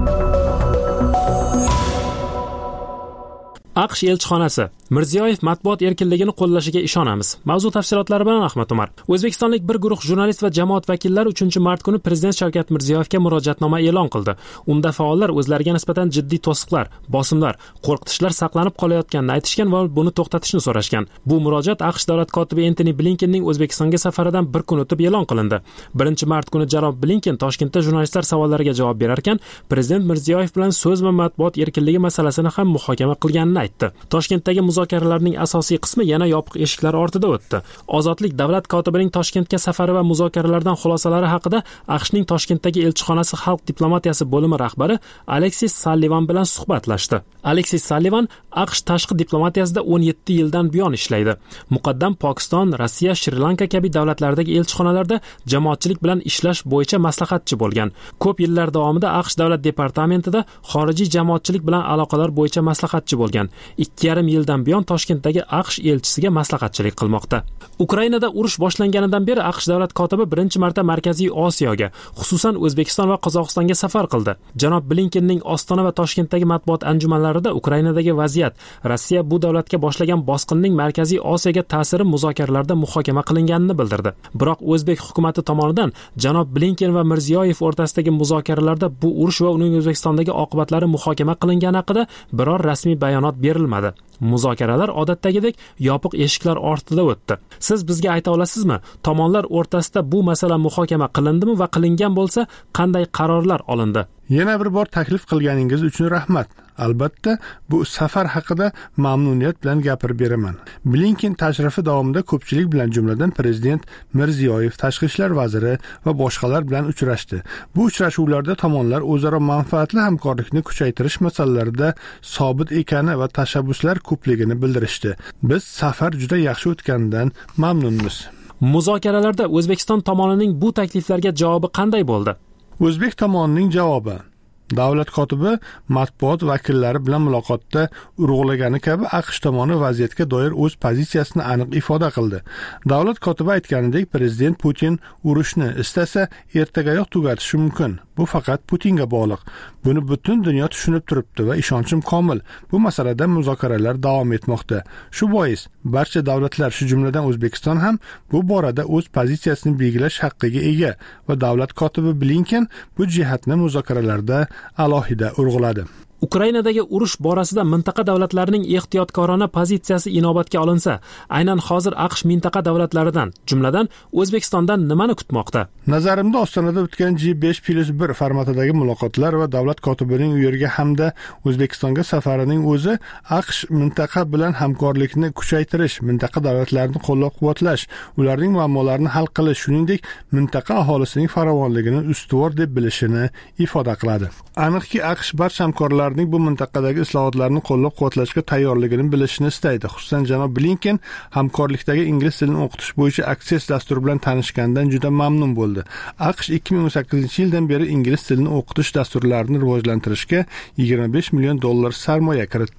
AQSh elchixonasi Mirziyoyev matbuot erkinligini qo'llashiga ishonamiz. Mavzu tafsilotlari bilan Ahmad Umar. O'zbekistonlik bir guruh jurnalist va jamoat vakillari uchinchi mart kuni Prezident Shavkat Mirziyoyevga murojaatnoma e'lon qildi. Unda faollar o'zlariga nisbatan jiddiy to'siqlar, bosimlar, qo'rqitishlar saqlanib qolayotganini aytishgan va buni to'xtatishni so'rashgan. Bu murojaat AQSh davlat kotibi Entoni Blinkenning O'zbekistonga safaridan bir kun o'tib e'lon qilindi. birinchi mart kuni janob Blinken Toshkentda jurnalistlar savollariga javob berar ekan, Prezident Mirziyoyev bilan so'z va matbuot erkinligi masalasini ham muhokama qilganini aytdi. Toshkentdagi muzokaralarning asosiy qismi yana yopiq eshiklar ortida o'tdi. Ozodlik davlat kotibining Toshkentga safari va muzokaralardan xulosalari haqida AQShning Toshkentdagi elchixonasi xalq diplomatiyasi bo'limi rahbari Aleksis Sallivan bilan suhbatlashdi. Aleksis Sallivan AQSh tashqi diplomatiyasida o'n yetti yildan buyon ishlaydi. Muqaddam Pokiston, Rossiya, Shri-Lanka kabi davlatlardagi elchixonalarda jamoatchilik bilan ishlash bo'yicha maslahatchi bo'lgan. Ko'p yillar davomida AQSh davlat departamentida xorijiy jamoatchilik bilan aloqalar bo'yicha maslahatchi bo'lgan. ikki yarim yildan buyon Toshkentdagi AQSh elchisiga maslahatchilik qilmoqda. Ukrainada urush boshlanganidan beri AQSh davlat kotibi birinchi marta Markaziy Osiyoga, xususan O'zbekiston va Qozog'istonga safar qildi. Janob Blinkenning Ostona va Toshkentdagi matbuot anjumanlarida Ukrainadagi vaziyat, Rossiya bu davlatga boshlagan bosqinning Markaziy Osiyoga ta'siri muzokaralarda muhokama qilinganini bildirdi. Biroq O'zbek hukumatı tomonidan janob Blinken va Mirziyoyev o'rtasidagi muzokaralarda bu urush va uning O'zbekistondagi oqibatlari muhokama qilingani haqida biror rasmiy bayonot berilmadi. Muzokaralar odatdagidek yopiq eshiklar ortida o'tdi. Siz bizga ayta olasizmi, tomonlar o'rtasida bu masala muhokama qilindimi va qilingan bo'lsa, qanday qarorlar olindi? Yana bir bor taklif qilganingiz uchun rahmat. Albatta, bu safar haqida mamnuniyat bilan gapirib beraman. Blinken tashrifi davomida ko'pchilik bilan, jumladan Prezident Mirziyoyev, Tashqi ishlar vaziri va boshqalar bilan uchrashdi. Bu uchrashuvlarda tomonlar o'zaro manfaatli hamkorlikni kuchaytirish masalalarida sobit ekani va tashabbuslar ko'pligini bildirishdi. Biz safar juda yaxshi o'tganidan mamnunmiz. Muzokaralarda O'zbekiston tomonining bu takliflarga javobi qanday bo'ldi? O'zbek tomonining javobi: davlat kotibi matbuot vakillari bilan muloqotda urg'ulagani kabi AQSh tomoni vaziyatga doir o'z pozitsiyasini aniq ifoda qildi. Davlat kotibi aytganidek, Prezident Putin urushni istasa ertagayoq tugatishi mumkin. Bu faqat Putinga bog'liq. Buni butun dunyo tushunib turibdi va ishonchim komil. Bu masalada muzokaralar davom etmoqda. Shu bois barcha davlatlar, shu jumladan O'zbekiston ham bu borada o'z pozitsiyasini belgilash haqqiga ega va davlat kotibi Blinken bu jihatni muzokaralarda alohida urg'uladi. Ukrainadagi urush borasida mintaqa davlatlarining ehtiyotkorona pozitsiyasi inobatga olinsa, aynan hozir AQSh mintaqa davlatlaridan, jumladan O'zbekistondan nimani kutmoqda? Nazarimda Ostonada o'tgan G besh plus bir formatidagi muloqotlar va davlat kotibining u yerga hamda O'zbekistonga safarining o'zi AQSh mintaqa bilan hamkorlikni kuchaytirish, mintaqa davlatlarini qo'llab-quvvatlash, ularning muammolarini hal qilish, shuningdek mintaqa aholisining farovonligini ustuvor deb bilishini ifoda qiladi. Aniqki, AQSh barcha hamkorlar bu mintaqadagi islohotlarni qo'llab-quvvatlashga tayyorligini bilishni istaydi. Xususan, janob Blinken hamkorlikdagi ingliz tilini o'qitish bo'yicha Access dasturi bilan tanishgandan juda mamnun bo'ldi. AQSh ikki ming o'n sakkizinchi yildan beri ingliz tilini o'qitish dasturlarini rivojlantirishga yigirma besh million dollar sarmoya kiritdi.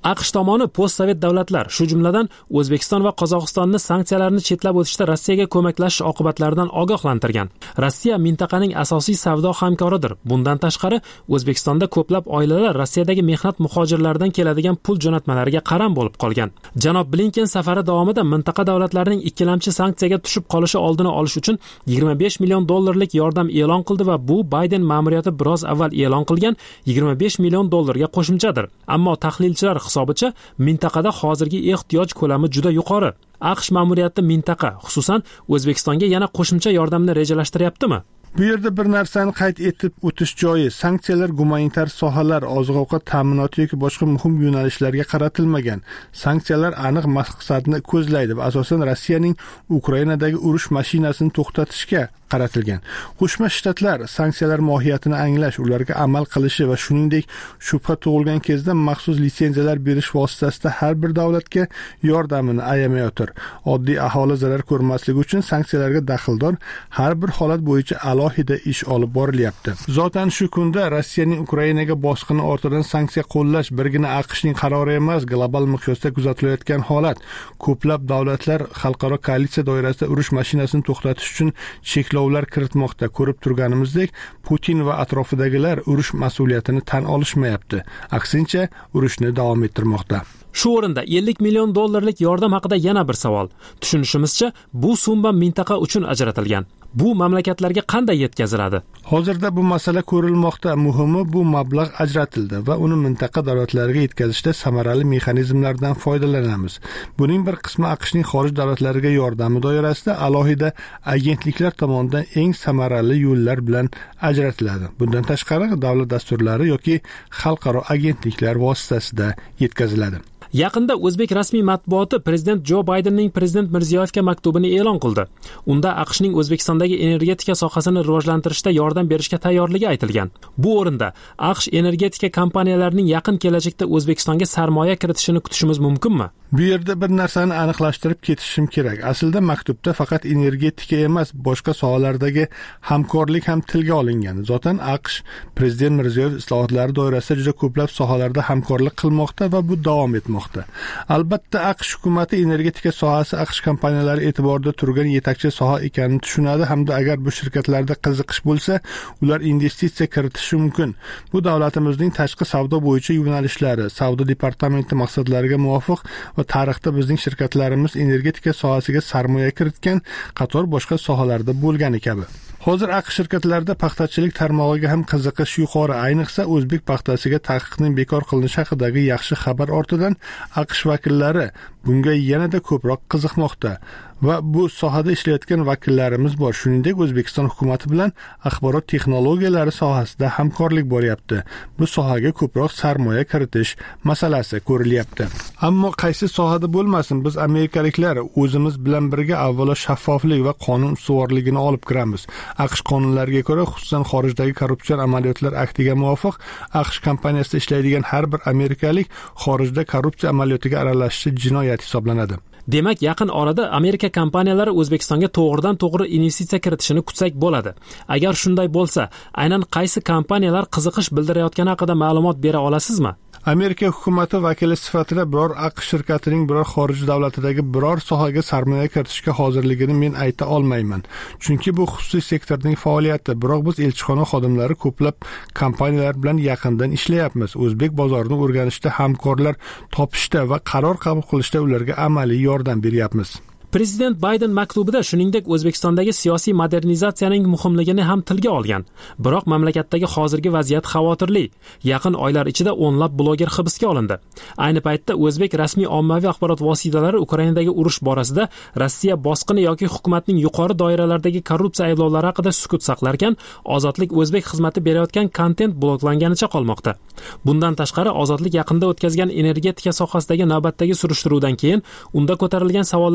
aqsh tomoni postsovet davlatlar, shu jumladan O'zbekiston va Qozog'istonni sanksiyalarni chetlab o'tishda Rossiyaga ko'maklashish oqibatlaridan ogohlantirgan. Rossiya mintaqaning asosiy savdo hamkoridir. Bundan tashqari, O'zbekistonda ko'plab oilalar Rossiyadagi mehnat muhojirlaridan keladigan pul jo'natmalariga qaram bo'lib qolgan. Janob Blinken safari davomida mintaqa davlatlarining ikkilamchi sanksiyaga tushib qolishi oldini olish uchun yigirma besh million dollarlik yordam e'lon qildi va bu Bayden ma'muriyati biroz avval e'lon qilgan yigirma besh million dollarga qo'shimchadir. Ammo tahlilchilar hisobicha mintaqada hozirgi ehtiyoj ko'lami juda yuqori. aqsh ma'muriyati mintaqa, xususan O'zbekistonga yana qo'shimcha yordamni rejalashtiryaptimi? Bu yerda bir narsani qayd etib o'tish joiz. Sanksiyalar gumanitar sohalar, oziq-ovqat ta'minoti yoki boshqa muhim yo'nalishlarga qaratilmagan. Sanksiyalar aniq maqsadni ko'zlaydi va asosan Rossiyaning Ukrainadagi urush mashinasini to'xtatishga qaratilgan. Qo'shma Shtatlar sanksiyalar mohiyatini anglash, ularga amal qilishi va shuningdek shubha tug'ilgan kezda maxsus litsenziyalar berish vositasida har bir davlatga yordamini ayamayotir. Oddiy aholi zarar ko'rmasligi uchun sanksiyalarga daxldor har bir holat bo'yicha alohida ish olib borilyapti. Zotan shu kunda Rossiyaning Ukrainaga bosqini ortidan sanksiya qo'llash birgina aqshning qarori emas, global miqyosda kuzatilayotgan holat. Ko'plab davlatlar xalqaro koalitsiya doirasida urush mashinasini to'xtatish uchun cheklovlar kiritmoqda. Ko'rib turganimizdek, Putin va atrofidagilar urush mas'uliyatini tan olishmayapti. Aksincha, urushni davom ettirmoqda. Shu o'rinda ellik million dollarlik yordam haqida yana bir savol. Tushunishimizcha, bu summa mintaqa uchun ajratilgan. Bu mamlakatlarga qanday yetkaziladi? Hozirda bu masala ko'rilmoqda. Muhimi, bu mablag' ajratildi va uni mintaqa davlatlariga yetkazishda samarali mexanizmlardan foydalanamiz. Buning bir qismi aqshning xorij davlatlariga yordami doirasida alohida agentliklar tomonidan eng samarali yo'llar bilan ajratiladi. Bundan tashqari, davlat dasturlari yoki xalqaro agentliklar vositasida yetkaziladi. Yaqinda O'zbek rasmiy matbuoti prezident Jo Baydenning prezident Mirziyoyevga maktubini e'lon qildi. Unda aqshning O'zbekistondagi energetika sohasini rivojlantirishda yordam berishga tayyorligi aytilgan. Bu o'rinda aqsh energetika kompaniyalarining yaqin kelajakda O'zbekistonga sarmoya kiritishini kutishimiz mumkinmi? Bu yerda bir narsani aniqlashtirib ketishim kerak. Aslida maktubda faqat energetika emas, boshqa sohalardagi hamkorlik ham tilga olingan. Zotan aqsh prezident Mirziyoyev islohotlari doirasida juda ko'plab sohalarda hamkorlik qilmoqda va bu davom etmoqda. Albatta aqsh hukumati energetika sohasi aqsh kompaniyalari e'tiborida turgan yetakchi soha ekanini tushunadi hamda agar bu shirkatlarda qiziqish bo'lsa, ular investitsiya kiritishi mumkin. Bu davlatimizning tashqi savdo bo'yicha yo'nalishlari, savdo departamenti maqsadlariga muvofiq va tarixda bizning shirkatlarimiz energetika sohasiga sarmoya kiritgan qator boshqa sohalarda bo'lgani kabi. Hozir aqsh shirkatlarida paxtachilik tarmog'iga ham qiziqish yuqori, ayniqsa o'zbek paxtasiga taqiqning bekor qilinishi haqidagi yaxshi xabar ortidan aqsh vakillari bunga yanada ko'proq qiziqmoqda va bu sohada ishlayotgan vakillarimiz bor. Shuningdek, O'zbekiston hukumati bilan axborot texnologiyalari sohasida hamkorlik bo'lyapti. Bu sohaga ko'proq sarmoya kiritish masalasi ko'rilyapti. Ammo qaysi sohada bo'lmasin, biz amerikaliklar o'zimiz bilan birga avvalo shaffoflik va qonun ustuvorligini olib kiramiz. aqsh qonunlariga ko'ra, xususan xorijdagi korrupsion amaliyotlar aktiga muvofiq, aqsh kompaniyasida ishlaydigan har bir amerikalik xorijda korrupsiya amaliyotiga aralashishi jinoyat hisoblanadi. Demak, yaqin orada Amerika kompaniyalari O'zbekistonga to'g'ridan to'g'ri investitsiya kiritishini kutsak bo'ladi. Agar shunday bo'lsa, aynan qaysi kompaniyalar qiziqish bildirayotgani haqida ma'lumot bera olasizmi? Amerika hukumati vakili sifatida biror aqsh shirkatining biror xorij davlatidagi biror sohaga sarmoya kiritishga hozirligini men ayta olmayman. Chunki bu xususiy sektorning faoliyati. Biroq biz elchixona xodimlari ko'plab kompaniyalar bilan yaqindan ishlayapmiz. O'zbek bozorini o'rganishda, hamkorlar topishda va qaror qabul qilishda ularga amaliy yordam beryapmiz. Prezident Bayden maktubida shuningdek O'zbekistondagi siyosiy modernizatsiyaning muhimligini ham tilga olgan. Biroq mamlakatdagi hozirgi vaziyat xavotirli. Yaqin oylar ichida o'nlab bloger hibsga olindi. Ayni paytda o'zbek rasmiy ommaviy axborot vositalari Ukrainadagi urush borasida Rossiya bosqini yoki hukumatning yuqori doiralardagi korrupsiya ayblovlari haqida sukut saqlarkan, Ozodlik O'zbek xizmati berayotgan kontent bloklanganicha qolmoqda. Bundan tashqari, Ozodlik yaqinda o'tkazgan energetika sohasidagi navbatdagi surishtiruvdan keyin unda ko'tarilgan savollarga hukumat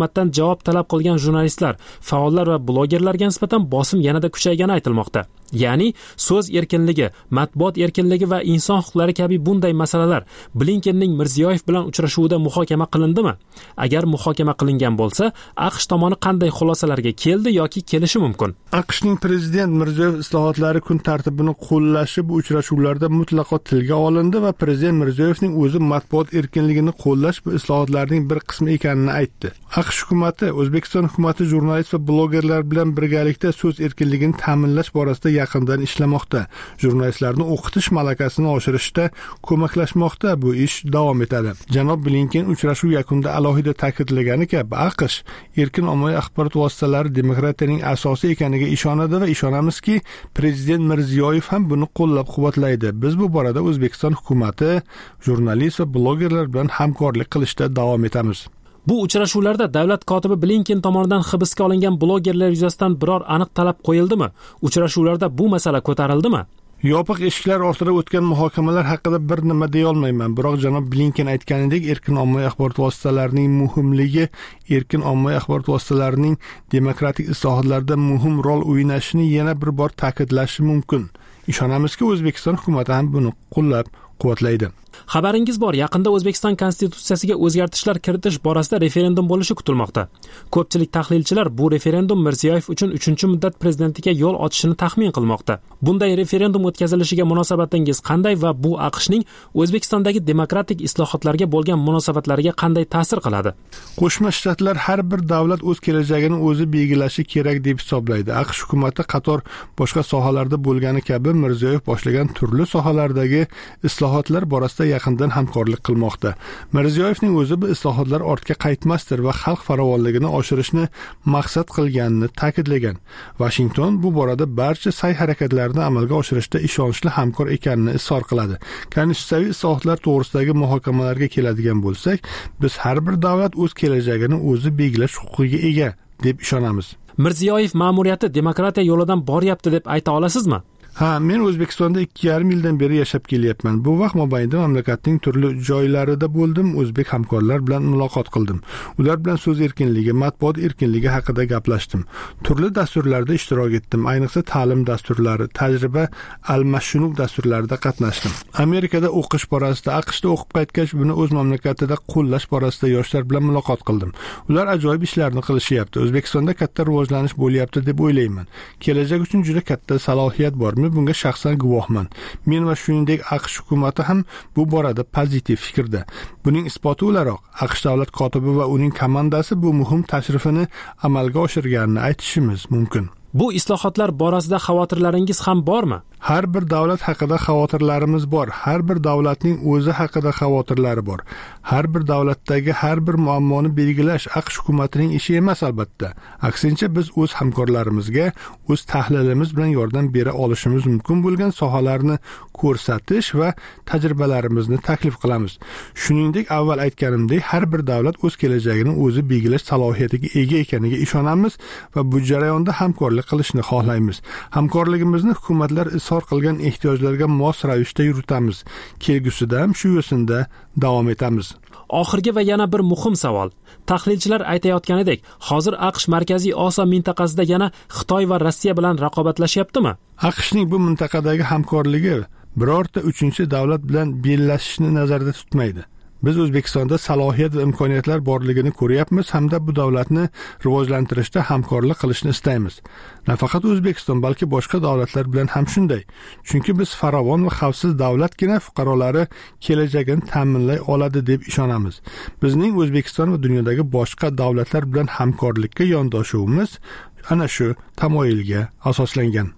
hukumatdan javob talab qilgan jurnalistlar, faollar va blogerlarga nisbatan bosim yanada kuchaygani aytilmoqda. Ya'ni so'z erkinligi, matbuot erkinligi va inson huquqlari kabi bunday masalalar Blinkenning Mirziyoyev bilan uchrashuvida muhokama qilindimi? Agar muhokama qilingan bo'lsa, AQSh tomoni qanday xulosalarga keldi yoki kelishi mumkin? AQShning prezident Mirziyoyev islohotlari kun tartibini qo'llashi bu uchrashuvlarda mutlaqo tilga olindi va prezident Mirziyoyevning o'zi matbuot erkinligini qo'llash bu islohotlarning bir qismi ekanini aytdi. AQSh hukumati, O'zbekiston hukumati jurnalist va blogerlar bilan birgalikda so'z erkinligini ta'minlash borasida yaqindan ishlamoqda. Jurnalistlarni o'qitish malakasini oshirishda ko'maklashmoqda. Bu ish davom etadi. Janob Blinken uchrashuv yakunida alohida ta'kidlagani kabi, AQSh erkin ommaviy axborot vositalari demokratiyaning asosi ekaniga ishonadi va ishonamizki, prezident Mirziyoyev ham buni qo'llab-quvvatlaydi. Biz bu borada O'zbekiston hukumati, jurnalist va blogerlar bilan hamkorlik qilishda davom etamiz. Bu uchrashuvlarda davlat kotibi Blinken tomonidan hibsga olingan blogerlar yuzasidan biror aniq talab qo'yildimi? Uchrashuvlarda bu masala ko'tarildimi? Yopiq eshiklar ortida o'tgan muhokamalar haqida bir nima deya olmayman, biroq janob Blinken aytganidek, erkin ommaviy axborot vositalarining muhimligi, erkin ommaviy axborot vositalarining demokratik islohotlarda muhim rol o'ynashini yana bir bor ta'kidlashi mumkin. Ishonamizki, O'zbekiston hukumati ham buni qo'llab quvvatlaydi. Xabaringiz bor, yaqinda O'zbekiston konstitutsiyasiga o'zgartishlar kiritish borasida referendum bo'lishi kutilmoqda. Ko'pchilik tahlilchilar bu referendum Mirziyoyev uchun uchinchi muddat prezidentlikka yo'l ochishini taxmin qilmoqda. Bunday referendum o'tkazilishiga munosabatingiz qanday va bu AQShning O'zbekistondagi demokratik islohotlarga bo'lgan munosabatlariga qanday ta'sir qiladi? Qo'shma Shtatlar har bir davlat o'z kelajagini o'zi belgilashi kerak deb hisoblaydi. AQSh hukumati qator boshqa sohalarda bo'lgani kabi Mirziyoyev boshlagan turli sohalardagi islohotlar borasida yaqindan hamkorlik qilmoqda. Mirziyoyevning o'zi bu islohotlar ortga qaytmasdir va xalq farovonligini oshirishni maqsad qilganini ta'kidlagan. Washington bu borada barcha sa'y-harakatlarni amalga oshirishda ishonchli hamkor ekanini izhor qiladi. Konstitutsiyaviy islohotlar to'g'risidagi muhokamalarga keladigan bo'lsak, biz har bir davlat o'z kelajagini o'zi belgilash huquqiga ega deb ishonamiz. Mirziyoyev ma'muriyati demokratiya yo'lidan boryapti deb ayta olasizmi? Ha, men O'zbekistonda ikki yarim yildan beri yashab kelyapman. Bu vaqt mobaynida mamlakatning turli joylarida bo'ldim, o'zbek hamkorlar bilan muloqot qildim. Ular bilan so'z erkinligi, matbuot erkinligi haqida gaplashdim. Turli dasturlarda ishtirok etdim, ayniqsa ta'lim dasturlari, tajriba almashinuv dasturlarida qatnashdim. Amerikada o'qish borasida, AQShda o'qib qaytgach, buni o'z mamlakatida qo'llash borasida yoshlar bilan muloqot qildim. Ular ajoyib ishlarni qilishyapti. O'zbekistonda katta rivojlanish bo'lyapti deb o'ylayman. Kelajak uchun juda katta salohiyat bor. Bunga shaxsan guvohman. Men va shuningdek AQSh hukumati ham bu borada pozitiv fikrda. Buning isboti o'laroq AQSh davlat kotibi va uning komandasi bu muhim tashrifini amalga oshirganini aytishimiz mumkin. Bu islohotlar borasida xavotirlaringiz ham bormi? Har bir davlat haqida xavotirlarimiz bor. Har bir davlatning o'zi haqida xavotirlari bor. Har bir davlatdagi har bir muammoni belgilash AQSh hukumatining ishi emas albatta. Aksincha biz o'z hamkorlarimizga o'z tahlilimiz bilan yordam bera olishimiz mumkin bo'lgan sohalarni ko'rsatish va tajribalarimizni taklif qilamiz. Shuningdek, avval aytganimdek, har bir davlat o'z kelajagini o'zi belgilash salohiyatiga ega ekaniga ishonamiz va bu jarayonda hamkorlik qilishni xohlaymiz. Hamkorligimizni hukumatlar izhor qilgan ehtiyojlarga mos ravishda yuritamiz. Kelgusida ham shu yo'sinda davom etamiz. Oxirgi va yana bir muhim savol. Tahlilchilar aytayotganidek, hozir AQSh Markaziy Osiyo mintaqasida yana Xitoy va Rossiya bilan raqobatlashyaptimi? AQShning bu mintaqadagi hamkorligi birorta uchinchi davlat bilan bellashishni nazarda tutmaydi. Biz O'zbekistonda salohiyat va imkoniyatlar borligini ko'ryapmiz hamda bu davlatni rivojlantirishda hamkorlik qilishni istaymiz. Nafaqat O'zbekiston, balki boshqa davlatlar bilan ham shunday. Chunki biz farovon va xavfsiz davlatgina fuqarolari kelajagini ta'minlay oladi deb ishonamiz. Bizning O'zbekiston va dunyodagi boshqa davlatlar bilan hamkorlikka yondoshuvimiz ana shu tamoyilga asoslangan.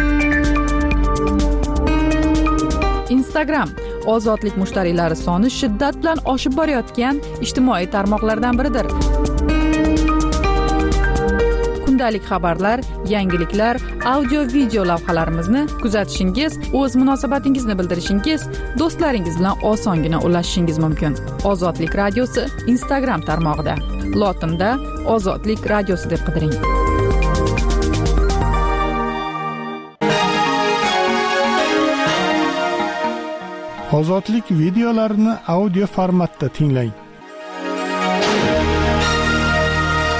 Instagram ozodlik mushtariylari soni shiddat bilan oshib borayotgan ijtimoiy tarmoqlardan biridir. Kundalik xabarlar, yangiliklar, audio-video lavhalarimizni kuzatishingiz, o'z munosabatingizni bildirishingiz, do'stlaringiz bilan osongina ulashishingiz mumkin. Ozodlik radiosi Instagram tarmog'ida. Lotinda Ozodlik radiosi deb qidiring. Ozodlik videolarini audio formatda tinglang.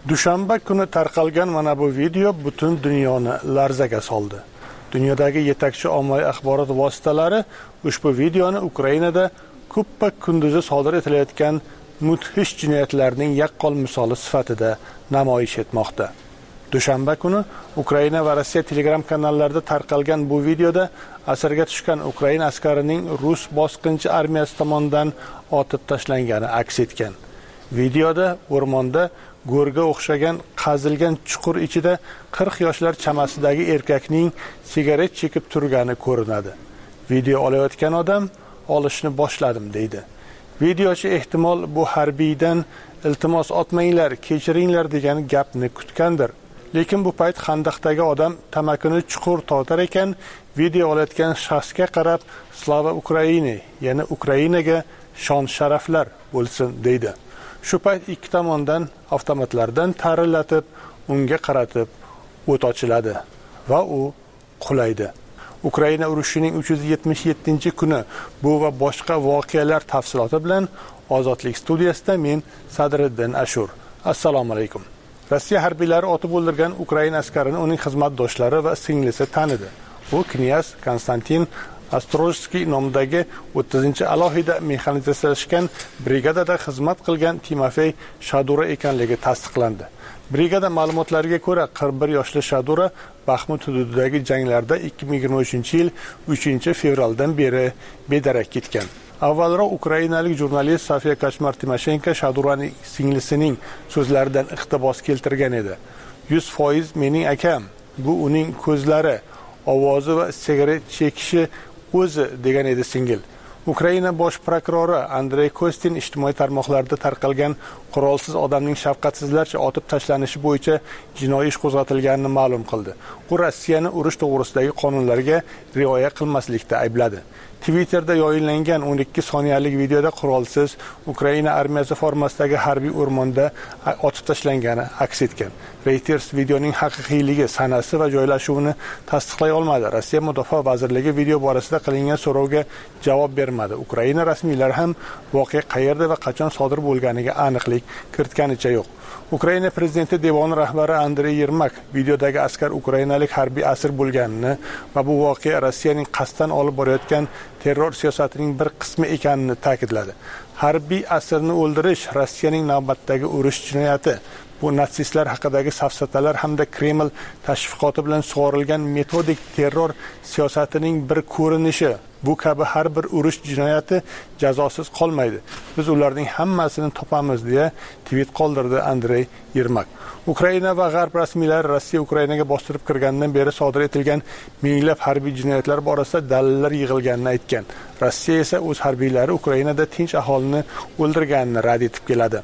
Dushanba kuni tarqalgan mana bu video butun dunyoni larzaga soldi. Dunyodagi yetakchi ommaviy axborot vositalari ushbu videoni Ukrainada kuppa kunduzi sodir etilayotgan mudhish jinoyatlarning yaqqol misoli sifatida namoyish etmoqda. Dushanba kuni Ukraina va Rossiya Telegram kanallarida tarqalgan bu videoda asirga tushgan Ukraina askarining Rus bosqinchi armiyasi tomonidan otib tashlangani aks etgan. Videoda o'rmonda go'rga o'xshagan qazilgan chuqur ichida qirq yoshlar chamasidagi erkakning sigaret chekib turgani ko'rinadi. Video olayotgan odam olishni boshladim deydi. Videochi ehtimol bu harbiydan iltimos otmanglar, kechiringlar degan gapni kutgandir. Lekin bu payt xandaqdagi odam tamakini chuqur tortar ekan, video olayotgan shaxsga qarab Slava Ukraini, ya'ni Ukrainaga shon sharaflar bo'lsin deydi. Shu payt ikki tomondan avtomatlardan tarilatib, unga qaratib o't ochiladi va u qulaydi. Ukraina urushining uch yuz yetmish yettinchi kuni bu va boshqa voqealar tafsiloti bilan Ozodlik studiyasida men Sadriddin Ashur. Assalomu alaykum. Rossiya harbiylari otib o'ldirgan Ukraina askarini uning xizmatdoshlari va singlisi tanidi. U knyaz Konstantin Astrojskiy nomidagi o'ttizinchi alohida mexanizatsiyalashgan brigadada xizmat qilgan Timofey Shadura ekanligi tasdiqlandi. Brigada ma'lumotlariga ko'ra, qirq bir yoshli Shadura Baxmut hududidagi janglarda ikki ming yigirma uchinchi yil uchinchi fevraldan beri bedarak ketgan. Avvalroq ukrainalik jurnalist Sofiya Kachmar Timoshenko Shaduraning singlisining so'zlaridan iqtibos keltirgan edi. yuz foiz mening akam, bu uning ko'zlari, ovozi va sigaret chekishi o'zi degan edi singil. Ukraina bosh prokurori Andrey Kostin ijtimoiy tarmoqlarda tarqalgan qurolsiz odamning shafqatsizlarcha otib tashlanishi bo'yicha jinoiy ish qo'zg'atilganini ma'lum qildi. U Rossiyani urush to'g'risidagi qonunlarga rioya qilmaslikda aybladi. Twitterda yoyinlangan o'n ikki soniyalik videoda qurolsiz Ukraina armiyasi formasidagi harbiy o'rmonda otib tashlangani aks etgan. Reuters videoning haqiqiyligi, sanasi va joylashuvini tasdiqlay olmadi. Rossiya Mudofaa vazirligi video borasida qilingan so'rovga javob bermadi. Ukraina rasmiylari ham voqea qayerda va qachon sodir bo'lganiga aniqlik kiritganicha yo'q. Ukraina prezidenti devoni rahbari Andrey Yermak videodagi askar ukrainalik harbiy asir bo'lganini va bu voqea Rossiyaning qasddan olib borayotgan terror siyosatining bir qismi ekanini ta'kidladi. Harbiy asirni o'ldirish Rossiyaning navbatdagi urush jinoyati. Bu natsistlar haqidagi safsatalar hamda Kreml tashviqoti bilan sug'orilgan metodik terror siyosatining bir ko'rinishi. Bu kabi har bir urush jinoyati jazosiz qolmaydi. Biz ularning hammasini topamiz deya tweet qoldirdi Andrey Yermak. Ukraina va G'arb rasmiylari Rossiya Ukrainaga bostirib kirgandan beri sodir etilgan minglab harbiy jinoyatlar borasida dalillar yig'ilganini aytgan. Rossiya esa o'z harbiylari Ukrainada tinch aholini o'ldirganini rad etib keladi.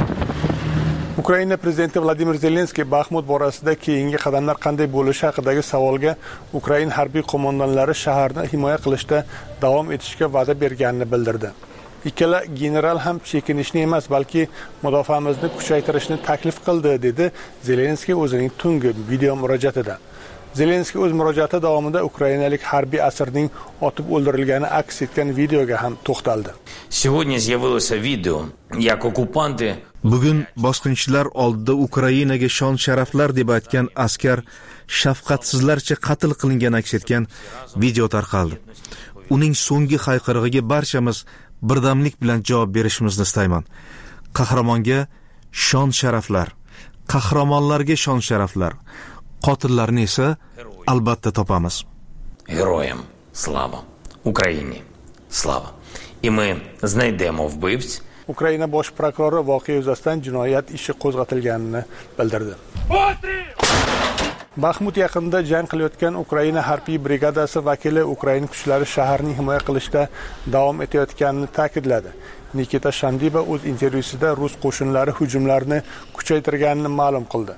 Ukraina prezidenti Vladimir Zelenskiy Baxmut borasida keyingi qadamlar qanday bo'lishi haqidagi savolga Ukraina harbiy qo'mondonlari shaharni himoya qilishda davom etishga va'da berganini bildirdi. Ikkala general ham chekinishni emas, balki mudofaamizni kuchaytirishni taklif qildi, dedi Zelenskiy o'zining tungi video murojaatida. Zelenskiy o'z murojaati davomida ukrainalik harbiy asirning otib o'ldirilgani aks etgan videoga ham to'xtaldi. Сегодня з'явилося видео, як оккупанты Bugun bosqinchilar oldida Ukrainaga shon sharaflar deb aytgan askar shafqatsizlarcha qatl qilingan aks etgan video tarqaldi. Uning so'nggi hayqirig'iga barchamiz birdamlik bilan javob berishimizni istayman. Qahramonga shon sharaflar, qahramonlarga shon sharaflar, qotillarni esa albatta topamiz. Героям слава, Україні слава. І ми знайдемо вбивць. Ukraina bosh prokurori voqea yuzasidan jinoyat ishi qo'zg'atilganini bildirdi. Baxmut yaqinida jang qilayotgan Ukraina harbiy brigadasi vakili Ukraina kuchlari shaharni himoya qilishda davom etayotganini ta'kidladi. Nikita Shandiba o'z intervyusida rus qo'shinlari hujumlarini kuchaytirganini ma'lum qildi.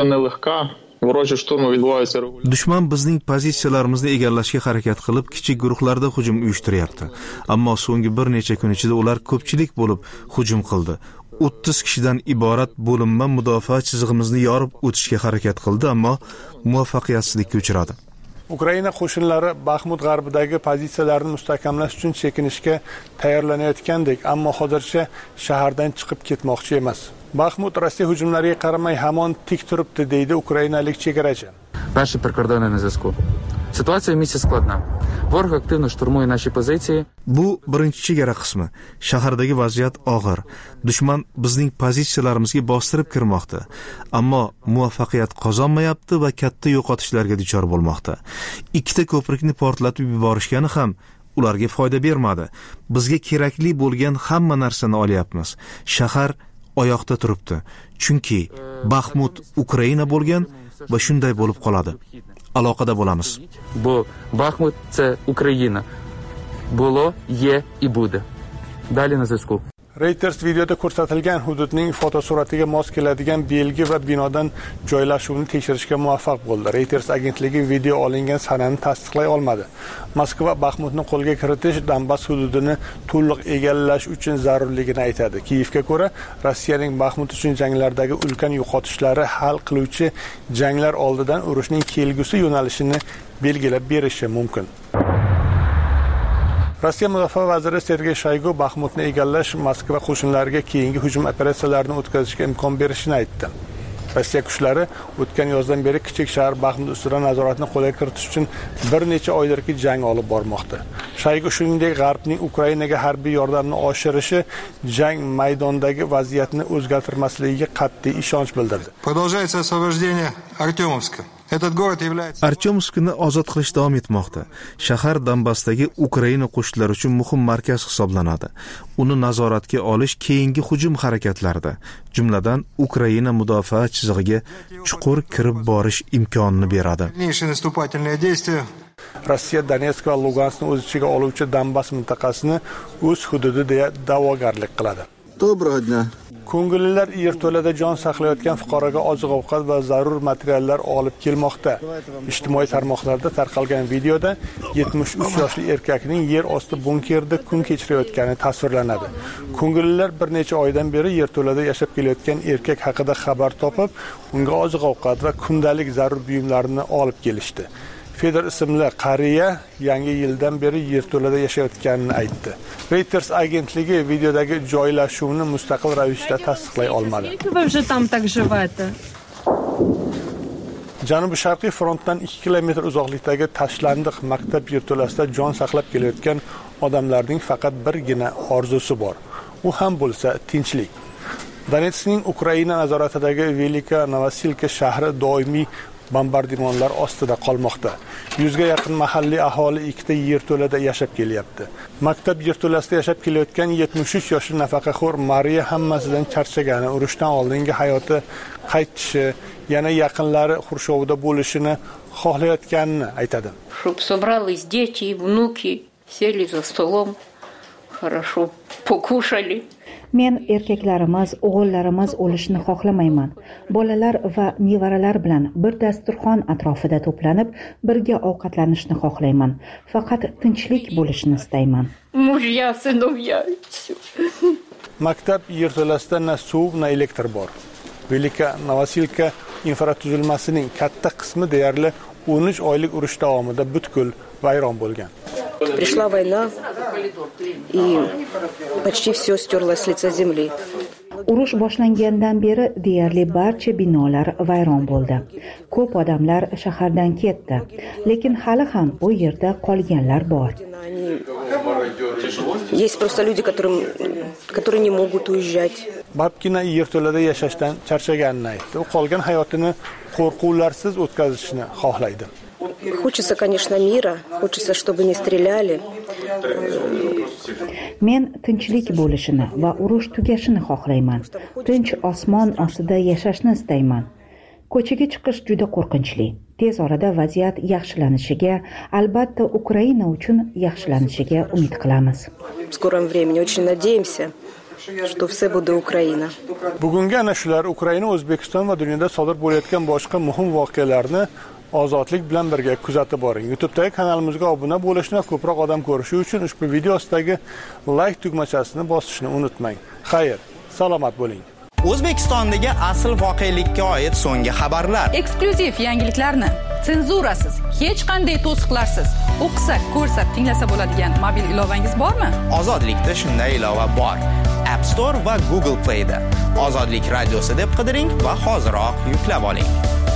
Dushman bizning pozitsiyalarimizni egallashga harakat qilib, kichik guruhlarda hujum uyushtiryapti. Ammo so'nggi bir necha kun ichida ular ko'pchilik bo'lib hujum qildi. o'ttiz kishidan iborat bo'linma mudofaa chizig'imizni yorib o'tishga harakat qildi, ammo muvaffaqiyatsizlikka uchradi. Ukraina qo'shinlari Baxmut g'arbidagi pozitsiyalarni mustahkamlash uchun chekinishga tayyorlanayotgandek, ammo hozircha shahardan chiqib ketmoqchi emas. Baxmut Rossiya hujumlariga qaramay hamon tik turibdi, deydi ukrainalik chegarachi. Наші прикордонні на зв'язку. Ситуація в місті складна. Ворог активно штурмує наші позиції. Bu birinchi chegara qismi. Shahardagi vaziyat og'ir. Dushman bizning pozitsiyalarimizga bostirib kirmoqda, ammo muvaffaqiyat qozonmayapti va katta yo'qotishlarga duchor bo'lmoqda. Ikkita ko'prikni portlatib yuborishgani ham ularga foyda bermadi. Bizga kerakli bo'lgan hamma narsani olyapmiz. Shahar oyoqda turibdi. Chunki Baxmut Ukraina bo'lgan va shunday bo'lib qoladi. Aloqada bo'lamiz. Бо Бахмут це Україна. Було, є і буде. Далі на зв'язку. Reuters videoda ko'rsatilgan hududning fotosuratiga mos keladigan belgi va binodan joylashuvni tekshirishga muvaffaq bo'ldi. Reuters agentligi video olingan sanani tasdiqlay olmadi. Moskva Baxmutni qo'lga kiritish Donbass hududini to'liq egallash uchun zarurligini aytadi. Kiyevga ko'ra, Rossiyaning Baxmut uchun janglardagi ulkan yo'qotishlari hal qiluvchi janglar oldidan urushning kelgusi yo'nalishini belgilab berishi mumkin. Rossiya mudofaa vaziri Sergey Shoygu Baxmutni egallash Moskva qo'shinlariga keyingi hujum operatsiyalarini o'tkazishga imkon berishini aytdi. Rossiya kuchlari o'tgan yozdan beri kichik shahar Baxmut ustidan nazoratni qo'lga kiritish uchun bir necha oydirki jang olib bormoqda. Shoygu shuningdek G'arbning Ukrainaga harbiy yordamni oshirishi jang maydonidagi vaziyatni o'zgartirmasligiga qat'iy ishonch bildirdi. Продолжается освобождение Артемовска. Artyomskni ozod qilish davom etmoqda. Shahar Donbassdagi Ukraina qo'shinlari uchun muhim markaz hisoblanadi. Uni nazoratga olish keyingi hujum harakatlarida, jumladan Ukraina mudofaa chizig'iga chuqur kirib borish imkonini beradi. Rossiya Donetsk va Luganskni o'z ichiga oluvchi Donbass mintaqasini o'z hududi deya da'vogarlik qiladi. Доброго дня. Ko'ngillilar yerto'lada jon saqlayotgan fuqaroga oziq-ovqat va zarur materiallar olib kelmoqda. Ijtimoiy tarmoqlarda tarqalgan videoda yetmish uch yoshli erkakning yer osti bunkerda kun kechirayotgani tasvirlanadi. Ko'ngillilar bir necha oydan beri yerto'lada yashab kelayotgan erkak haqida xabar topib, unga oziq-ovqat va kundalik zarur buyumlarini olib kelishdi. Fedor ismli qariya yangi yildan beri yerto'lada yashayotganini aytdi. Reuters agentligi videodagi joylashuvni mustaqil ravishda tasdiqlay olmadi. Janubiy sharqiy frontdan ikki kilometr uzoqlikdagi tashlandiq maktab yerto'lasida jon saqlab kelayotgan odamlarning faqat birgina orzusi bor. U ham bo'lsa tinchlik. Donetskning Ukraina nazoratidagi Velika Novosilka shahri doimiy bombardimonlar ostida qolmoqda. Yuzga yaqin mahalliy aholi ikkita yerto'lada yashab kelyapti. Maktab yerto'lasida yashab kelayotgan yetmish uch yoshli nafaqaxo'r Mariya hammasidan charchagani, urushdan oldingi hayoti qaytishi, yana yaqinlari xurshovida bo'lishini xohlayotganini aytadi. Чтоб собрались дети и внуки, сели за столом, хорошо покушали. Men erkaklarimiz, o'g'illarimiz o'lishini xohlamayman. Bolalar va nevaralar bilan bir dasturxon atrofida to'planib, birga ovqatlanishni xohlayman. Faqat tinchlik bo'lishini istayman. Mujya, sinovya. Maktab yerto'lasida na suv, na elektr bor. Velika Novosilka infratuzilmasining katta qismi deyarli o'n uch oylik urush davomida butkul vayron bo'lgan. Пришла война, и почти все стерлось с лица земли. Urush boshlangandan beri deyarli barcha binolar vayron bo'ldi. Ko'p odamlar shahardan ketdi, lekin hali ham u yerda qolganlar bor. Есть просто люди, которым, которые не могут уезжать. Babkina yerto'lada yashashdan charchaganini aytdi. U qolgan hayotini qo'rquvlarsiz o'tkazishni xohlaydi. Хочется, конечно, мира, хочется, чтобы не стреляли. Men tinchlik bo'lishini va urush tugashini xohlayman. Tinch osmon ostida yashashni istayman. Ko'chaga chiqish juda qo'rqinchli. Tez orada vaziyat yaxshilanishiga, albatta Ukraina uchun yaxshilanishiga umid qilamiz. В скором времени очень надеемся, что все будет Украина. Bugungi ana shular Ukraina, O'zbekiston va dunyoda sodir bo'layotgan boshqa muhim voqealarni ozodlik bilan birga kuzatib boring. YouTube'dagi kanalimizga obuna bo'lishni va ko'proq odam ko'rishi uchun ushbu video ostidagi like tugmachasini bosishni unutmang. Xayr, salomat bo'ling. O'zbekistondagi asl voqelikka oid so'nggi xabarlar. Eksklyuziv yangiliklarni senzurasiz, hech qanday to'siqlarsiz o'qisa, ko'rsa, tinglasa bo'ladigan mobil ilovangiz bormi? Ozodlikda shunday ilova bor. App Store va Google Play da. Ozodlik radiosi deb qidiring va hoziroq yuklab oling.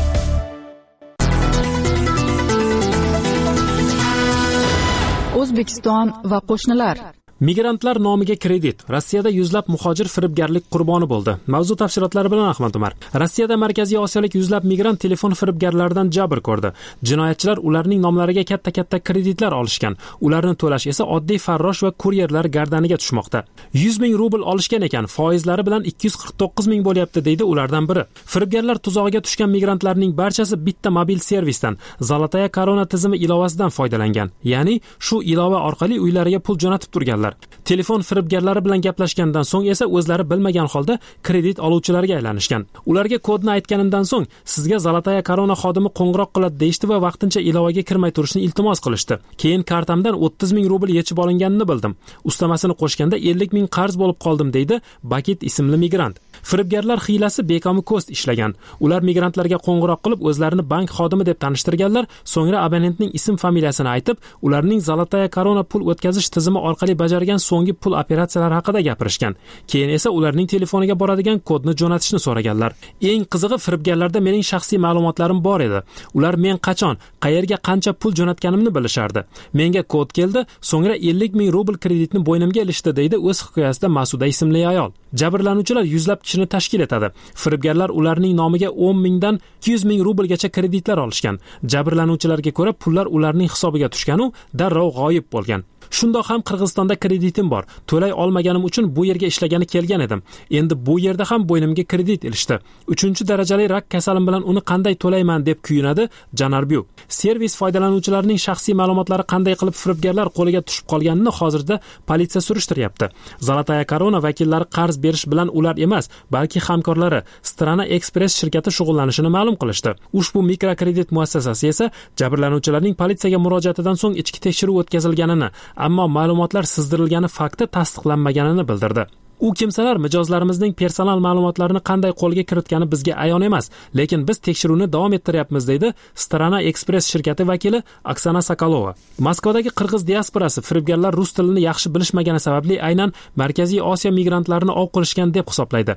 O'zbekiston va qo'shnilar. Migrantlar nomiga kredit. Rossiyada yuzlab muhojir firibgarlik qurboni bo'ldi. Mavzu tafsilotlari bilan Ahmad Umar. Rossiyada Markaziy Osiyolik yuzlab migrant telefon firibgarlaridan jabr ko'rdi. Jinoyatchilar ularning nomlariga katta-katta kreditlar olishgan. Ularni to'lash esa oddiy farrosh va kuryerlar gardaniga tushmoqda. yuz ming rubl olishgan ekan, foizlari bilan ikki yuz qirq to'qqiz ming bo'lyapti, deydi ulardan biri. Firibgarlar tuzog'iga tushgan migrantlarning barchasi bitta mobil servisdan, Zolotaya Korona tizimi ilovasidan foydalangan. Ya'ni shu ilova orqali uylariga pul jo'natib turganlar. Telefon firibgarlari bilan gaplashgandan so'ng esa o'zlari bilmagan holda kredit oluvchilarga aylanishgan. Ularga kodni aytganimdan so'ng sizga Zolotaya Korona xodimi qo'ng'iroq qiladi deyishdi va vaqtincha ilovaga kirmay turishni iltimos qilishdi. Keyin kartamdan o'ttiz ming rubl yechib olinganini bildim. Ustamasini qo'shganda ellik ming qarz bo'lib qoldim, deydi Bakit ismli migrant. Firibgarlar hiylasi bekomi ko'st ishlagan. Ular migrantlarga qo'ng'iroq qilib o'zlarini bank xodimi deb tanishtirganlar, so'ngra abonentning ism familiyasini aytib, ularning Zolotaya Korona pul o'tkazish tizimi orqali bajargan so'nggi pul operatsiyalari haqida gapirishgan. Keyin esa ularning telefoniga boradigan kodni jo'natishni so'raganlar. Eng qizig'i, firibgarlarda mening shaxsiy ma'lumotlarim bor edi. Ular men qachon, qayerga qancha pul jo'natganimni bilishardi. Menga kod keldi, so'ngra ellik ming rubl kreditni bo'ynimga ilishdi, deydi o'z hikoyasida Masuda ismli ayol. Jabrlanuvchilar yuzlab kishini tashkil etadi. Firibgarlar ularning nomiga o'n mingdan ikki yuz ming rublgacha kreditlar olishgan. Jabrlanuvchilarga ko'ra, pullar ularning hisobiga tushgan u darrov g'oyib bo'lgan. Shundoq ham Qirg'izistonda kreditim bor. To'lay olmaganim uchun bu yerga ishlagani kelgan edim. Endi bu yerda ham bo'ynimga kredit ilishdi. uchinchi darajali rak kasalim bilan uni qanday to'layman deb kuyunadi Janarbiu. Servis foydalanuvchilarining shaxsiy ma'lumotlari qanday qilib firibgarlar qo'liga tushib qolganini hozirda politsiya surishtiryapti. Zolotaya Korona vakillari qarz berish bilan ular emas, balki hamkorlari Strana Express shirkati shug'ullanishini ma'lum qilishdi. Ushbu mikrokredit muassasasi esa jabrlanuvchilarning politsiyaga murojaatidan so'ng ichki tekshiruv o'tkazilganini, ammo ma'lumotlar sizdirilgani fakti tasdiqlanmaganini bildirdi. U kimsalar mijozlarimizning personal ma'lumotlarini qanday qo'lga kiritgani bizga ayon emas, lekin biz tekshiruvni davom ettiryapmiz, deydi Strana Express shirkati vakili Oksana Sokolova. Moskvadagi qirg'iz diasporasi firibgarlar rus tilini yaxshi bilishmagani sababli aynan Markaziy Osiyo migrantlarini ov qilishgan deb hisoblaydi.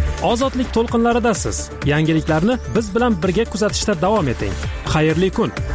Ozodlik to'lqinlaridasiz. Yangiliklarni biz bilan birga kuzatishda davom eting. Xayrli kun.